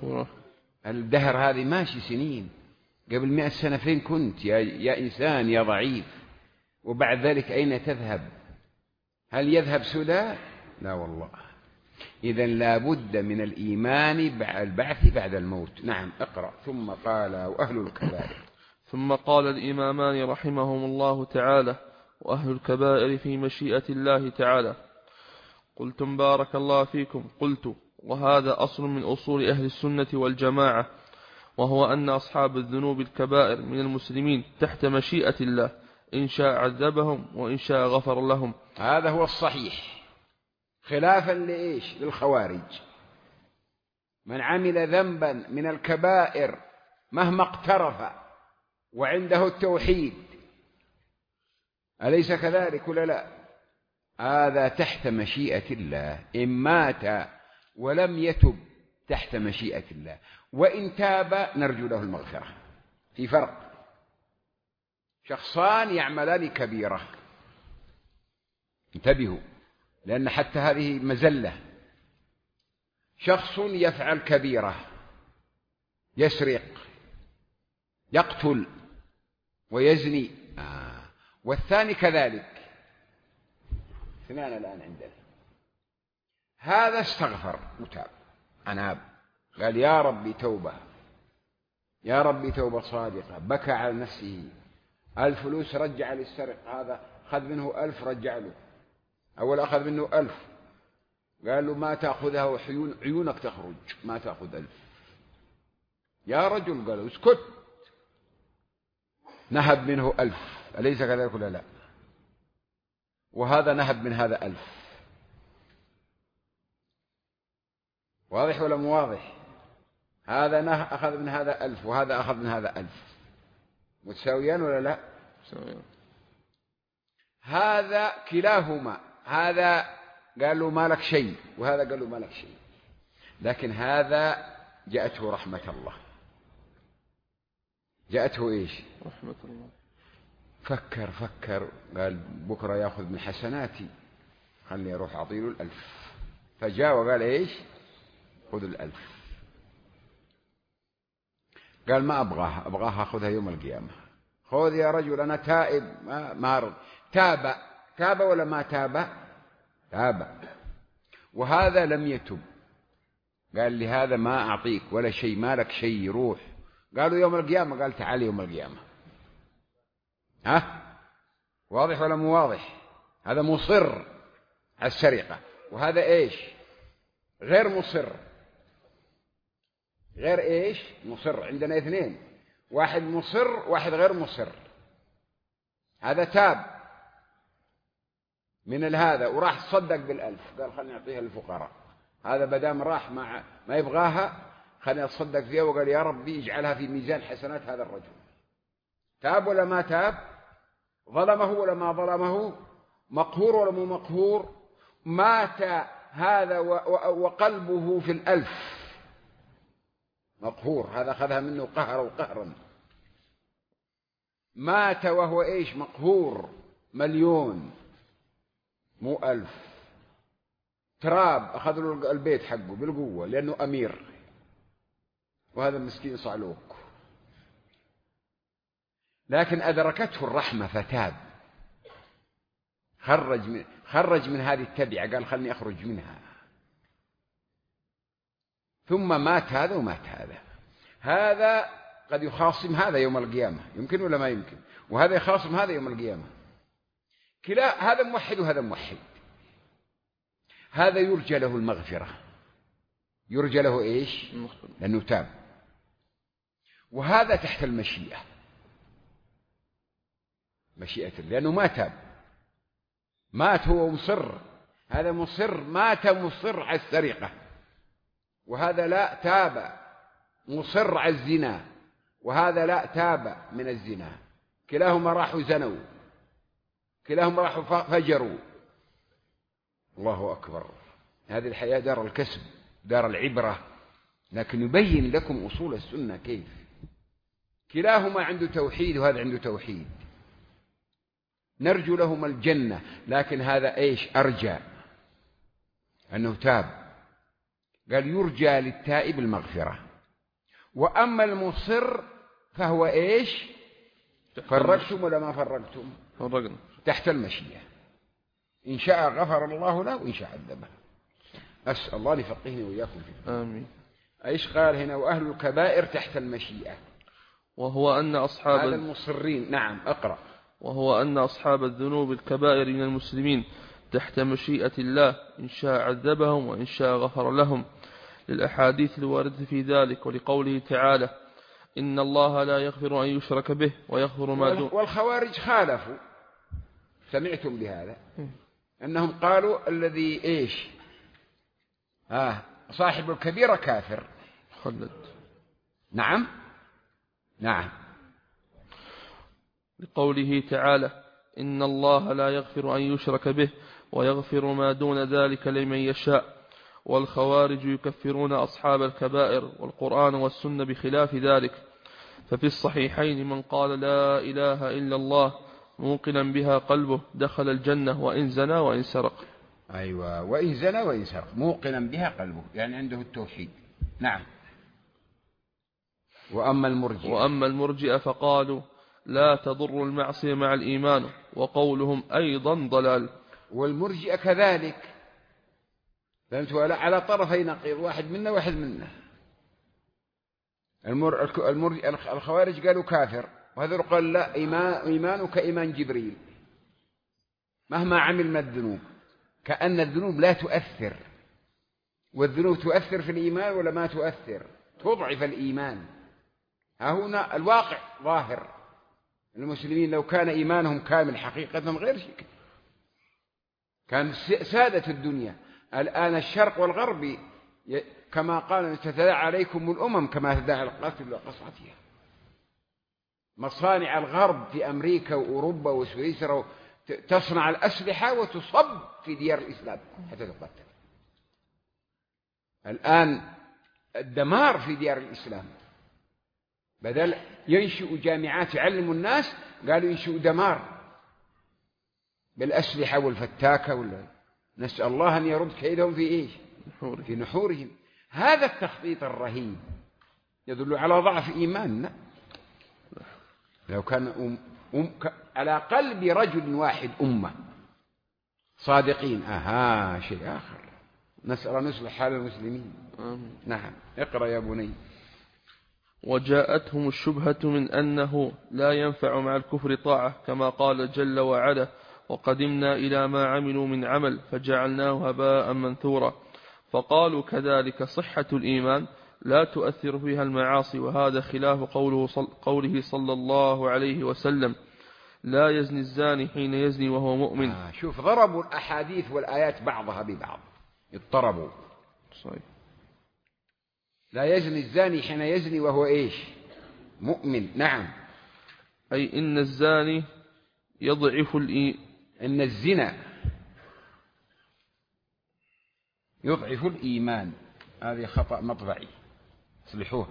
Speaker 2: الدهر هذه ماشي سنين، قبل 100 سنة فين كنت يا إنسان يا ضعيف؟ وبعد ذلك أين تذهب؟ هل يذهب سدى؟ لا والله. إذن لا بد من الإيمان بالبعث بعد الموت. نعم. اقرأ. ثم قال وأهل الكبائر.
Speaker 3: ثم قال الإمامان رحمهم الله تعالى وأهل الكبائر في مشيئة الله تعالى. قلتم بارك الله فيكم. قلت وهذا أصل من أصول أهل السنة والجماعة، وهو أن أصحاب الذنوب الكبائر من المسلمين تحت مشيئة الله، إن شاء عذبهم وإن شاء غفر لهم.
Speaker 2: هذا هو الصحيح، خلافا لإيش؟ للخوارج. من عمل ذنبا من الكبائر مهما اقترف وعنده التوحيد، أليس كذلك ولا لا؟ هذا تحت مشيئة الله، إن مات ولم يتب تحت مشيئة الله، وإن تاب نرجو له المغفرة. في فرق، شخصان يعملان كبيرة، انتبهوا لأن حتى هذه مزلة. شخص يفعل كبيرة، يسرق، يقتل ويزني، والثاني كذلك، اثنان الآن عندنا. هذا استغفر وتاب، أناب، قال يا ربي توبة، يا ربي توبة صادقة، بكى على نفسه، الفلوس رجع للسرق، هذا أخذ منه 1000 رجع له، أول أخذ منه 1000 قال له ما تأخذها وعيونك تخرج، ما تأخذ 1000 يا رجل، قال له اسكت، نهب منه 1000، أليس كذلك ولا لا؟ وهذا نهب من هذا 1000، واضح ولا مو واضح؟ هذا أخذ من هذا 1000 وهذا أخذ من هذا 1000، متساويان ولا لا؟
Speaker 3: متساويان.
Speaker 2: هذا كلاهما، هذا قال له ما لك شيء وهذا قال له ما لك شيء، لكن هذا جاءته رحمة الله، جاءته إيش؟
Speaker 3: رحمة الله.
Speaker 2: فكر قال بكرة يأخذ من حسناتي، خلني أروح أعطيله 1000، فجاء وقال إيش؟ خذ 1000. قال ما أبغاها أخذها يوم القيامة. خذ يا رجل أنا تائب، ما رضي. تاب ولا ما تاب؟ تاب. وهذا لم يتب، قال لهذا ما أعطيك ولا شيء، ما لك شيء، يروح. قالوا يوم القيامة، قال تعال يوم القيامة. واضح ولا مو واضح؟ هذا مصر على السرقة، وهذا إيش؟ غير مصر. غير إيش؟ مصر. عندنا اثنين، واحد مصر واحد غير مصر. هذا تاب من هذا وراح تصدق بال1000، قال خلني أعطيها للفقراء. هذا بدام راح ما يبغاها، خلني أتصدق فيها، وقال يا ربي اجعلها في ميزان حسنات هذا الرجل. تاب ولا ما تاب؟ ظلمه ولا ما ظلمه؟ مقهور ولا مو مقهور؟ مات هذا وقلبه في 1000 مقهور، هذا أخذها منه قهرا. مات وهو إيش؟ مقهور، 1,000,000 مو 1000. تراب، أخذ له البيت حقه بالقوة لأنه أمير. وهذا المسكين صعلوك، لكن أدركته الرحمة فتاب، خرج من هذه التبعة، قال خلني أخرج منها، ثم مات هذا ومات هذا قد يخاصم هذا يوم القيامة، يمكن ولا ما يمكن، وهذا يخاصم هذا يوم القيامة، كلا هذا موحد وهذا موحد، هذا يرجى له المغفرة، يرجى له إيش؟ لأنه تاب، وهذا تحت المشيئة، مشيئة، لأنه ما تاب، مات هو مصر، هذا مصر، مات مصر على السرقة، وهذا لا تاب مصر على الزنا، وهذا لا تاب من الزنا، كلاهما راحوا زنوا، كلاهما راحوا فجروا. الله أكبر. هذه الحياة دار الكسب، دار العبرة، لكن يبين لكم أصول السنة كيف. كلاهما عنده توحيد وهذا عنده توحيد، نرجو لهما الجنة، لكن هذا إيش؟ أرجى أنه تاب، قال يرجى للتائب المغفرة. وأما المصر فهو إيش؟ فرقتم ولا ما فرقتم؟
Speaker 3: فرقنا،
Speaker 2: تحت المشيئة، إن شاء غفر الله له وإن شاء عذبه. أسأل الله يفقهني وإياكم فيه.
Speaker 3: آمين.
Speaker 2: إيش قال هنا؟ وأهل الكبائر تحت المشيئة،
Speaker 3: وهو أن أصحاب
Speaker 2: هذا المصرين. نعم أقرأ.
Speaker 3: وهو أن أصحاب الذنوب الكبائر من المسلمين تحت مشيئة الله، إن شاء عذبهم وإن شاء غفر لهم، للأحاديث الواردة في ذلك، ولقوله تعالى إن الله لا يغفر أن يشرك به ويغفر ما دون.
Speaker 2: والخوارج خالفوا، سمعتم بهذا؟ أنهم قالوا الذي إيش؟ صاحب الكبيرة كافر
Speaker 3: خلد.
Speaker 2: نعم نعم،
Speaker 3: لقوله تعالى إن الله لا يغفر أن يشرك به ويغفر ما دون ذلك لمن يشاء. والخوارج يكفرون أصحاب الكبائر، والقرآن والسنة بخلاف ذلك. ففي الصحيحين من قال لا إله إلا الله موقنا بها قلبه دخل الجنة وإن زنى وإن سرق.
Speaker 2: أيوة، وإن زنى وإن سرق، موقنا بها قلبه، يعني عنده التوحيد. نعم. وأما المرجئة
Speaker 3: فقالوا لا تضر المعصية مع الإيمان، وقولهم أيضا ضلال.
Speaker 2: والمرجئة كذلك، فهمتوا؟ على طرفي نقيض، واحد منا واحد منا. الخوارج قالوا كافر، وهذا قال لا، إيمانك إيمان جبريل مهما عمل من الذنوب، كأن الذنوب لا تؤثر، والذنوب تؤثر في الإيمان ولا ما تؤثر؟ تضعف الإيمان. ها هنا الواقع ظاهر، المسلمين لو كان إيمانهم كامل حقيقة غير شيء كان سادة الدنيا. الآن الشرق والغرب كما قال تتداعى عليكم الأمم كما تداعى القتل لقصعتها. مصانع الغرب في أمريكا وأوروبا وسويسرا تصنع الأسلحة وتصب في ديار الإسلام حتى تقتل. الآن الدمار في ديار الإسلام، بدل ينشئوا جامعات يعلموا الناس، قالوا ينشئوا دمار بالأسلحة والفتاكة نسأل الله أن يرد كيدهم في إيش؟ في نحورهم. هذا التخطيط الرهيب يدل على ضعف إيماننا. لو كان على قلب رجل واحد أمة صادقين، شيء آخر. نسأل أن يصلح حال المسلمين. نعم اقرأ يا بني.
Speaker 3: وجاءتهم الشبهة من أنه لا ينفع مع الكفر طاعة، كما قال جل وعلا وقدمنا إلى ما عملوا من عمل فجعلناه هباء منثورا. فقالوا كذلك صحة الإيمان لا تؤثر فيها المعاصي، وهذا خلاف قوله صلى الله عليه وسلم لا يزني الزاني حين يزني وهو مؤمن.
Speaker 2: شوف، ضربوا الأحاديث والآيات بعضها ببعض، اضطربوا.
Speaker 3: صحيح.
Speaker 2: لا يزني الزاني حين يزني وهو إيش؟ مؤمن. نعم.
Speaker 3: أي إن الزاني يضعف
Speaker 2: إن الزنا يضعف الإيمان. هذه خطأ مطبعي، اصلحوها.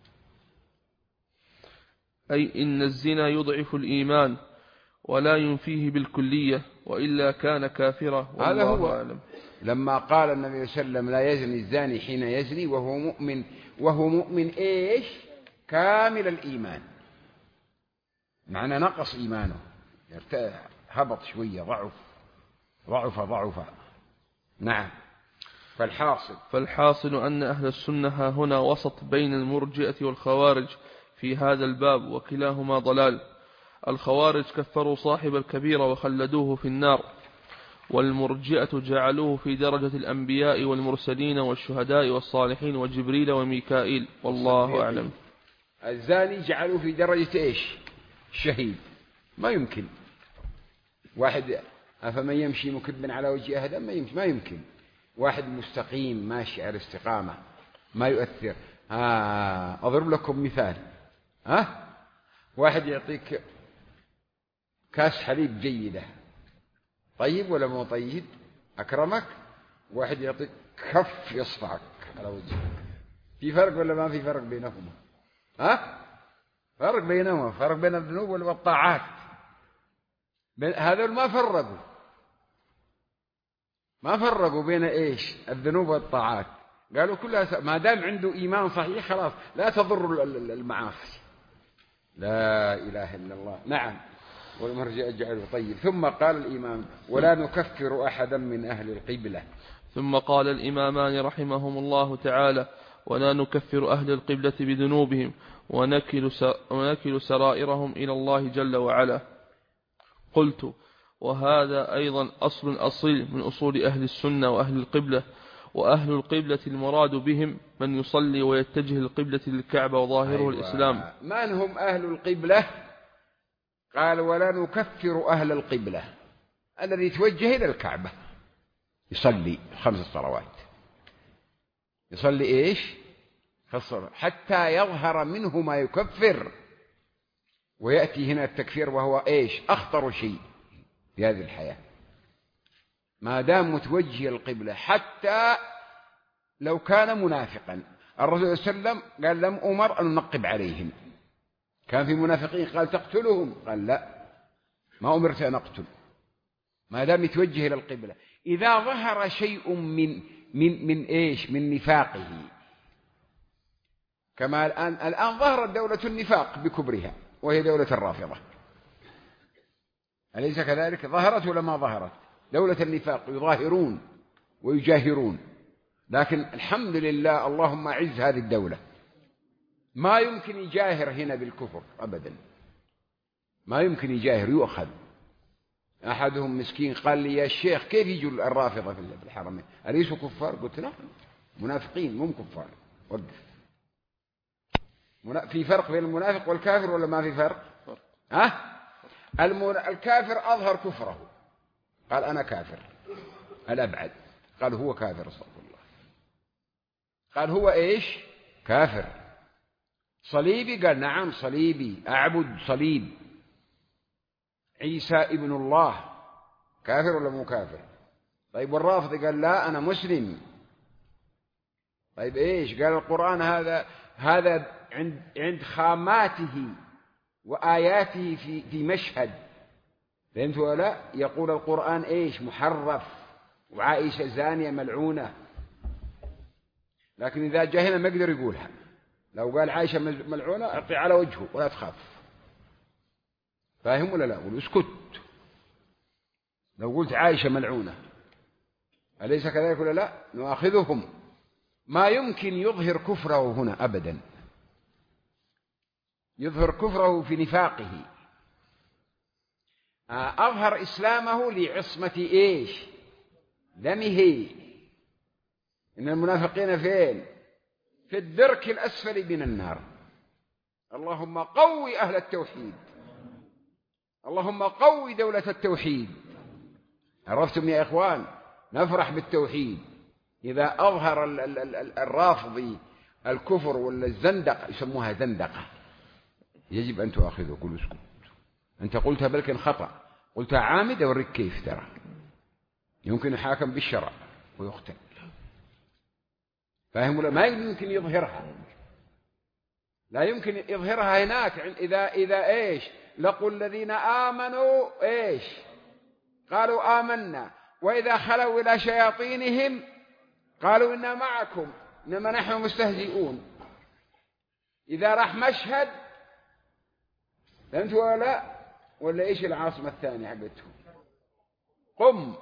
Speaker 3: أي إن الزنا يضعف الإيمان ولا ينفيه بالكلية، وإلا كان كافرا.
Speaker 2: هذا هو
Speaker 3: أعلم.
Speaker 2: لما قال النبي صلى الله عليه وسلم لا يزني الزاني حين يزني وهو مؤمن، وهو مؤمن إيش كامل الإيمان، معنى نقص إيمانه، هبط شوية، ضعف. نعم.
Speaker 3: فالحاصل أن أهل السنة هنا وسط بين المرجئة والخوارج في هذا الباب، وكلاهما ضلال. الخوارج كفروا صاحب الكبيرة وخلدوه في النار، والمرجئة جعلوه في درجة الأنبياء والمرسلين والشهداء والصالحين وجبريل وميكائيل، والله أعلم.
Speaker 2: الزاني جعلوه في درجة إيش؟ الشهيد. ما يمكن واحد أفمن يمشي مكبا على وجه أهدى، ما يمكن. واحد مستقيم ماشي على استقامة ما يؤثر. أضرب لكم مثال. واحد يعطيك كاس حليب جيدة، طيب ولا مو طيب؟ أكرمك. واحد يعطيك كف يصفعك على وجهك، في فرق ولا ما في فرق بينهما؟ فرق بينهما، فرق بين الذنوب والطاعات. هذول ما فرقوا بين إيش؟ الذنوب والطاعات. قالوا كلها ما دام عنده إيمان صحيح خلاص لا تضر المعاصي. لا إله إلا الله. نعم. والمرجئة جعلوا. طيب. ثم قال الإمام ولا نكفر أحدا من أهل القبلة.
Speaker 3: ثم قال الإمامان رحمهم الله تعالى ولا نكفر أهل القبلة بذنوبهم ونكل سرائرهم إلى الله جل وعلا. قلت وهذا أيضا أصل من أصول أهل السنة وأهل القبلة. وأهل القبلة المراد بهم من يصلي ويتجه القبلة للكعبة وظاهره الإسلام.
Speaker 2: من هم أهل القبلة؟ قال ولا نكفر أهل القبلة، الذي يتوجه إلى الكعبة يصلي 5 صلوات، يصلي إيش؟ 5 صلوات حتى يظهر منه ما يكفر. ويأتي هنا التكفير وهو إيش؟ أخطر شيء في هذه الحياة. ما دام متوجه القبلة، حتى لو كان منافقا. الرسول صلى الله عليه وسلم قال لم أمر أن ننقب عليهم. كان في منافقين قال تقتلهم، قال لا ما أمرت أن أقتل، ما دام يتوجه إلى القبلة. إذا ظهر شيء من إيش؟ من نفاقه، كما الآن ظهرت دولة النفاق بكبرها وهي دولة الرافضة، أليس كذلك؟ ظهرت ولا ما ظهرت؟ دولة النفاق يظاهرون ويجاهرون، لكن الحمد لله اللهم أعز هذه الدولة. ما يمكن يجاهر هنا بالكفر أبدا، ما يمكن يجاهر، يؤخذ. أحدهم مسكين قال لي يا الشيخ كيف يجوا الرافضة في الحرمين؟ أليسوا كفار؟ قلت نعم منافقين مو كفار. وقف. في فرق بين المنافق والكافر ولا ما في فرق؟ الكافر أظهر كفره، قال أنا كافر الأبعد، قال هو كافر استغفر الله، قال هو إيش؟ كافر. صليبي؟ قال نعم صليبي أعبد صليب. عيسى ابن الله، كافر ولا مو كافر؟ طيب والرافضي قال لا أنا مسلم. طيب إيش؟ قال القرآن هذا عند خاماته وآياته في مشهد، فهمت ولا؟ يقول القرآن إيش؟ محرف، وعائشة زانية ملعونة، لكن إذا جاء هنا ما يقدر يقولها. لو قال عائشة ملعونة أعطي على وجهه ولا تخاف، فاهم ولا لا؟ قول اسكت. لو قلت عائشة ملعونة أليس كذلك ولا لا؟ نؤاخذهم. ما يمكن يظهر كفره هنا أبدا، يظهر كفره في نفاقه. أظهر إسلامه لعصمة إيش؟ دمه. إن المنافقين فين؟ في الدرك الأسفل من النار. اللهم قوي أهل التوحيد، اللهم قوي دولة التوحيد. عرفتم يا إخوان؟ نفرح بالتوحيد. إذا أظهر الرافضي الكفر ولا الزندقة، يسموها زندقة، يجب أن تؤاخذه. قل اسكت، أنت قلتها بل خطأ، قلتها عامد، أوريك كيف. ترى يمكن يحاكم بالشرع ويقتل، فاهم ولا؟ ما يمكن يظهرها، لا يمكن يظهرها هناك. إذا إيش؟ لقوا الذين آمنوا إيش؟ قالوا آمنا، وإذا خلوا إلى شياطينهم قالوا إنا معكم إنما نحن مستهزئون. إذا راح مشهد فهمت ولا إيش العاصمة الثانية حقتهم؟ قم،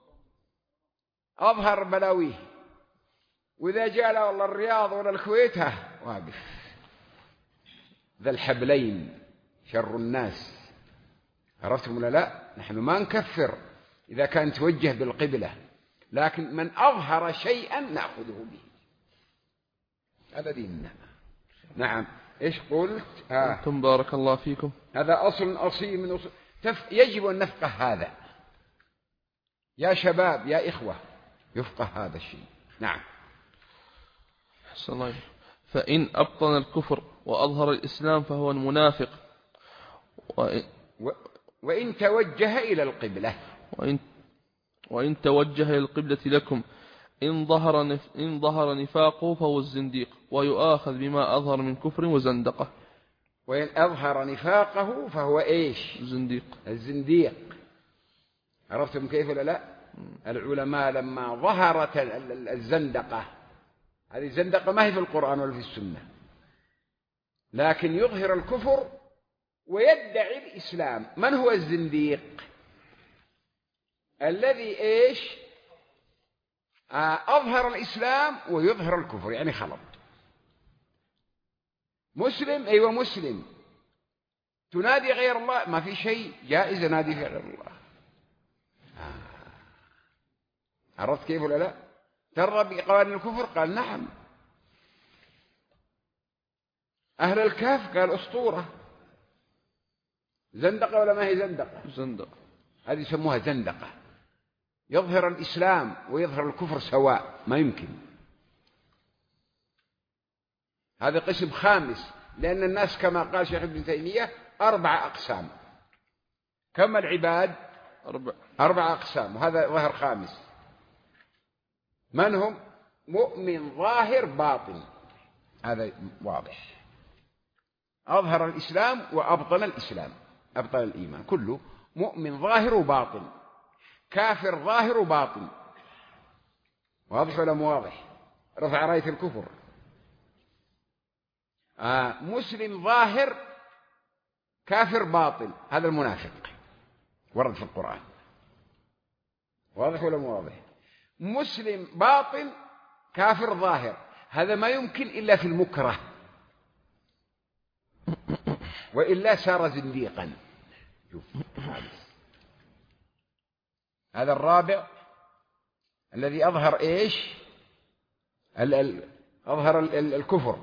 Speaker 2: أظهر بلاويه. وإذا جاء له والله الرياض ولا الكويت واقف ذا الحبلين شر الناس. عرفتم ولا لا؟ نحن ما نكفر إذا كان توجه بالقبلة، لكن من أظهر شيئا نأخذه به، هذا ديننا. نعم. إيش قلت؟
Speaker 3: أنتم بارك الله فيكم.
Speaker 2: هذا أصل أصيل من أصول. يجب أن نفقه هذا يا شباب يا إخوة، يفقه هذا الشيء. نعم.
Speaker 3: أحسن الله. فإن أبطن الكفر وأظهر الإسلام فهو المنافق.
Speaker 2: وإن توجه إلى القبلة،
Speaker 3: وإن توجه إلى القبلة لكم إن ظهر نفاقه فهو الزنديق، ويؤاخذ بما أظهر من كفر وزندقة.
Speaker 2: وإن أظهر نفاقه فهو إيش؟ الزنديق. عرفتم كيف ولا لا؟ العلماء لما ظهرت الزندقة، هذه الزندقة ما هي في القرآن ولا في السنة، لكن يظهر الكفر ويدعي الإسلام. من هو الزنديق؟ الذي إيش؟ أظهر الإسلام ويظهر الكفر، يعني خلط. مسلم، أيوة مسلم، تنادي غير الله، ما في شيء جائز نادي غير الله. عرفت كيف ولا لا؟ ترى بقوانين الكفر؟ قال نعم. أهل الكهف قال أسطورة. زندقة ولا ما هي زندقة؟
Speaker 3: زندقة.
Speaker 2: هذه يسموها زندقة، يظهر الإسلام ويظهر الكفر سواء، ما يمكن. هذا قسم خامس، لأن الناس كما قال شيخ ابن تيمية 4 أقسام. كم العباد؟ 4 أقسام، وهذا ظهر خامس. من هم؟ مؤمن ظاهر باطن، هذا واضح. أظهر الإسلام وأبطل الإسلام، أبطل الإيمان. كله مؤمن ظاهر وباطن، كافر ظاهر وباطن. واضح ولا مو واضح؟ رفع راية الكفر. مسلم ظاهر كافر باطن، هذا المنافق، ورد في القرآن. واضح ولا مو واضح؟ مسلم باطن كافر ظاهر، هذا ما يمكن إلا في المكره، وإلا صار زنديقا. شوف هذا الرابع الذي أظهر إيش؟ أظهر الكفر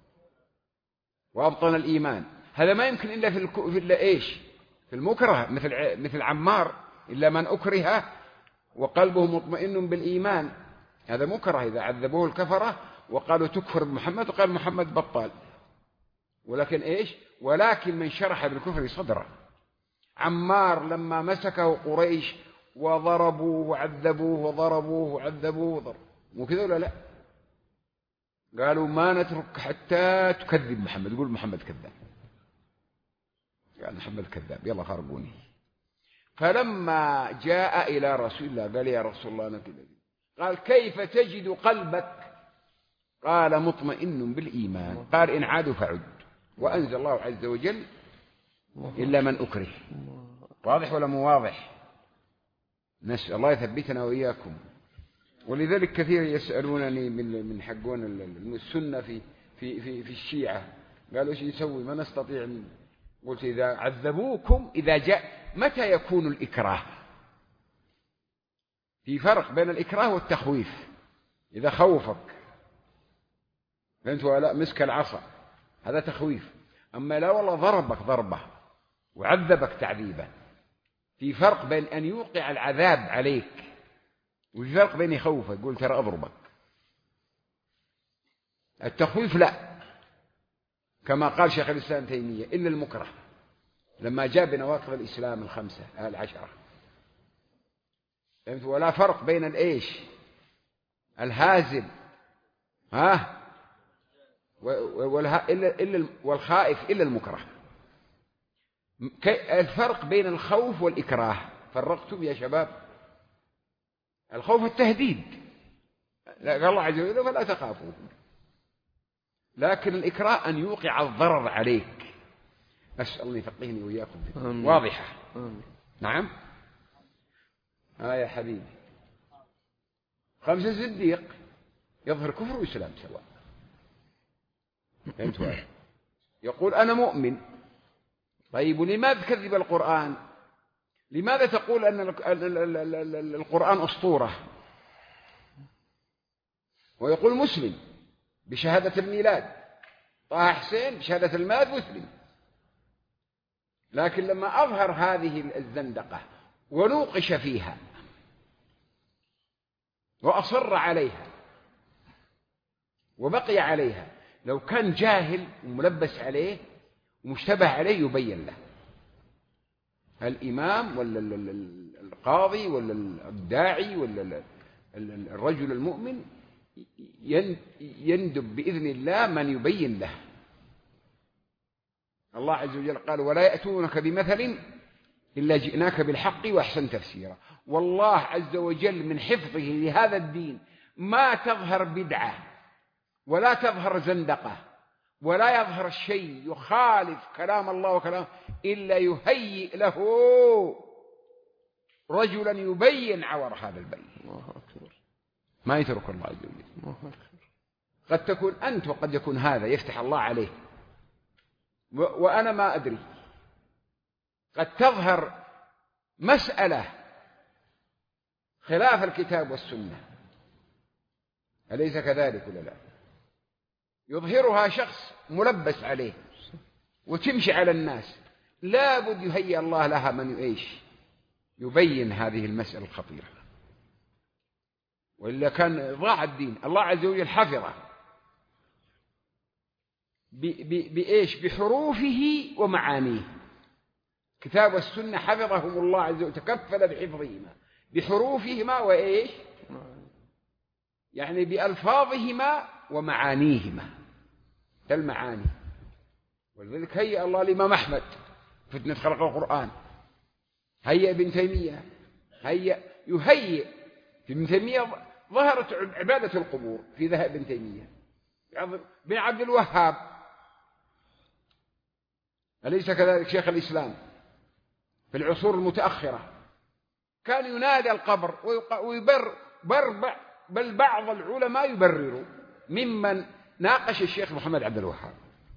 Speaker 2: وأبطن الإيمان. هذا ما يمكن إلا إلا إيش؟ في المكره، مثل عمار، إلا من أكره وقلبه مطمئن بالإيمان، هذا مكره. إذا عذبوه الكفرة وقالوا تكفر بمحمد، وقال محمد بطال. ولكن إيش؟ ولكن من شرح بالكفر صدره. عمار لما مسكه قريش وضربوه وعذبوه وضربوه وعذبوه مو كذا ولا لا؟ قالوا ما نترك حتى تكذب محمد، يقول محمد كذاب. قال محمد كذاب، يلا فارقوني. فلما جاء إلى رسول الله قال يا رسول الله أنا كذا. قال كيف تجد قلبك؟ قال مطمئن بالإيمان. قال إن عادوا فعد. وأنزل الله عز وجل إلا من أكره. واضح ولا مو واضح؟ نسأل الله يثبتنا وإياكم. ولذلك كثير يسألونني من حقون السنة في الشيعة، قالوا ايش نسوي؟ ما نستطيع. قلت إذا عذبوكم، إذا جاء، متى يكون الإكراه؟ في فرق بين الإكراه والتخويف. إذا خوفك فهمت ولا؟ مسك العصا، هذا تخويف. أما لا والله ضربك ضربة وعذبك تعذيبا. في فرق بين أن يوقع العذاب عليك، وفي فرق بين يخوفك يقول ترى أضربك. التخويف لا، كما قال شيخ الإسلام تيمية إلا المكره، لما جاء بنواقض الإسلام 10. فهمت؟ ولا فرق بين الإيش؟ الهازم والخائف إلا المكره. الفرق بين الخوف والإكراه فرقتم يا شباب؟ الخوف التهديد، قال الله عز وجل فلا تخافوا. لكن الإكراه أن يوقع الضرر عليك. أسأل الله يفقهني وإياكم. واضحة. نعم. يا حبيبي، خمسة صديق يظهر كفر وإسلام سواء. فهمت هذا؟ يقول أنا مؤمن. طيب ولماذا تكذب القرآن؟ لماذا تقول أن القرآن أسطورة؟ ويقول مسلم بشهادة الميلاد، طه حسين بشهادة الميلاد مسلم. لكن لما أظهر هذه الزندقة ونوقش فيها وأصر عليها وبقي عليها، لو كان جاهل وملبس عليه ومشتبه عليه يبين له. الإمام ولا القاضي ولا الداعي ولا الرجل المؤمن يندب بإذن الله من يبين له. الله عز وجل قال ولا يأتونك بمثل إلا جئناك بالحق وأحسن تفسيرا. والله عز وجل من حفظه لهذا الدين ما تظهر بدعة ولا تظهر زندقة ولا يظهر الشيء يخالف كلام الله وكلام إلا يهيئ له رجلا يبين عور هذا البين. ما يترك الله عز وجل. قد تكون أنت وقد يكون هذا يفتح الله عليه وأنا ما أدري. قد تظهر مسألة خلاف الكتاب والسنة، أليس كذلك ولا لا؟ يظهرها شخص ملبس عليه وتمشي على الناس، لا بد يهيئ الله لها من يبين هذه المسألة الخطيرة، وإلا كان ضاع الدين. الله عز وجل حفظه بحروفه ومعانيه. كتاب والسنة حفظهم الله عز وجل، تكفل بحفظهما بحروفهما يعني بألفاظهما ومعانيهما. المعاني. ولذلك هيأ الله الإمام أحمد فتنة خلق القرآن، هيأ ابن تيمية، يهيئ في ابن تيمية ظهرت عبادة القبور في ذهب ابن تيمية. بن عبد الوهاب أليس كذلك شيخ الإسلام في العصور المتأخرة كان ينادى القبر بل بعض العلماء يبرروا ممن ناقش الشيخ محمد عبد الوهاب.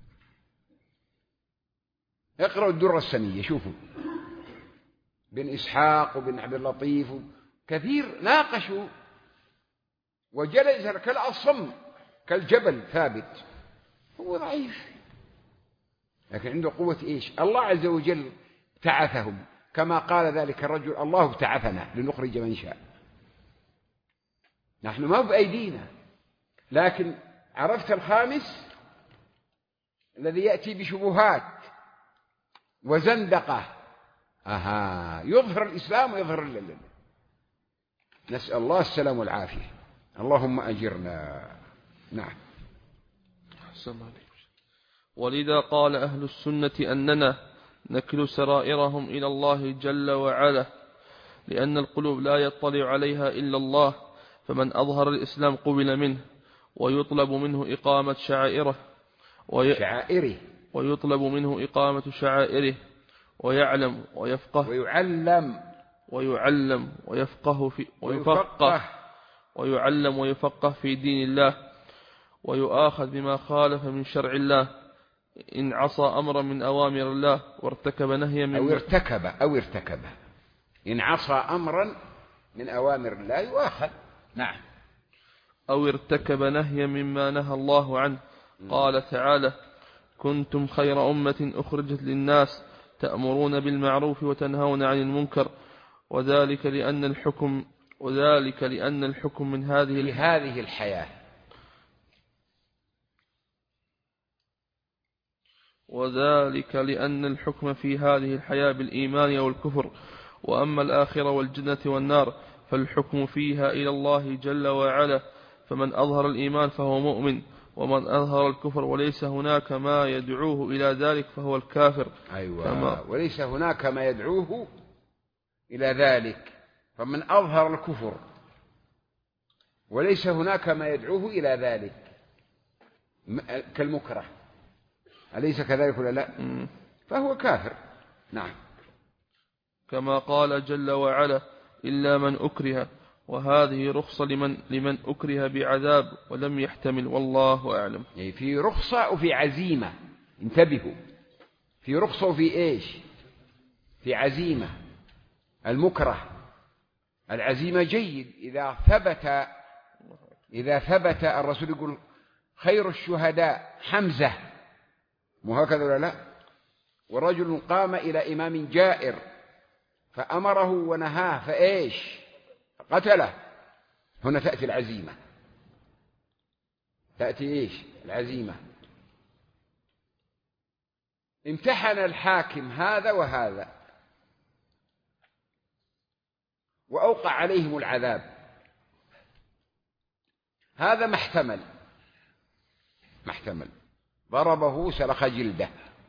Speaker 2: اقرأوا الدرة السنية شوفوا، بن إسحاق وبن عبد اللطيف كثير ناقشوا وجلس كالأصم كالجبل ثابت. هو ضعيف لكن عنده قوة الله عز وجل ابتعثهم كما قال ذلك الرجل الله ابتعثنا لنخرج من شاء. نحن ما بأيدينا، لكن عرفت الخامس الذي يأتي بشبهات وزندقة يظهر الإسلام ويظهر الليل. نسأل الله السلام والعافية. اللهم أجرنا. نعم.
Speaker 3: ولذا قال أهل السنة أننا نكل سرائرهم إلى الله جل وعلا، لأن القلوب لا يطلع عليها إلا الله، فمن أظهر الإسلام قبل منه ويطلب منه إقامة شعائره ويطلب منه إقامة شعائره ويعلم ويفقه ويعلم ويفقه في دين الله، ويؤاخذ بما خالف من شرع الله إن عصى أمرا من أوامر الله وارتكب نهيا من
Speaker 2: أو ارتكب إن عصى أمرا من أوامر الله يؤاخذ. نعم.
Speaker 3: أو ارتكب نهيا مما نهى الله عنه. قال تعالى كنتم خير أمة أخرجت للناس تأمرون بالمعروف وتنهون عن المنكر، وذلك لأن الحكم من هذه
Speaker 2: الحياة،
Speaker 3: وذلك لأن الحكم في هذه الحياة بالإيمان أو الكفر، وأما الآخرة والجنة والنار فالحكم فيها إلى الله جل وعلا، فمن أظهر الإيمان فهو مؤمن، ومن أظهر الكفر وليس هناك ما يدعوه إلى ذلك فهو الكافر.
Speaker 2: وليس هناك ما يدعوه إلى ذلك، فمن أظهر الكفر وليس هناك ما يدعوه إلى ذلك. كالمكره، أليس كذلك ولا لا؟ فهو كافر. نعم.
Speaker 3: كما قال جل وعلا إلا من أكره، وهذه رخصة لمن أكره بعذاب ولم يحتمل، والله أعلم.
Speaker 2: يعني في رخصة وفي عزيمة، انتبهوا، في رخصة وفي إيش؟ في عزيمة. المكره العزيمة جيد إذا ثبت الرسول يقول خير الشهداء حمزة، مو هكذا ولا لا؟ ورجل قام إلى إمام جائر فأمره ونهاه فإيش؟ قتله. هنا تأتي العزيمة، تأتي إيش؟ العزيمة. امتحن الحاكم هذا وهذا وأوقع عليهم العذاب، هذا ما احتمل، ضربه سلخ جلده،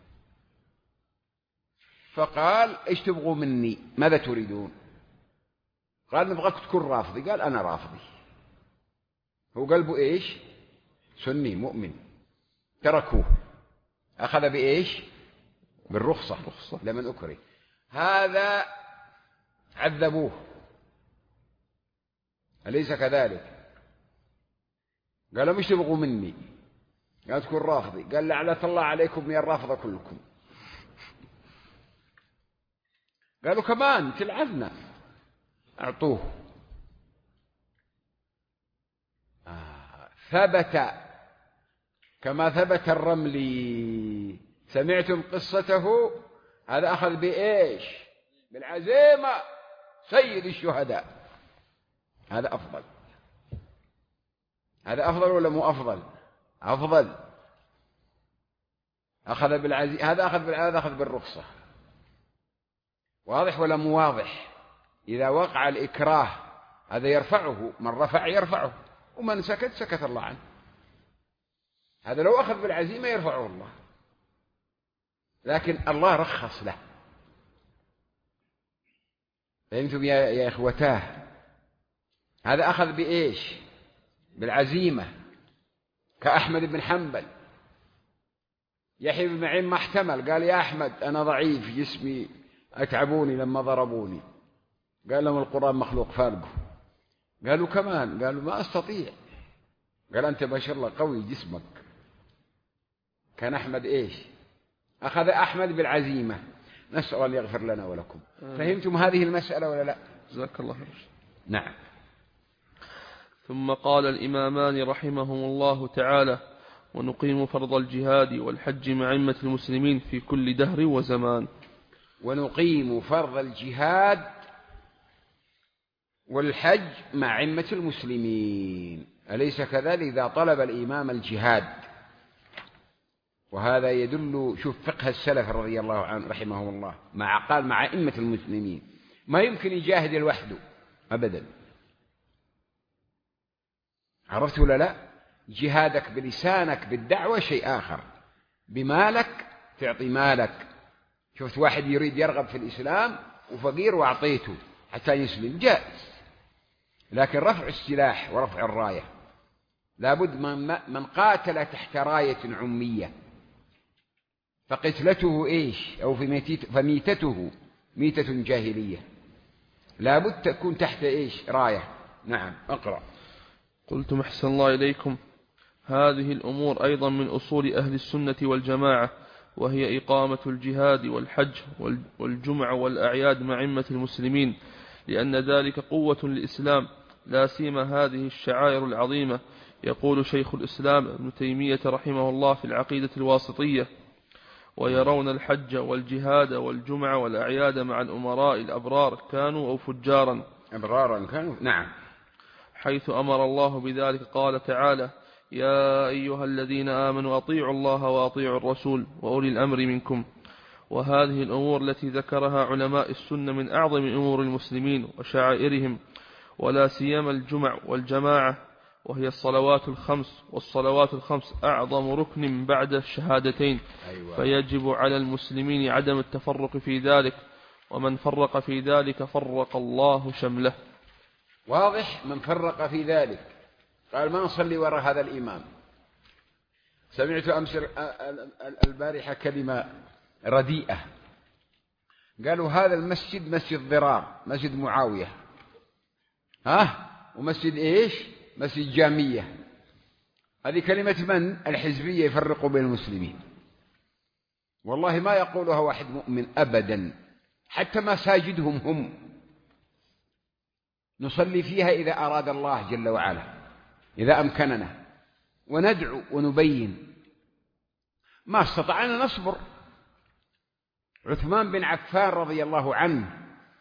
Speaker 2: فقال ايش تبغوا مني؟ ماذا تريدون؟ قال نبغاك تكون رافضي. قال أنا رافضي. هو قلبه إيش؟ سني مؤمن. تركوه، أخذ بإيش؟ بالرخصة لمن أكره. هذا عذبوه، أليس كذلك؟ قال مش تبغوا مني؟ قال تكون رافضي. قال لعنة الله عليكم يا الرافضة كلكم. قالوا كمان تلعننا، أعطوه. ثبت كما ثبت الرملي. سمعتم قصته؟ هذا أخذ بإيش؟ بالعزيمة، سيد الشهداء. هذا أفضل. هذا أفضل ولا مو أفضل؟ أفضل. أخذ بالعزيمة، هذا أخذ بالرخصة. واضح ولا مو واضح؟ إذا وقع الإكراه هذا يرفعه، من رفع يرفعه، ومن سكت سكت الله عنه. هذا لو أخذ بالعزيمة يرفعه الله، لكن الله رخص له. فهمتم يا إخوتاه؟ هذا أخذ بإيش؟ بالعزيمة، كأحمد بن حنبل. يحيى بن معين ما احتمل، قال يا أحمد أنا ضعيف جسمي، أتعبوني لما ضربوني. قال لهم القرآن مخلوق فارقه. قالوا كمان، قالوا ما أستطيع. قال أنت ما شاء الله قوي جسمك. كان أحمد إيش؟ أخذ أحمد بالعزيمة. نسأل أن يغفر لنا ولكم. فهمتم هذه المسألة ولا لا؟
Speaker 3: جزاك الله خير.
Speaker 2: نعم.
Speaker 3: ثم قال الإمامان رحمهم الله تعالى: ونقيم فرض الجهاد والحج مع أئمة المسلمين في كل دهر وزمان.
Speaker 2: ونقيم فرض الجهاد والحج مع أئمة المسلمين، أليس كذلك؟ إذا طلب الإمام الجهاد، وهذا يدل، شوف فقه السلف رضي الله عنه رحمهم الله، قال مع أئمة المسلمين، ما يمكن يجاهد لوحده أبدا. عرفت ولا لا؟ جهادك بلسانك بالدعوة شيء آخر، بمالك تعطي مالك. شفت واحد يريد يرغب في الإسلام وفقير وأعطيته حتى يسلم، جائز. لكن رفع السلاح ورفع الراية لابد من قاتل تحت راية عمية فقتلته إيش؟ أو فميتته ميتة جاهلية، لابد تكون تحت إيش؟ راية. نعم. أقرأ.
Speaker 3: قلت أحسن الله إليكم. هذه الأمور أيضا من أصول أهل السنة والجماعة، وهي إقامة الجهاد والحج والجمع والأعياد مع أئمة المسلمين، لأن ذلك قوة للإسلام، لا سيما هذه الشعائر العظيمة. يقول شيخ الإسلام ابن تيمية رحمه الله في العقيدة الواسطية: ويرون الحج والجهاد والجمع والأعياد مع الأمراء الأبرار كانوا أو فجارا.
Speaker 2: أبرارا كانوا. نعم.
Speaker 3: حيث أمر الله بذلك قال تعالى: يا أيها الذين آمنوا أطيعوا الله وأطيعوا الرسول وأولي الأمر منكم. وهذه الأمور التي ذكرها علماء السنة من أعظم أمور المسلمين وشعائرهم، ولا سيما الجمع والجماعة، وهي الصلوات الخمس، والصلوات الخمس أعظم ركن بعد الشهادتين.
Speaker 2: أيوة.
Speaker 3: فيجب على المسلمين عدم التفرق في ذلك، ومن فرق في ذلك فرق الله شمله.
Speaker 2: واضح. من فرق في ذلك، قال ما نصلي وراء هذا الإمام، سمعت أمس البارحة كلمة رديئة، قالوا هذا المسجد مسجد ضرار، مسجد معاوية، ومسجد إيش؟ مسجد جامية. هذه كلمة من؟ الحزبية يفرقوا بين المسلمين. والله ما يقولها واحد مؤمن أبدا. حتى مساجدهم هم نصلي فيها إذا أراد الله جل وعلا، إذا أمكننا، وندعو ونبين. ما استطعنا نصبر. عثمان بن عفان رضي الله عنه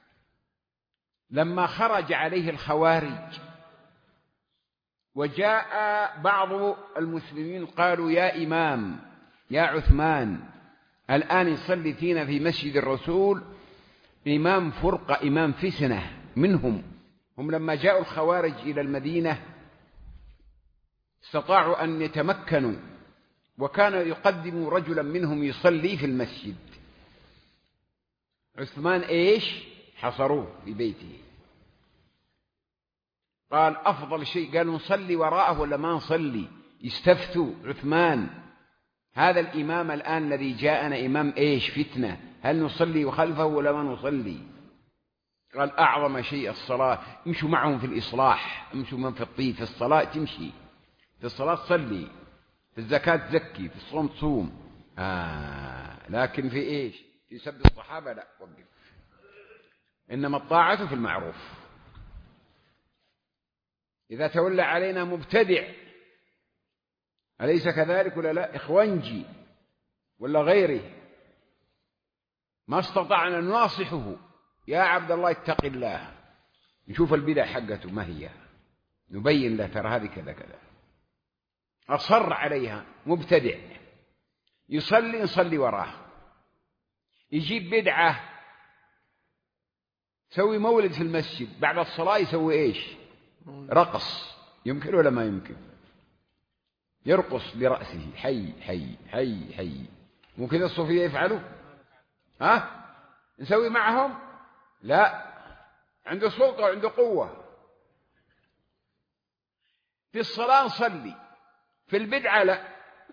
Speaker 2: لما خرج عليه الخوارج وجاء بعض المسلمين قالوا يا إمام يا عثمان الآن يصلي فينا في مسجد الرسول إمام فرقة، إمام فتنة منهم. هم لما جاءوا الخوارج إلى المدينة استطاعوا أن يتمكنوا، وكان يقدم رجلا منهم يصلي في المسجد. عثمان إيش؟ حصروه في بيته. قال أفضل شيء، قالوا نصلي وراءه ولا ما نصلي؟ يستفتوا عثمان، هذا الإمام الآن الذي جاءنا إمام إيش؟ فتنة، هل نصلي خلفه ولا ما نصلي؟ قال أعظم شيء الصلاة، امشوا معهم في الإصلاح، امشوا من في الطيب، في الصلاة تمشي، في الصلاة تصلي، في الزكاة تزكي، في الصوم تصوم. لكن في إيش؟ في سب الصحابة لا، وقف. إنما الطاعة في المعروف. إذا تولى علينا مبتدع أليس كذلك ولا لا؟ إخوانجي ولا غيره، ما استطعنا أن نناصحه، يا عبد الله اتق الله، نشوف البدع حقته ما هي، نبين له ترى هذه كذا كذا. أصر عليها مبتدع، يصلي نصلي وراه، يجيب بدعة، يسوي مولد في المسجد بعد الصلاة، يسوي إيش؟ رقص. يمكن ولا ما يمكن؟ يرقص برأسه حي حي حي حي. ممكن الصوفية يفعلوا؟ نسوي معهم؟ لا، عنده سلطة وعنده قوة. في الصلاة نصلي، في البدعة لا.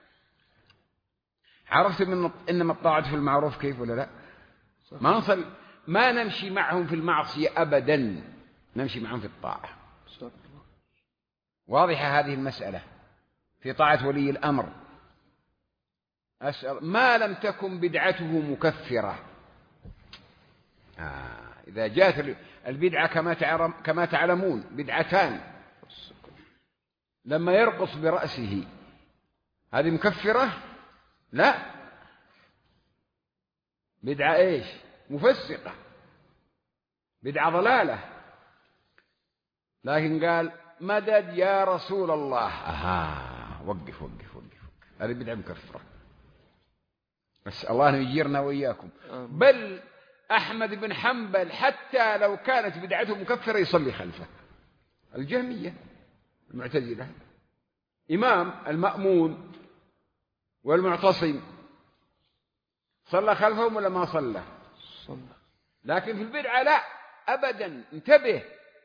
Speaker 2: عرفت إنما الطاعة في المعروف كيف ولا لا؟ ما نصلي، ما نمشي معهم في المعصية أبدا، نمشي معهم في الطاعة. واضحة هذه المسألة في طاعة ولي الأمر. أسأل ما لم تكن بدعته مكفرة. إذا جاءت البدعة كما تعلمون بدعتان، لما يرقص برأسه هذه مكفرة؟ لا، بدعة إيش؟ مفسقة، بدعة ضلالة. لكن قال مدد يا رسول الله، وقف وقف وقف، هذه بدعة مكفرة. بس الله يجيرنا وإياكم. بل أحمد بن حنبل حتى لو كانت بدعته مكفرة يصلي خلفه. الجهمية المعتزلة، إمام المأمون والمعتصم صلى خلفهم ولا ما صلى؟ لكن في البدعة لا أبدا. انتبه،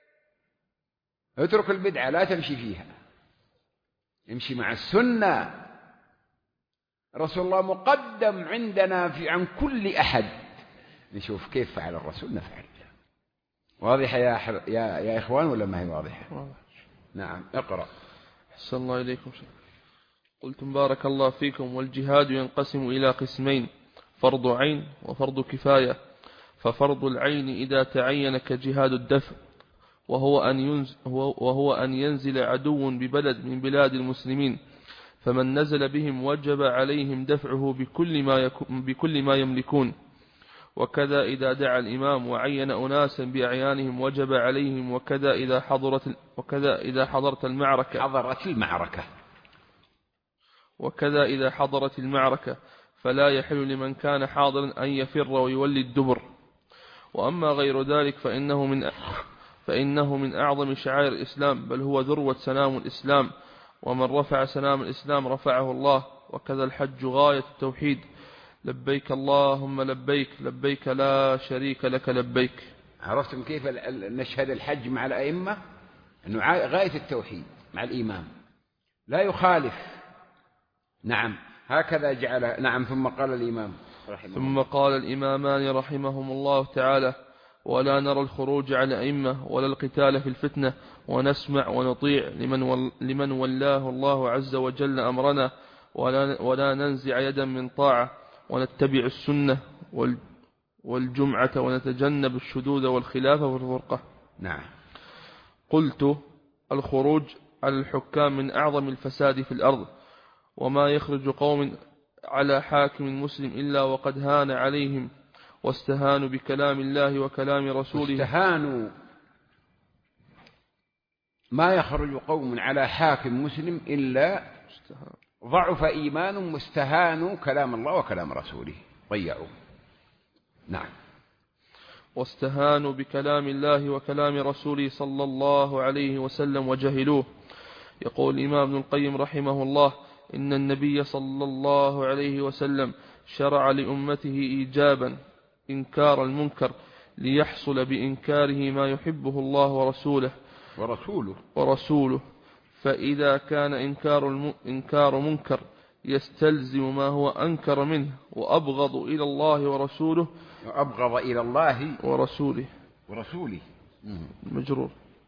Speaker 2: اترك البدعة، لا تمشي فيها، امشي مع السنة. رسول الله مقدم عندنا عن كل أحد. نشوف كيف فعل الرسول نفعل. واضحة يا إخوان ولا ما هي واضحة؟ نعم، اقرأ.
Speaker 3: أحسن الله إليكم. قلتم بارك الله فيكم: والجهاد ينقسم إلى قسمين: فرض عين وفرض كفاية. ففرض العين إذا تعين كجهاد الدفع، وهو أن ينزل عدو ببلد من بلاد المسلمين، فمن نزل بهم وجب عليهم دفعه بكل ما يملكون. وكذا إذا دعا الإمام وعين أناسا بأعيانهم وجب عليهم. وكذا إذا حضرت المعركة فلا يحل لمن كان حاضرا أن يفر ويولي الدبر. وأما غير ذلك فإنه من أعظم شعائر الإسلام، بل هو ذروة سنام الإسلام، ومن رفع سنام الإسلام رفعه الله. وكذا الحج غاية التوحيد: لبيك اللهم لبيك، لبيك لا شريك لك لبيك.
Speaker 2: عرفتم كيف نشهد الحج مع الأئمة؟ أنه غاية التوحيد مع الإمام، لا يخالف، نعم هكذا جعل. نعم. ثم قال الإمام
Speaker 3: ثم قال الإمامان رحمهم الله تعالى: ولا نرى الخروج على أئمة ولا القتال في الفتنة، ونسمع ونطيع لمن ولاه الله عز وجل أمرنا، ولا ننزع يدا من طاعة، ونتبع السنة والجمعة، ونتجنب الشذوذ والخلاف والفرقة.
Speaker 2: نعم.
Speaker 3: قلت: الخروج على الحكام من أعظم الفساد في الأرض، وما يخرج قوم على حاكم مسلم إلا وقد هان عليهم واستهانوا بكلام الله وكلام رسوله.
Speaker 2: استهانوا. ما يخرج قوم على حاكم مسلم إلا ضعف إيمان واستهانوا كلام الله وكلام رسوله، ضيعوا. نعم.
Speaker 3: واستهانوا بكلام الله وكلام رسوله صلى الله عليه وسلم وجهلوه. يقول الإمام ابن القيم رحمه الله: إن النبي صلى الله عليه وسلم شرع لأمته إيجابا إنكار المنكر ليحصل بإنكاره ما يحبه الله ورسوله. فإذا كان إنكار منكر يستلزم ما هو أنكر منه وأبغض إلى الله ورسوله.
Speaker 2: أبغض إلى الله
Speaker 3: ورسوله مجرور.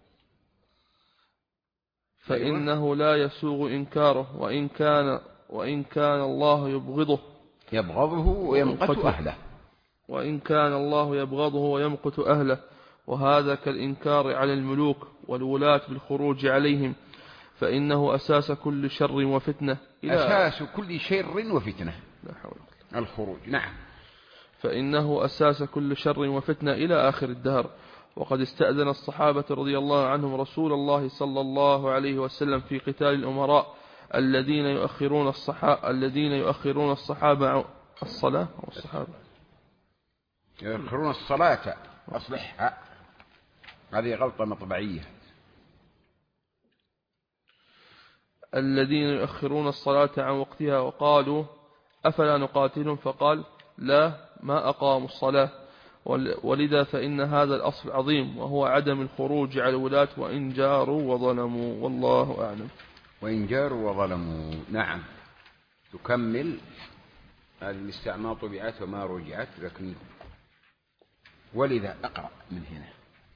Speaker 3: فإنه لا يسوغ إنكاره، وإن كان الله
Speaker 2: يبغضه ويمقت أهله.
Speaker 3: وإن كان الله يبغضه ويمقت أهله، وهذا كالإنكار على الملوك والولاة بالخروج عليهم، فإنه أساس كل شر وفتنة.
Speaker 2: أساس كل شر وفتنة
Speaker 3: لا حول
Speaker 2: الخروج. نعم.
Speaker 3: فإنه أساس كل شر وفتنة إلى آخر الدهر. وقد استأذن الصحابة رضي الله عنهم رسول الله صلى الله عليه وسلم في قتال الأمراء الذين يؤخرون الصحابة الصلاة
Speaker 2: يؤخرون الصلاة. أصلحها، هذه غلطة مطبعية.
Speaker 3: الذين يؤخرون الصلاة عن وقتها، وقالوا: أفلا نقاتلهم؟ فقال: لا، ما أقاموا الصلاة. ولذا فإن هذا الأصل عظيم، وهو عدم الخروج على الولاة وإن جاروا وظلموا. والله أعلم.
Speaker 2: وإن جاروا وظلموا. نعم. تكمل هذه الاستعماط طبعت وما رجعت، لكن ولذا أقرأ من هنا.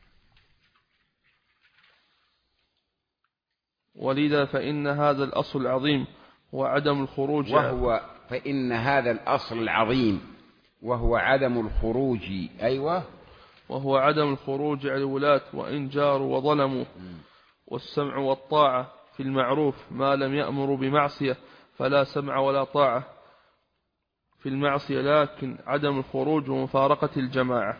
Speaker 3: ولذا فإن هذا الأصل العظيم وعدم الخروج
Speaker 2: فإن هذا الأصل العظيم وهو عدم الخروج. أيوة.
Speaker 3: وهو عدم الخروج على الولاة وإن جاروا وظلموا، والسمع والطاعة في المعروف ما لم يأمروا بمعصية فلا سمع ولا طاعة في المعصية، لكن عدم الخروج ومفارقة الجماعة.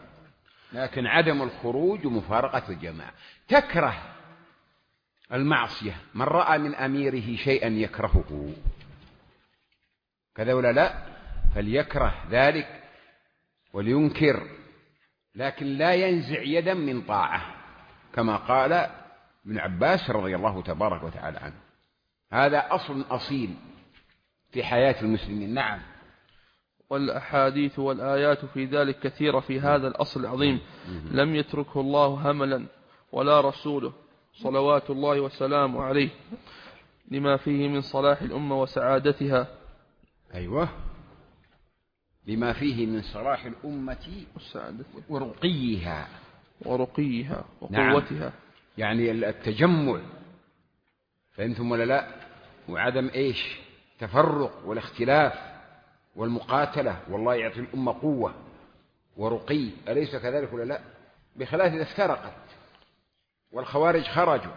Speaker 2: تكره المعصية. من رأى من أميره شيئا يكرهه كذا ولا لا، فليكره ذلك ولينكر، لكن لا ينزع يدا من طاعة، كما قال ابن عباس رضي الله تبارك وتعالى عنه. هذا أصل أصيل في حياة المسلمين. نعم.
Speaker 3: والأحاديث والآيات في ذلك كثيرة في هذا الأصل العظيم، لم يتركه الله هملا ولا رسوله صلوات الله وسلامه عليه، لما فيه من صلاح الأمة وسعادتها.
Speaker 2: أيوة، لما فيه من صلاح الأمة ورقيها
Speaker 3: وقوتها.
Speaker 2: نعم. يعني التجمع، فهمتم ولا لا؟ وعدم تفرق والاختلاف والمقاتلة، والله يعطي الأمة قوة ورقي، أليس كذلك ولا لا؟ بخلاف إذا افترقت والخوارج خرجوا،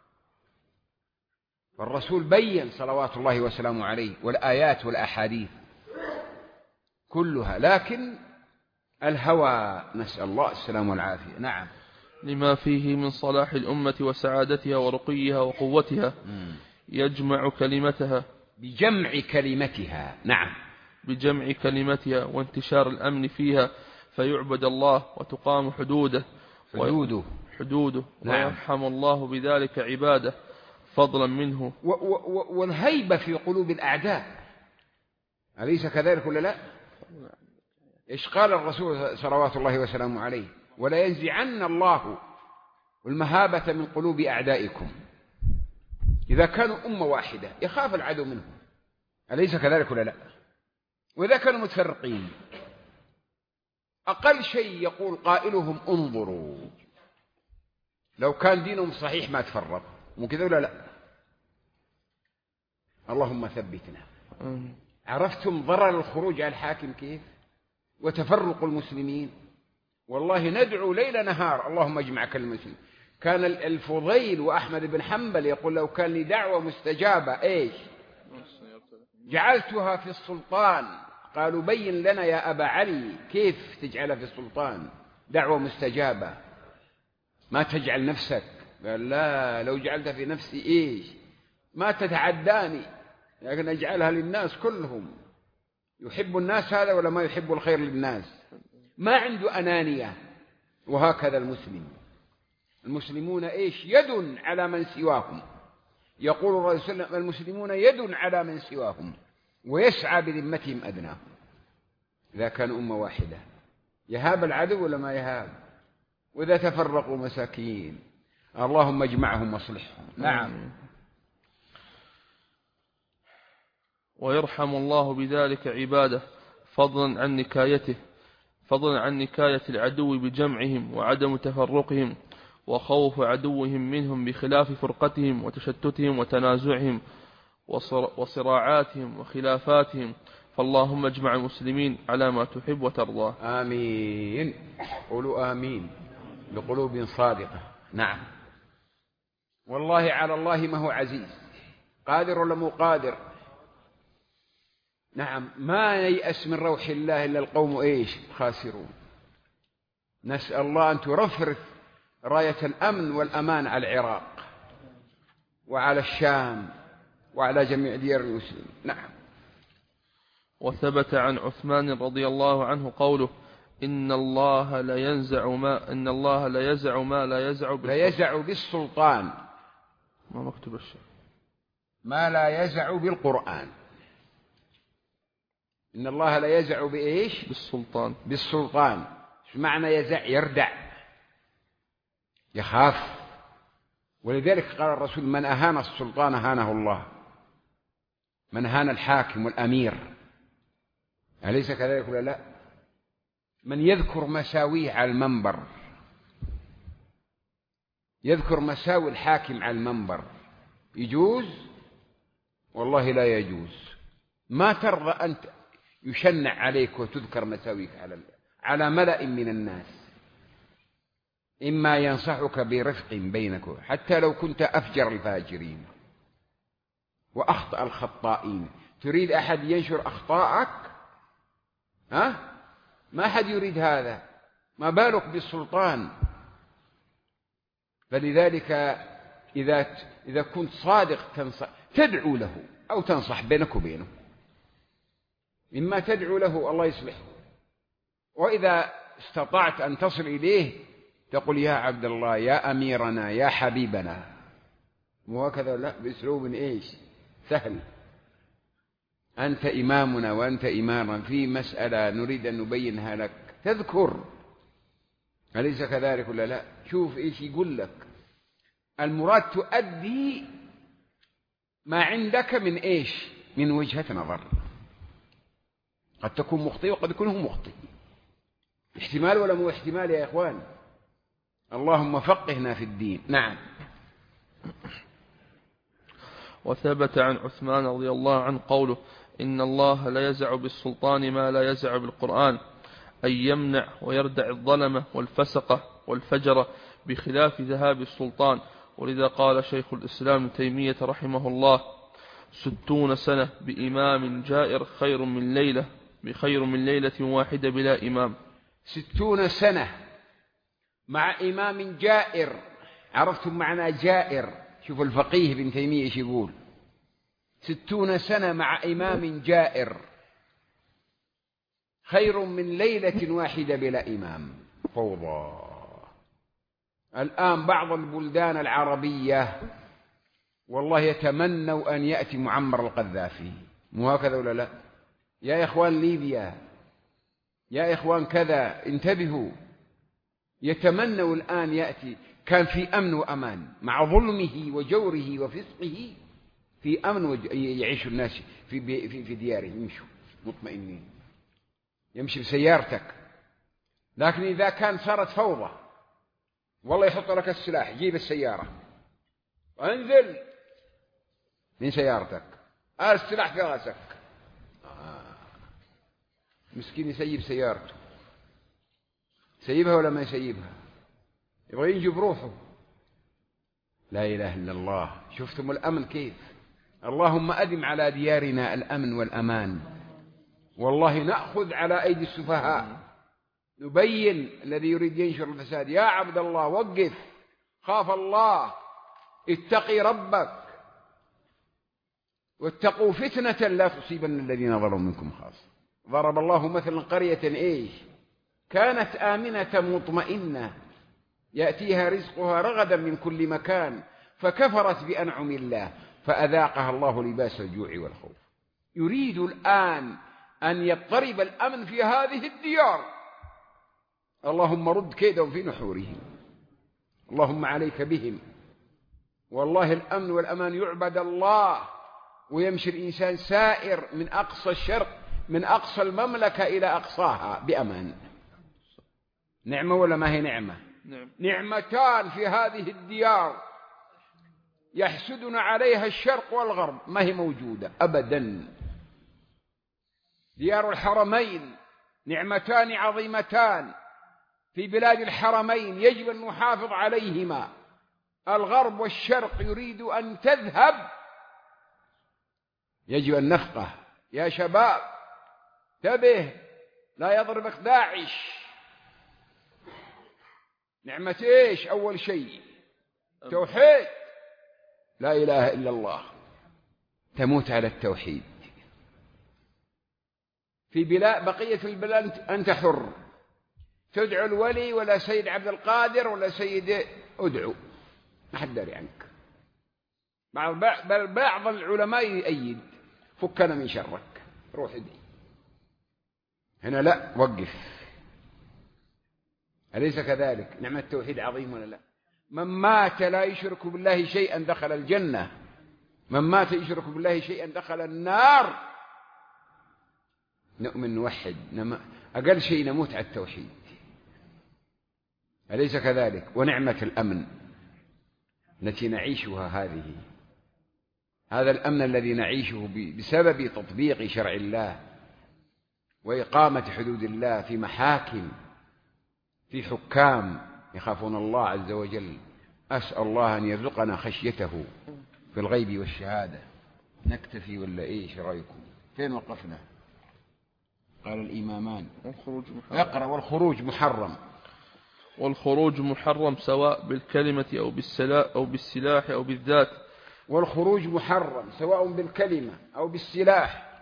Speaker 2: والرسول بين صلوات الله وسلامه عليه، والآيات والأحاديث كلها، لكن الهوى، نسأل الله السلام والعافية. نعم.
Speaker 3: لما فيه من صلاح الأمة وسعادتها ورقيها وقوتها، يجمع كلمتها
Speaker 2: بجمع كلمتها. نعم.
Speaker 3: بجمع كلمتها وانتشار الأمن فيها، فيعبد الله وتقام حدوده.
Speaker 2: نعم.
Speaker 3: ويرحم الله بذلك عباده فضلا منه.
Speaker 2: والهيبة في قلوب الأعداء، أليس كذلك ولا لا؟ إيش قال الرسول صلوات الله وسلامه عليه؟ ولا ينزعن الله المهابة من قلوب أعدائكم. إذا كانوا أمة واحدة يخاف العدو منهم، أليس كذلك ولا لا؟ وإذا كانوا متفرقين أقل شيء يقول قائلهم انظروا، لو كان دينهم صحيح ما تفرق، مو كذا ولا لا؟ اللهم ثبتنا. عرفتم ضرر الخروج على الحاكم كيف؟ وتفرق المسلمين. والله ندعو ليل نهار اللهم اجمع كل المسلمين. كان الفضيل وأحمد بن حنبل يقول لو كان لي دعوة مستجابة إيش جعلتها في السلطان. قالوا بين لنا يا أبا علي كيف تجعلها في السلطان دعوة مستجابة، ما تجعل نفسك. قال لا، لو جعلتها في نفسي إيش ما تتعداني، لكن أجعلها للناس كلهم. يحب الناس هذا ولا ما يحب الخير للناس؟ ما عنده أنانية. وهكذا المسلمون إيش يد على من سواهم. يقول الرسول صلى الله عليه وسلم المسلمون يد على من سواهم ويسعى بذمتهم أدناهم. إذا كان أمة واحدة يهاب العدو ولا ما يهاب؟ وإذا تفرقوا مساكين اللهم اجمعهم واصلحهم. نعم.
Speaker 3: ويرحم الله بذلك عباده فضلا عن نكاية العدو بجمعهم وعدم تفرقهم وخوف عدوهم منهم بخلاف فرقتهم وتشتتهم وتنازعهم وصراعاتهم وخلافاتهم. فاللهم اجمع المسلمين على ما تحب وترضى.
Speaker 2: آمين. قولوا آمين بقلوب صادقة. نعم. والله على الله ما هو عزيز، قادر ولا مو قادر؟ نعم. ما ييأس من روح الله إلا القوم إيش خاسرون. نسأل الله أن ترفرف راية الأمن والأمان على العراق وعلى الشام وعلى جميع ديار المسلمين. نعم.
Speaker 3: وثبت عن عثمان رضي الله عنه قوله إن الله لا يزع ما لا يزع
Speaker 2: بالسلطان.
Speaker 3: ما مكتوب الشيء
Speaker 2: ما لا يزع بالقرآن. إن الله لا يزع بإيش؟ بالسلطان. شو معنى يزع؟ يردع، يخاف. ولذلك قال الرسول من أهان السلطان أهانه الله، من أهان الحاكم والأمير. أليس كذلك ولا لا؟ من يذكر مساويه على المنبر، يذكر مساوي الحاكم على المنبر يجوز؟ والله لا يجوز. ما ترضى أنت يشنع عليك وتذكر مساويك على ملأ من الناس. إما ينصحك برفق بينك حتى لو كنت أفجر الفاجرين وأخطأ الخطائين. تريد أحد ينشر أخطاءك؟ ما أحد يريد هذا، ما بالك بالسلطان. فلذلك إذا كنت صادق تدعو له أو تنصح بينك وبينه. إما تدعو له الله يصلحه، وإذا استطعت أن تصل إليه تقول يا عبد الله يا أميرنا يا حبيبنا، وهكذا لا بأسلوب إيش سهل. أنت إمامنا وأنت إمامنا في مسألة نريد أن نبينها لك، تذكر. أليس كذلك ولا لا؟ شوف إيش يقول لك. المراد تؤدي ما عندك من إيش؟ من وجهة نظر. قد تكون مخطئ وقد يكون هو مخطئ. احتمال ولا مو احتمال يا إخوان؟ اللهم فقهنا في الدين. نعم.
Speaker 3: وثبت عن عثمان رضي الله عنه قوله إن الله لا يزع بالسلطان ما لا يزع بالقرآن، أن يمنع ويردع الظلمة والفسقة والفجرة بخلاف ذهاب السلطان. ولذا قال شيخ الإسلام ابن تيمية رحمه الله 60 سنة بإمام جائر خير من ليلة واحدة بلا إمام.
Speaker 2: 60 سنة مع إمام جائر. عرفتم معنى جائر؟ شوف الفقيه ابن تيمية ايش يقول. 60 سنة مع إمام جائر خير من ليلة واحدة بلا إمام. فوضى. الآن بعض البلدان العربية والله يتمنوا أن يأتي معمر القذافي، مو هكذا ولا لا؟ يا إخوان ليبيا، يا إخوان كذا، انتبهوا. يتمنوا الآن يأتي. كان في أمن وأمان، مع ظلمه وجوره وفسقه في أمن يعيش الناس في ديارهم، يمشوا مطمئنين، يمشي بسيارتك. لكن إذا كان صارت فوضى، والله يحط لك السلاح، جيب السيارة وانزل من سيارتك، السلاح في راسك، مسكين يسيب سيارته، سيبها ولا ما يسيبها؟ يبغى ينجي بروحه. لا إله إلا الله. شفتم الأمن كيف؟ اللهم أدم على ديارنا الأمن والأمان. والله نأخذ على أيدي السفهاء، نبين الذي يريد ينشر الفساد. يا عبد الله وقف، خاف الله، اتقي ربك، واتقوا فتنة لا تصيبن الذين ظلموا منكم خاصة. ضرب الله مثلا قرية إيش؟ كانت آمنة مطمئنة يأتيها رزقها رغدا من كل مكان، فكفرت بأنعم الله فأذاقها الله لباس الجوع والخوف. يريد الآن أن يضطرب الأمن في هذه الديار. اللهم رد كيدهم في نحورهم، اللهم عليك بهم. والله الأمن والأمان يعبد الله، ويمشي الإنسان سائر من أقصى الشرق، من أقصى المملكة إلى أقصاها بأمان. نعمة ولا ما هي نعمة؟ نعمتان في هذه الديار يحسدنا عليها الشرق والغرب، ما هي موجودة أبدا. ديار الحرمين نعمتان عظيمتان في بلاد الحرمين، يجب أن نحافظ عليهما. الغرب والشرق يريد أن تذهب، يجب أن نفقه. يا شباب انتبه، لا يضربك داعش. نعمة إيش؟ أول شيء توحيد، لا إله إلا الله، تموت على التوحيد. في بقية البلاد أنت حر، تدعو الولي ولا سيد عبد القادر ولا سيد أدعو، ما حد داري عنك. بل بعض العلماء يؤيد، فكنا من شرك، روح ادعي. هنا لا، وقف. أليس كذلك؟ نعمة التوحيد عظيم ولا لا؟ من مات لا يشرك بالله شيئا دخل الجنة، من مات يشرك بالله شيئا دخل النار. نؤمن نوحد، أقل شيء نموت على التوحيد، أليس كذلك؟ ونعمة الأمن التي نعيشها هذه، هذا الأمن الذي نعيشه بسبب تطبيق شرع الله وإقامة حدود الله في محاكم، في حكام يخافون الله عز وجل. أسأل الله أن يرزقنا خشيته في الغيب والشهادة. نكتفي ولا إيش رأيكم؟ فين وقفنا؟ قال الإمامان اقرأ. والخروج محرم.
Speaker 3: والخروج محرم سواء بالكلمة أو بالسلاح أو بالذات.
Speaker 2: والخروج محرم سواء بالكلمة أو بالسلاح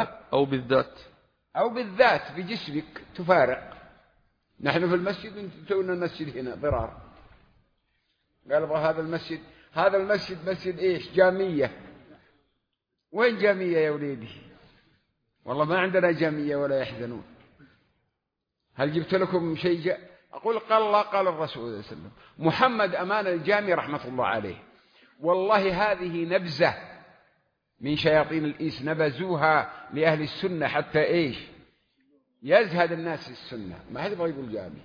Speaker 2: أو بالذات بجسمك تفارق. نحن في المسجد تونا المسجد هنا ضرار، قال هذا المسجد مسجد إيش؟ جامية. وين جامية يا وليدي؟ والله ما عندنا جامية ولا يحزنون. هل جبت لكم شيء أقول قال الله قال الرسول صلى الله عليه وسلم. محمد أمان الجامي رحمة الله عليه، والله هذه نبذة من شياطين الإنس نبذوها لأهل السنة حتى إيش؟ يزهد الناس في السنة. ما حد يبغى يقول جامي.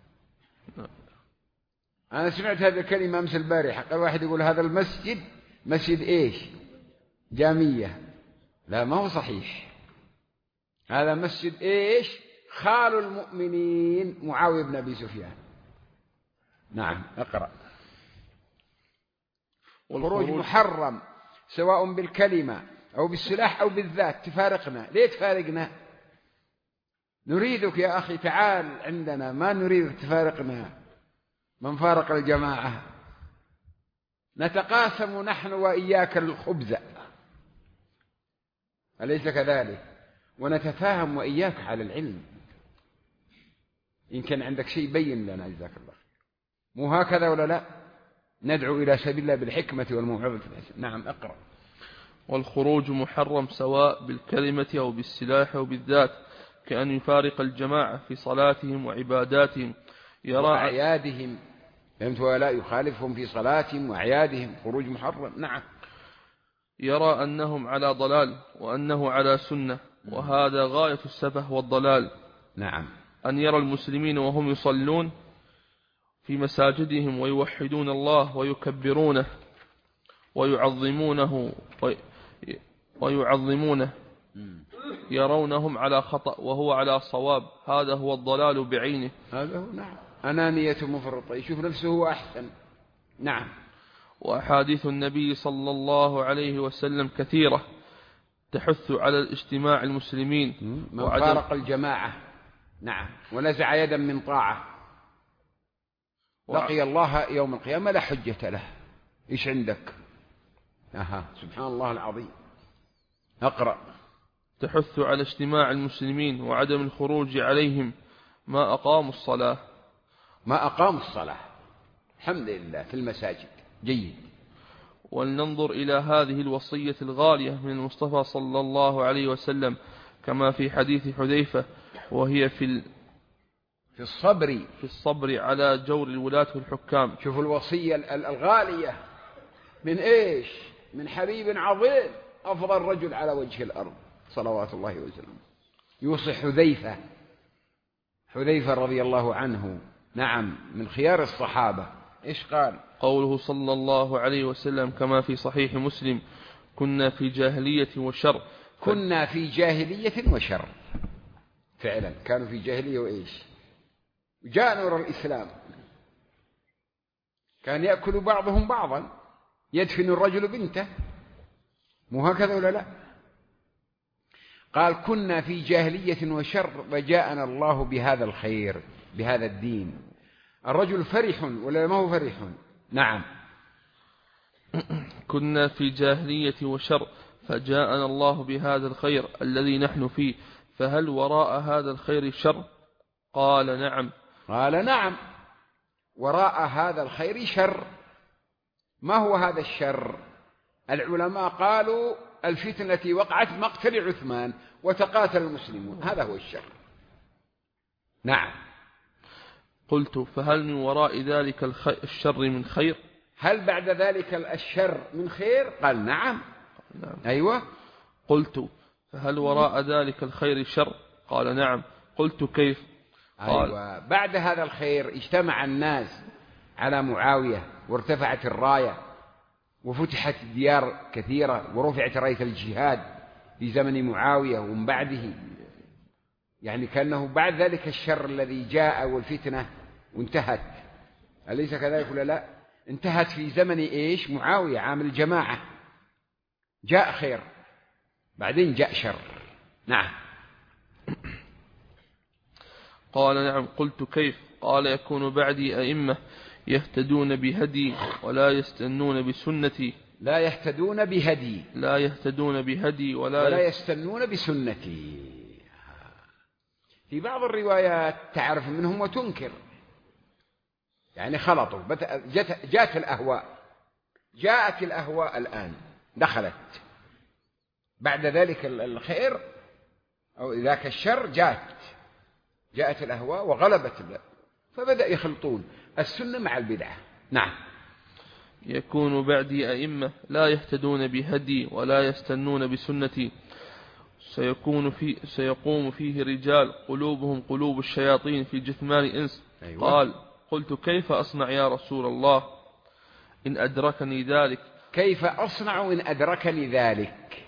Speaker 2: أنا سمعت هذه الكلمة أمس البارحة، قال واحد يقول هذا المسجد مسجد إيش؟ جامية. لا، ما هو صحيح. هذا مسجد إيش؟ خال المؤمنين معاوية بن أبي سفيان. نعم اقرأ. والخروج محرم سواء بالكلمة أو بالسلاح أو بالذات. تفارقنا ليه؟ تفارقنا؟ نريدك يا أخي، تعال عندنا، ما نريدك تفارقنا. من فارق الجماعة نتقاسم نحن وإياك الخبز، أليس كذلك؟ ونتفاهم وإياك على العلم. إن كان عندك شيء بين لنا، جزاك الله خير. مو هكذا ولا لا؟ ندعو إلى سبيل الله بالحكمة والموعظة الحسنة. نعم اقرأ.
Speaker 3: والخروج محرم سواء بالكلمة أو بالسلاح أو بالذات، كأن يفارق الجماعة في صلاتهم وعباداتهم يرى أنهم على ضلال وأنه على سنة، وهذا غاية السفه والضلال.
Speaker 2: نعم.
Speaker 3: أن يرى المسلمين وهم يصلون في مساجدهم ويوحدون الله ويكبرونه ويعظمونه يرونهم على خطأ وهو على صواب، هذا هو الضلال بعينه.
Speaker 2: هذا هو. نعم. أنانية مفرطة، يشوف نفسه هو أحسن. نعم.
Speaker 3: وأحاديث النبي صلى الله عليه وسلم كثيرة تحث على الاجتماع المسلمين
Speaker 2: من فارق الجماعة. نعم. ونزع يدا من طاعة لقي الله يوم القيامة لا حجة له. إيش عندك؟ سبحان الله العظيم. أقرأ.
Speaker 3: تحث على اجتماع المسلمين وعدم الخروج عليهم ما أقاموا الصلاة.
Speaker 2: ما أقاموا الصلاة، الحمد لله، في المساجد. جيد.
Speaker 3: ولننظر إلى هذه الوصية الغالية من المصطفى صلى الله عليه وسلم كما في حديث حذيفة، وهي في الصبر على جور الولاة والحكام.
Speaker 2: شوفوا الوصية الغالية من إيش؟ من حبيب عظيم، أفضل رجل على وجه الأرض صلوات الله وسلامه، يوصي حذيفة رضي الله عنه. نعم، من خيار الصحابة. إيش قال؟
Speaker 3: قوله صلى الله عليه وسلم كما في صحيح مسلم: كنا في جاهلية وشر.
Speaker 2: كنا في جاهلية وشر، فعلا كانوا في جاهلية. وإيش؟ جاء نور الإسلام، كان يأكل بعضهم بعضا، يدفن الرجل بنته، مو هكذا ولا لا؟ قال كنا في جاهلية وشر وجاءنا الله بهذا الخير، بهذا الدين. الرجل فرح ولا ما هو فرح؟ نعم.
Speaker 3: كنا في جاهلية وشر فجاءنا الله بهذا الخير الذي نحن فيه، فهل وراء هذا الخير شر؟ قال نعم.
Speaker 2: قال نعم، وراء هذا الخير شر. ما هو هذا الشر؟ العلماء قالوا الفتنة التي وقعت مقتل عثمان وتقاتل المسلمون، هذا هو الشر. نعم.
Speaker 3: قلت فهل من وراء ذلك الشر من خير؟
Speaker 2: هل بعد ذلك الشر من خير؟ قال نعم. أيوة.
Speaker 3: قلت فهل وراء ذلك الخير شر؟ قال نعم. قلت كيف؟ قال
Speaker 2: أيوة. بعد هذا الخير اجتمع الناس على معاوية وارتفعت الراية وفتحت ديار كثيرة ورفعت راية الجهاد في زمن معاوية ومن بعده، يعني كأنه بعد ذلك الشر الذي جاء والفتنة وانتهت، أليس كذلك ولا لا؟ انتهت في زمن إيش؟ معاوية عامل الجماعة، جاء خير، بعدين جاء شر. نعم.
Speaker 3: قال نعم. قلت كيف؟ قال يكون بعدي أئمة يهتدون بهدي ولا يستنون بسنتي.
Speaker 2: لا يهتدون بهدي،
Speaker 3: لا يهتدون بهدي ولا
Speaker 2: يستنون بسنتي. في بعض الروايات تعرف منهم وتنكر، يعني خلطوا، جاءت الأهواء الآن دخلت بعد ذلك الخير أو ذاك الشر، جاءت الأهواء وغلبت، فبدأ يخلطون السنة مع البدعة. نعم.
Speaker 3: يكون بعدي أئمة لا يهتدون بهدي ولا يستنون بسنتي، سيقوم فيه رجال قلوبهم قلوب الشياطين في جثمان إنس.
Speaker 2: أيوة.
Speaker 3: قال قلت كيف أصنع يا رسول الله إن أدركني ذلك؟
Speaker 2: كيف أصنع إن أدركني ذلك؟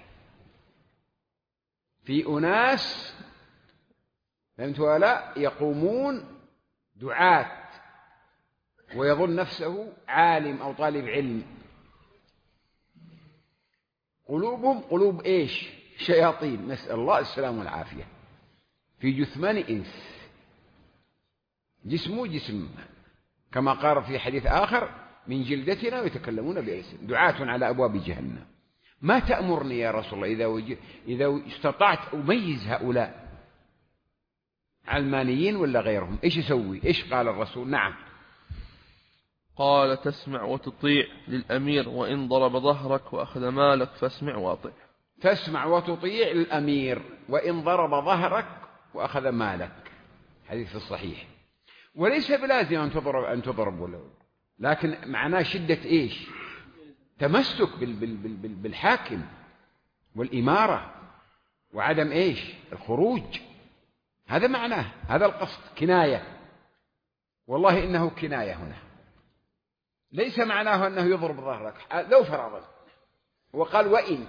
Speaker 2: في أناس فهمت ولا يقومون دعاة ويظن نفسه عالم أو طالب علم، قلوبهم قلوب إيش؟ شياطين، نسأل الله السلام والعافية، في جثمان إنس، جسمه جسم كما قال في حديث آخر من جلدتنا ويتكلمون بألسنتهم، دعاة على أبواب جهنم. ما تأمرني يا رسول الله إذا استطعت أميز هؤلاء علمانيين ولا غيرهم، إيش يسوي؟ إيش قال الرسول؟ نعم.
Speaker 3: قال تسمع وتطيع للأمير وإن ضرب ظهرك وأخذ مالك فاسمع وأطيع.
Speaker 2: تسمع وتطيع للأمير وإن ضرب ظهرك وأخذ مالك، حديث الصحيح. وليس بلازم أن تضرب ولا، لكن معناه شدة إيش؟ تمسك بالحاكم والإمارة وعدم إيش الخروج. هذا معناه، هذا القصد، كناية. والله إنه كناية هنا، ليس معناه أنه يضرب ظهرك لو فرضا. وقال وإن،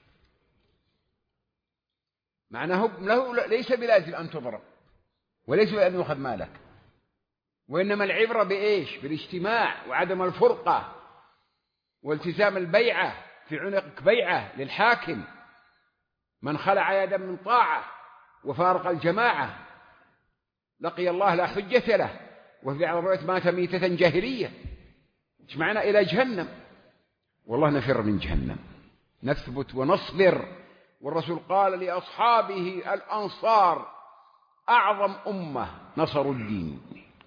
Speaker 2: معناه ليس بلازم أن تضرب وليس بأن يؤخذ مالك، وإنما العبرة بإيش؟ بالاجتماع وعدم الفرقة والتزام البيعة، في عنقك بيعة للحاكم. من خلع يدا من طاعة وفارق الجماعة لقي الله لا حجة له، وفي بعض الروايات مات ميتة جاهلية. ايش معنى إلى جهنم؟ والله نفر من جهنم، نثبت ونصبر. والرسول قال لأصحابه الأنصار أعظم أمة نصروا الدين،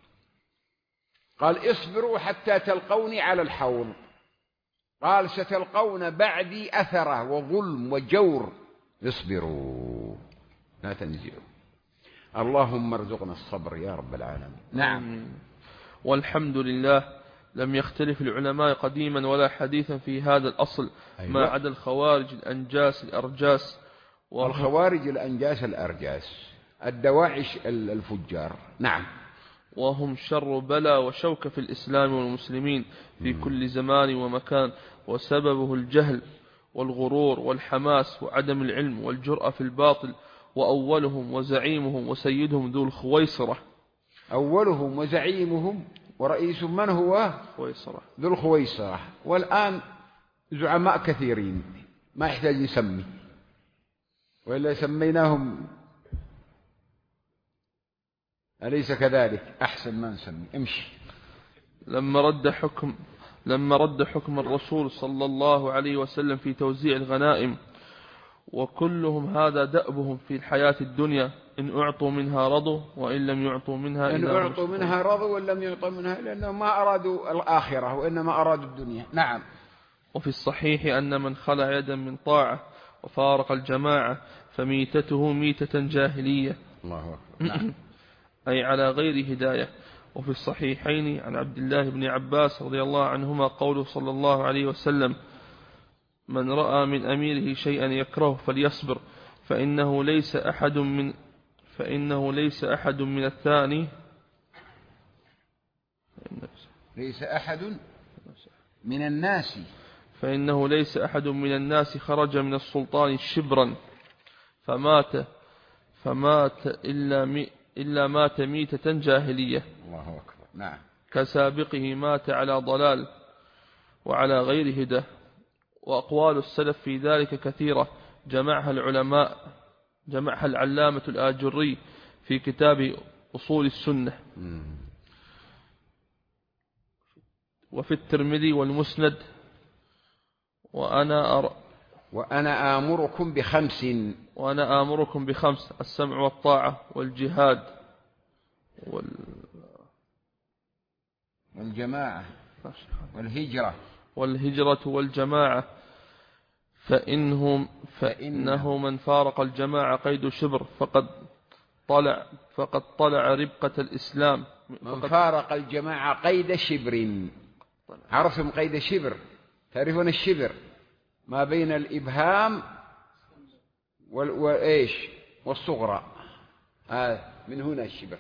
Speaker 2: قال اصبروا حتى تلقوني على الحوض، قال ستلقون بعدي أثرة وظلم وجور، اصبروا لا تنزعوا. اللهم ارزقنا الصبر يا رب العالمين. نعم.
Speaker 3: والحمد لله لم يختلف العلماء قديما ولا حديثا في هذا الأصل. أيوة. ما عدا الخوارج الأنجاس الأرجاس.
Speaker 2: الخوارج الأنجاس الأرجاس الدواعش الفجار. نعم.
Speaker 3: وهم شر بلا وشوك في الإسلام والمسلمين في كل زمان ومكان، وسببه الجهل والغرور والحماس وعدم العلم والجرأة في الباطل. وأولهم وزعيمهم وسيدهم ذو الخويصرة.
Speaker 2: أولهم وزعيمهم ورئيس من هو؟
Speaker 3: خويصرة.
Speaker 2: ذو الخويصرة. والآن زعماء كثيرين ما يحتاج يسمي، وإلا سميناهم أليس كذلك؟ أحسن ما نسمي. امشي.
Speaker 3: لما رد حكم الرسول صلى الله عليه وسلم في توزيع الغنائم، وكلهم هذا دأبهم في الحياة الدنيا، إن أعطوا منها رضوا وإن لم يعطوا منها
Speaker 2: إن أعطوا منها رضوا وإن لم يعطوا منها، لأنهم ما أرادوا الآخرة وإنما أرادوا الدنيا. نعم.
Speaker 3: وفي الصحيح أن من خلع يدا من طاعة وفارق الجماعة فميتته ميتة جاهلية.
Speaker 2: الله أكبر. نعم.
Speaker 3: أي على غير هداية. وفي الصحيحين عن عبد الله بن عباس رضي الله عنهما قوله صلى الله عليه وسلم: من رأى من أميره شيئا يكره فليصبر، فإنه ليس أحد من الثاني
Speaker 2: ليس أحد من الناس
Speaker 3: فإنه ليس أحد من الناس خرج من السلطان شبرا فمات إلا مات ميتة جاهلية.
Speaker 2: الله أكبر. نعم.
Speaker 3: كسابقه مات على ضلال وعلى غير هدى. وأقوال السلف في ذلك كثيرة، جمعها العلامة الآجري في كتاب أصول السنة. وفي الترمذي والمسند.
Speaker 2: وأنا آمركم
Speaker 3: بخمس: السمع والطاعة والجهاد
Speaker 2: والجماعة
Speaker 3: والهجرة والجماعة. فإنه من فارق الجماعة قيد شبر فقد طلع ربقة الإسلام.
Speaker 2: من فارق الجماعة قيد شبر. عرفتم قيد شبر؟ تعرفون الشبر ما بين الإبهام والإيش والصغرى، من هنا الشبر.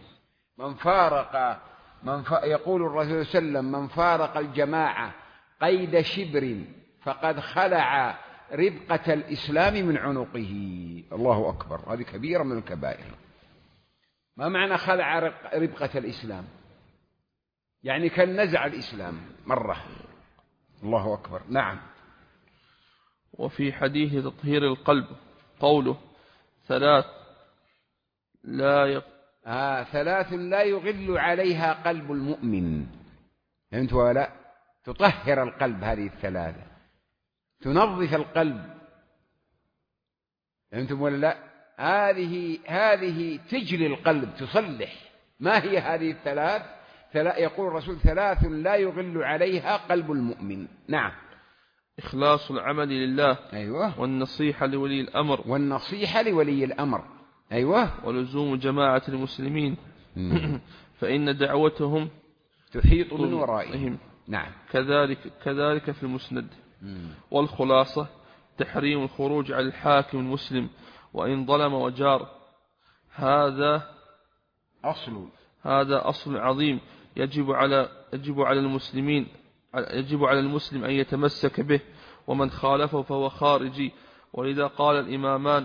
Speaker 2: يقول الرسول صلى الله عليه وسلم: من فارق الجماعة قيد شبر فقد خلع ربقة الإسلام من عنقه. الله أكبر. هذه كبيرة من الكبائر. ما معنى خلع ربقة الإسلام؟ يعني كان نزع الإسلام مرة. الله أكبر. نعم.
Speaker 3: وفي حديث تطهير القلب قوله: ثلاث
Speaker 2: لا يغل عليها قلب المؤمن. فهمت ولا؟ تطهر القلب، هذه الثلاثة تنظف القلب. فهمتم ولا لا؟ هذه تجلي القلب، تصلح. ما هي هذه الثلاث؟ يقول الرسول: ثلاث لا يغل عليها قلب المؤمن. نعم.
Speaker 3: إخلاص العمل لله.
Speaker 2: أيوة.
Speaker 3: والنصيحة لولي الأمر.
Speaker 2: أيوة.
Speaker 3: ولزوم جماعة المسلمين فإن دعوتهم
Speaker 2: تحيط من ورائهم.
Speaker 3: نعم. كذلك في المسند. والخلاصة تحريم الخروج على الحاكم المسلم وإن ظلم وجار. هذا أصل عظيم يجب على المسلم أن يتمسك به، ومن خالفه فهو خارجي. ولذا قال الإمامان: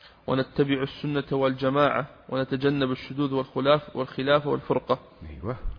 Speaker 3: ونتبع السنة والجماعة ونتجنب الشذوذ والخلاف والفرقة.
Speaker 2: أيوة.